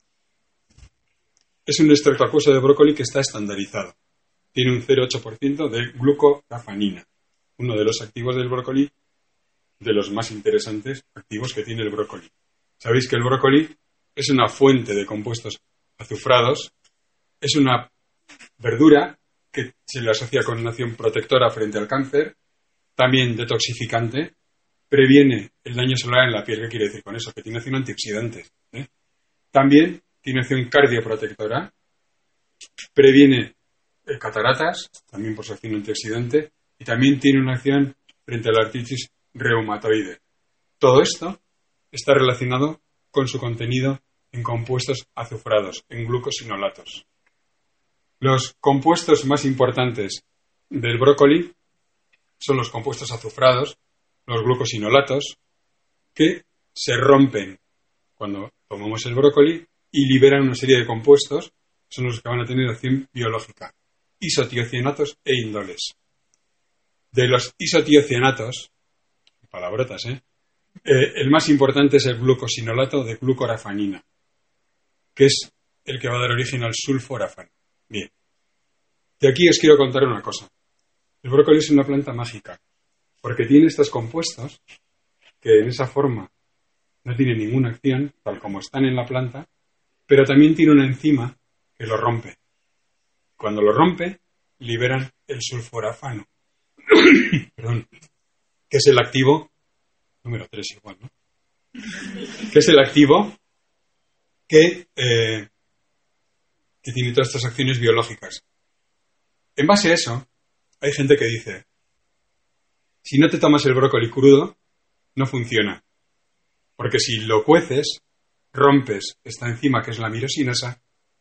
Es un extracto acuoso de brócoli que está estandarizado. Tiene un cero coma ocho por ciento de glucorafanina, uno de los activos del brócoli, de los más interesantes activos que tiene el brócoli. Sabéis que el brócoli es una fuente de compuestos azufrados, es una verdura que se le asocia con una acción protectora frente al cáncer, también detoxificante, previene el daño solar en la piel. ¿Qué quiere decir con eso? Que tiene acción antioxidante. ¿eh? También tiene acción cardioprotectora, previene eh, cataratas, también por su acción antioxidante, y también tiene una acción frente a la artritis reumatoide. Todo esto está relacionado con su contenido en compuestos azufrados, en glucosinolatos. Los compuestos más importantes del brócoli son los compuestos azufrados, los glucosinolatos, que se rompen cuando tomamos el brócoli y liberan una serie de compuestos, son los que van a tener acción biológica, isotiocianatos e indoles. De los isotiocianatos, palabrotas, ¿eh? Eh, el más importante es el glucosinolato de glucorafanina, que es el que va a dar origen al sulforafano. Bien. De aquí os quiero contar una cosa. El brócoli es una planta mágica, porque tiene estos compuestos que en esa forma no tienen ninguna acción, tal como están en la planta, pero también tiene una enzima que lo rompe. Cuando lo rompe, liberan el sulforafano, perdón, que es el activo, número tres igual, ¿no? Que es el activo que, eh, que tiene todas estas acciones biológicas. En base a eso, hay gente que dice, si no te tomas el brócoli crudo, no funciona. Porque si lo cueces, rompes esta enzima que es la mirosinasa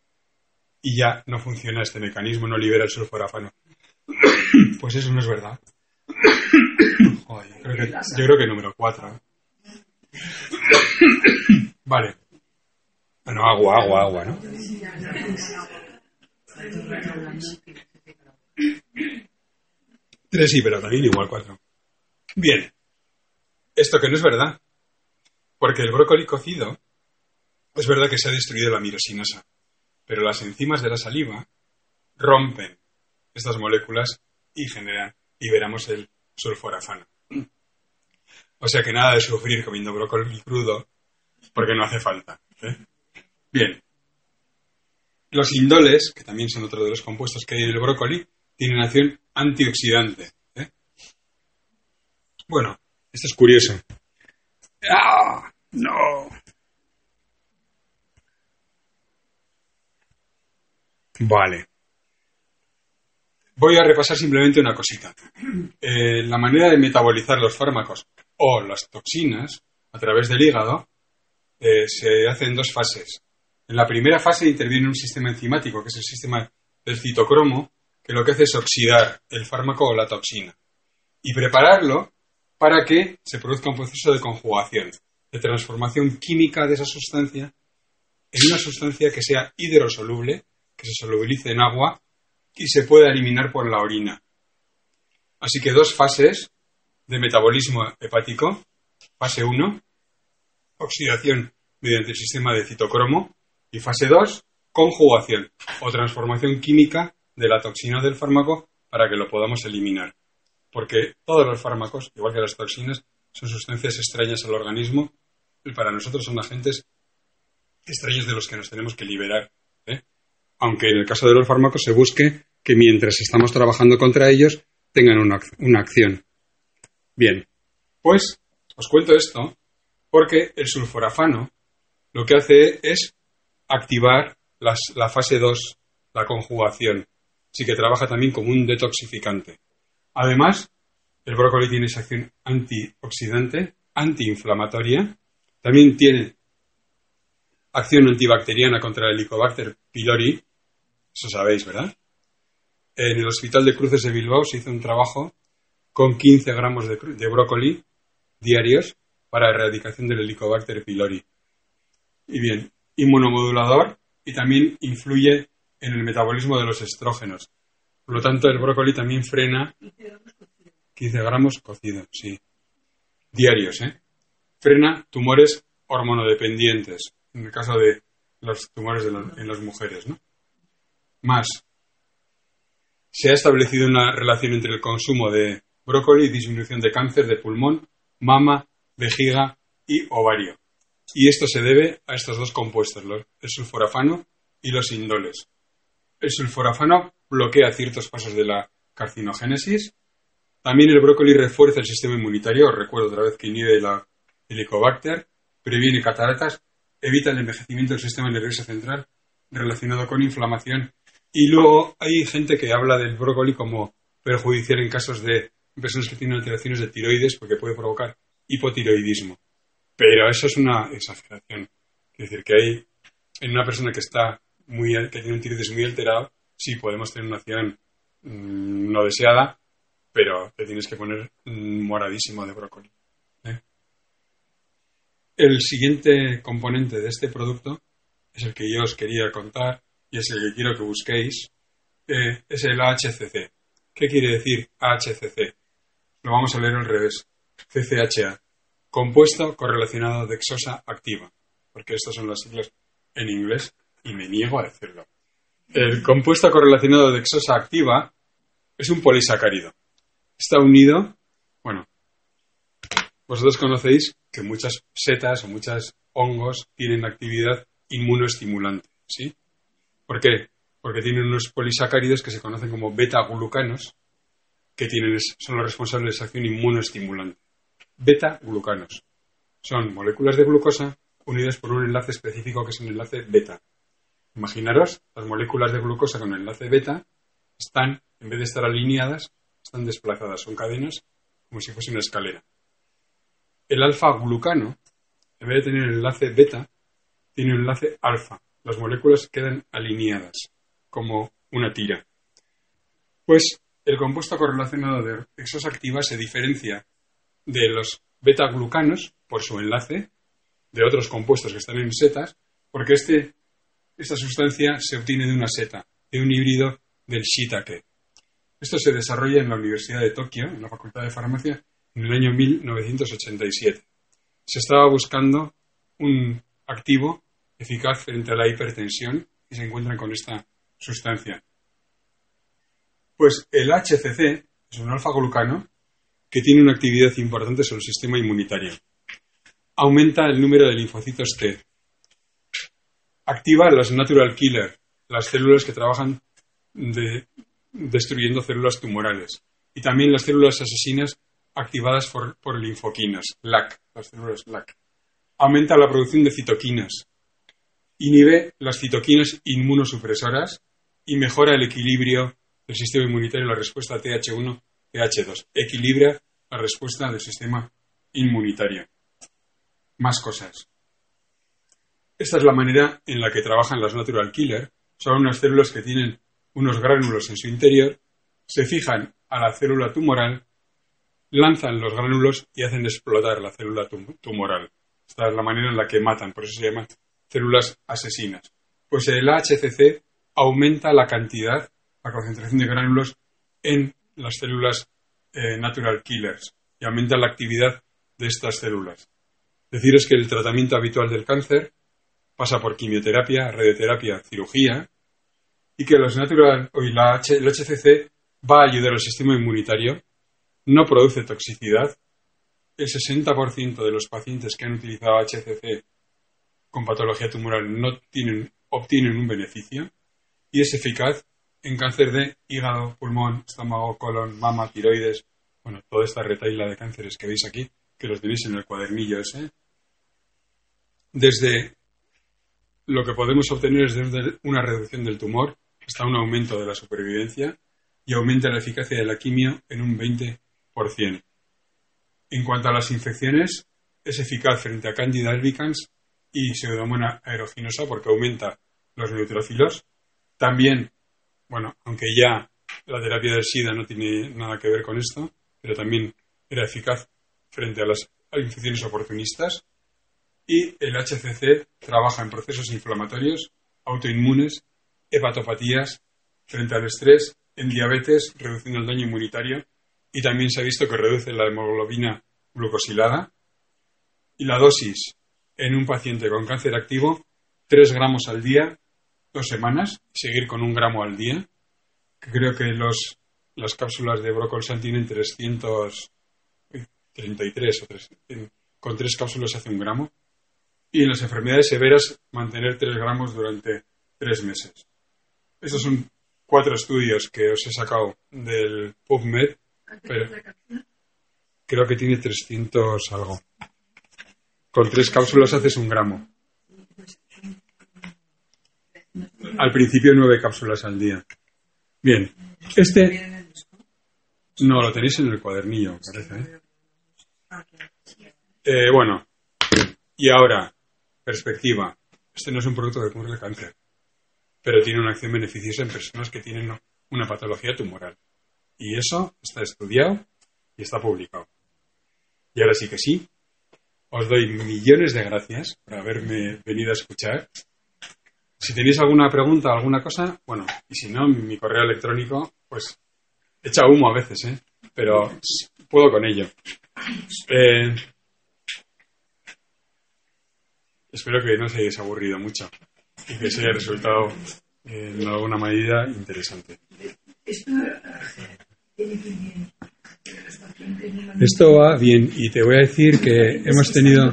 y ya no funciona este mecanismo, no libera el sulforafano. Pues eso no es verdad. Joder, yo, creo que, yo creo que número cuatro. ¿eh? Vale. Bueno, agua, agua, agua, ¿no? Tres sí, pero también igual cuatro. Bien. Esto que no es verdad. Porque el brócoli cocido, es verdad que se ha destruido la mirosinasa, pero las enzimas de la saliva rompen estas moléculas y generan, liberamos el sulforafano. O sea que nada de sufrir comiendo brócoli crudo, porque no hace falta. ¿eh? Bien. Los indoles, que también son otro de los compuestos que hay en el brócoli, tienen acción antioxidante. ¿eh? Bueno, esto es curioso. ¡Ah! ¡No! Vale. Voy a repasar simplemente una cosita. Eh, la manera de metabolizar los fármacos o las toxinas a través del hígado eh, se hace en dos fases. En la primera fase interviene un sistema enzimático, que es el sistema del citocromo, que lo que hace es oxidar el fármaco o la toxina y prepararlo para que se produzca un proceso de conjugación, de transformación química de esa sustancia en una sustancia que sea hidrosoluble, que se solubilice en agua y se pueda eliminar por la orina. Así que dos fases de metabolismo hepático. Fase uno, oxidación mediante el sistema de citocromo. Y fase dos, conjugación o transformación química de la toxina del fármaco para que lo podamos eliminar. Porque todos los fármacos, igual que las toxinas, son sustancias extrañas al organismo y para nosotros son agentes extraños de los que nos tenemos que liberar. ¿eh? Aunque en el caso de los fármacos se busque que mientras estamos trabajando contra ellos tengan una, una acción. Bien, pues os cuento esto porque el sulforafano lo que hace es activar las, la fase dos, la conjugación. Así que trabaja también como un detoxificante. Además, el brócoli tiene esa acción antioxidante, antiinflamatoria. También tiene acción antibacteriana contra el Helicobacter pylori. Eso sabéis, ¿verdad? En el Hospital de Cruces de Bilbao se hizo un trabajo con quince gramos de, de brócoli diarios para erradicación del Helicobacter pylori. Y bien, inmunomodulador y también influye en el metabolismo de los estrógenos. Por lo tanto, el brócoli también frena quince gramos cocido, sí. Diarios, ¿eh? Frena tumores hormonodependientes, en el caso de los tumores de la, en las mujeres, ¿no? Más. Se ha establecido una relación entre el consumo de brócoli y disminución de cáncer de pulmón, mama, vejiga y ovario. Y esto se debe a estos dos compuestos, el sulforafano y los indoles. El sulforafano bloquea ciertos pasos de la carcinogénesis. También el brócoli refuerza el sistema inmunitario. Os recuerdo otra vez que inhibe la Helicobacter, previene cataratas, evita el envejecimiento del sistema nervioso central relacionado con inflamación. Y luego hay gente que habla del brócoli como perjudicial en casos de personas que tienen alteraciones de tiroides porque puede provocar hipotiroidismo. Pero eso es una exageración. Es decir, que hay en una persona que está muy que tiene un tiroides muy alterado, sí podemos tener una acción mmm, no deseada, pero te tienes que poner mmm, moradísimo de brócoli. ¿eh? El siguiente componente de este producto es el que yo os quería contar y es el que quiero que busquéis, eh, es el A H C C. ¿Qué quiere decir A H C C? Lo vamos a leer al revés. C C H A. Compuesto correlacionado de dexosa activa. Porque estas son las siglas en inglés y me niego a decirlo. El compuesto correlacionado de dexosa activa es un polisacárido. Está unido, bueno, vosotros conocéis que muchas setas o muchos hongos tienen actividad inmunoestimulante, ¿sí? ¿Por qué? Porque tienen unos polisacáridos que se conocen como beta-glucanos, que tienen, son los responsables de esa acción inmunoestimulante. Beta-glucanos. Son moléculas de glucosa unidas por un enlace específico que es un enlace beta. Imaginaros, las moléculas de glucosa con el enlace beta están, en vez de estar alineadas, están desplazadas. Son cadenas como si fuese una escalera. El alfa-glucano, en vez de tener el enlace beta, tiene un enlace alfa. Las moléculas quedan alineadas, como una tira. Pues el compuesto correlacionado de exos activa se diferencia de los beta-glucanos por su enlace de otros compuestos que están en setas, porque este, esta sustancia se obtiene de una seta, de un híbrido del shiitake. Esto se desarrolla en la Universidad de Tokio, en la Facultad de Farmacia, en el año mil novecientos ochenta y siete. Se estaba buscando un activo eficaz frente a la hipertensión y se encuentran con esta sustancia. Pues el H C C es un alfa-glucano que tiene una actividad importante sobre el sistema inmunitario. Aumenta el número de linfocitos T. Activa las natural killer, las células que trabajan de, destruyendo células tumorales. Y también las células asesinas activadas por, por linfoquinas, L A C, las células L A C. Aumenta la producción de citoquinas. Inhibe las citoquinas inmunosupresoras y mejora el equilibrio del sistema inmunitario y la respuesta T H uno, T H dos. Equilibra la respuesta del sistema inmunitario. Más cosas. Esta es la manera en la que trabajan las natural killer. Son unas células que tienen unos gránulos en su interior, se fijan a la célula tumoral, lanzan los gránulos y hacen explotar la célula tum- tumoral. Esta es la manera en la que matan, por eso se llaman células asesinas. Pues el H C C aumenta la cantidad, la concentración de gránulos en las células eh, natural killers y aumenta la actividad de estas células. Deciros que el tratamiento habitual del cáncer pasa por quimioterapia, radioterapia, cirugía, y que los natural, o la H, el H C C va a ayudar al sistema inmunitario, no produce toxicidad. El sesenta por ciento de los pacientes que han utilizado H C C con patología tumoral no tienen, obtienen un beneficio y es eficaz en cáncer de hígado, pulmón, estómago, colon, mama, tiroides, bueno, toda esta retahíla de cánceres que veis aquí, que los tenéis en el cuadernillo ese. Desde lo que podemos obtener es desde una reducción del tumor hasta un aumento de la supervivencia y aumenta la eficacia de la quimio en un veinte por ciento. En cuanto a las infecciones, es eficaz frente a Candida albicans y Pseudomonas aeruginosa porque aumenta los neutrófilos. También, bueno, aunque ya la terapia del SIDA no tiene nada que ver con esto, pero también era eficaz frente a las infecciones oportunistas. Y el H C C trabaja en procesos inflamatorios, autoinmunes, hepatopatías, frente al estrés, en diabetes, reduciendo el daño inmunitario, y también se ha visto que reduce la hemoglobina glucosilada. Y la dosis en un paciente con cáncer activo, tres gramos al día, dos semanas, seguir con un gramo al día, que creo que los, las cápsulas de Brocolsan tienen trescientos treinta y tres, o tres, con tres cápsulas se hace un gramo. Y en las enfermedades severas, mantener tres gramos durante tres meses. Estos son cuatro estudios que os he sacado del PubMed, pero creo que tiene trescientos algo. Con tres cápsulas haces un gramo. Al principio nueve cápsulas al día. Bien, este no lo tenéis en el cuadernillo, parece, ¿eh? Eh, bueno, y ahora, perspectiva. Este no es un producto que cure el cáncer, pero tiene una acción beneficiosa en personas que tienen una patología tumoral. Y eso está estudiado y está publicado. Y ahora sí que sí, os doy millones de gracias por haberme venido a escuchar. Si tenéis alguna pregunta, alguna cosa, bueno, y si no, mi, mi correo electrónico, pues echa humo a veces, ¿eh? Pero puedo con ello. Eh, espero que no os hayáis aburrido mucho y que os haya resultado eh, en alguna medida interesante. Esto va bien y te voy a decir que hemos tenido...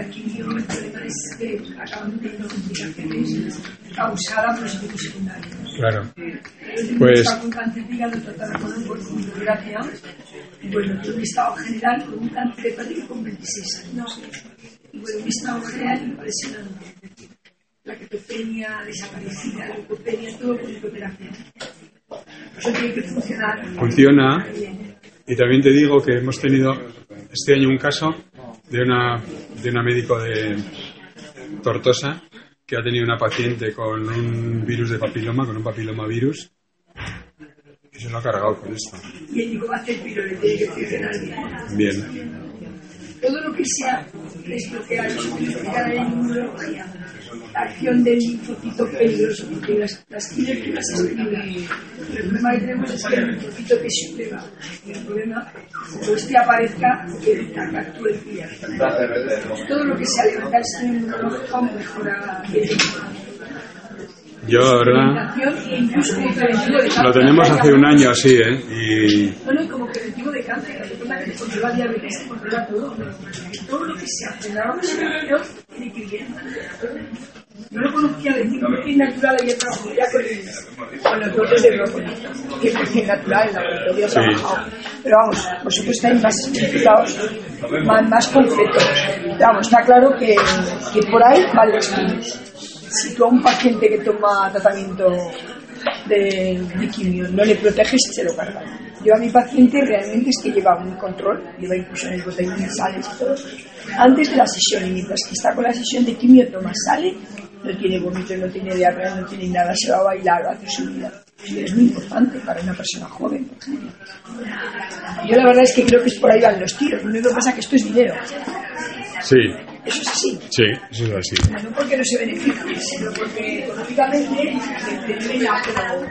causada por efectos secundarios. Claro. Pues... con cáncer de hígado tratada con quimioterapia. Bueno, tuve un estado general con un cáncer hepático con veintiséis años. Y bueno, un estado general impresionante. La ketopenia desaparecida, la leucopenia, todo con quimioterapia. Eso tiene que funcionar. Funciona. Y también te digo que hemos tenido este año un caso de una, de una médico de Tortosa que ha tenido una paciente con un virus de papiloma, con un papilomavirus. Se lo ha cargado con esto. Y el digo, va a hacer piro, le tiene que funcionar bien. Bien. Todo lo que sea desbloquear, desbloquear la inmunología, la acción del linfocito peligroso, porque las, las quimioterapias es terrible. El problema que tenemos es que el linfocito te subleva. Y el problema, como este aparezca, evita que actúe el pilla. Todo lo que sea levantar el sistema inmunológico mejora el Yo, la verdad, lo tenemos hace un año así, ¿eh? Y... Bueno, y como preventivo de cáncer, que recuerda que te controla diabetes, te controla todo. Todo lo que sea frenar la oxidación tiene que ir bien. Yo lo conocía de cien por ciento natural, había trabajado ya con, el, con los brotes de brócoli, cien por ciento natural, en laboratorio sí. trabajado. Pero vamos, por supuesto hay más certificados, más, más concretos. Pero vamos, está claro que, que por ahí van los estudios. Si tú a un paciente que toma tratamiento de, de quimio no le proteges, se lo cargan. Yo a mi paciente realmente es que lleva un control, lleva incluso en el bote sales y todo, antes de la sesión, y mientras que está con la sesión de quimio toma, sale, no tiene vómito, no tiene diarrea, no tiene nada, se va a bailar, va a hacer su vida. Y es muy importante para una persona joven, por ejemplo. Yo la verdad es que creo que es por ahí van los tiros, lo único que pasa es que esto es dinero. Sí. Eso es así. Sí, eso es así. No porque no se beneficie, sino porque económicamente te drena, pero...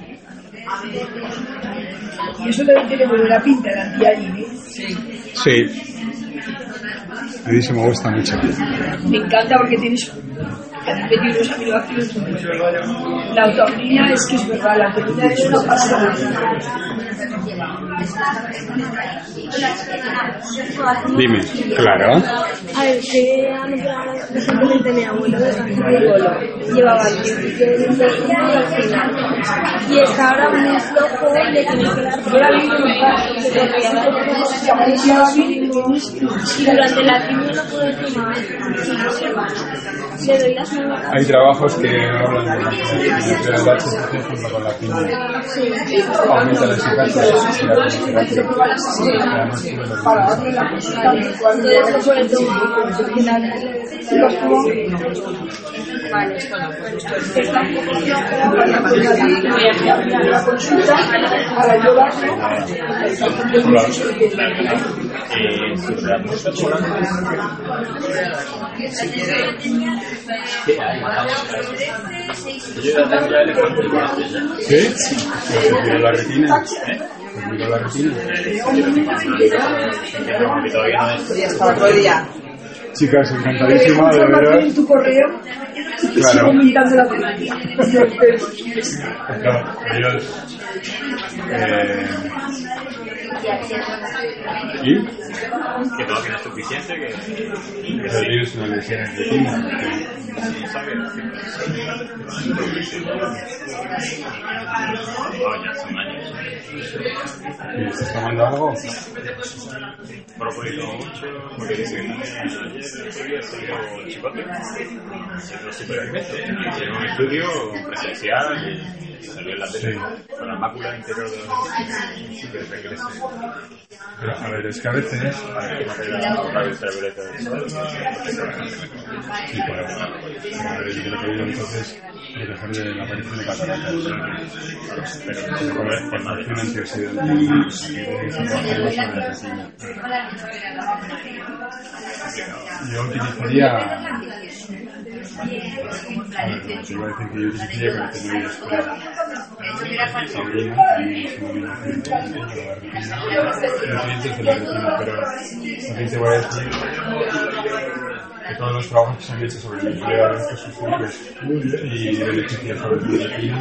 Y eso también tiene muy buena pinta, el anti-aging, ¿eh? Sí. Sí. A mí se me gusta mucho. Me encanta porque tienes unos aminoácidos. La autoamina es que es verdad, la autoamina es una pasada. Dime, claro. A ver, que recientemente mi abuelo de San llevaba el principio de medicina y al final. Y está ahora muy flojo, le tiene que dar fuera de y durante la quimio no puede tomar. Le doy las manos. Hay trabajos que hablan de la H S C junto con la quimio. Aumenta la eficacia de la quimioterapia. Para darle la consulta cuando se puede tomar. Vale, esto no, pues esto es la consulta para ayudarlo. ¿Sí? ¿Se miró la retina? ¿Se miró la retina? Hasta otro día. Chicas, encantadísima de veros. En tu correo y claro. sigo mirando la terapia. Claro, adiós. Eh... ¿Y? Que todo que no es suficiente, que... Pero tienes una lesión en retina. No, ya son años. ¿Y estás tomando algo? Brócoli tomo mucho, porque dice que ayer, ese día salió el chicote. Los superalimentos. Hicieron un estudio presencial y salió en la tele con la mácula interior de los que regrese. Pero, a ver, es que a veces... Sí, para... A ver, yo lo que digo entonces proteger de la aparición de cataratas. Pero con formación antioxidante. Yo utilizaría... A ver, no, te iba a decir que yo utilizaría carotenoides, pero... Sabrina, y su nominación nutrientes de la retina, pero también te voy a decir que todos los trabajos que se han hecho sobre el empleo de estos sustitutos y beneficios sobre la retina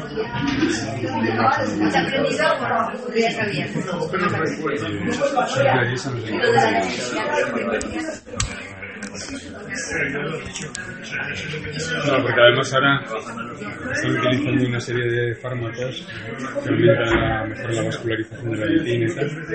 ¿Has aprendido o ya sabías? soy clarisa, no sé no, porque además ahora están utilizando una serie de fármacos que aumentan la, mejor la vascularización de la retina y tal.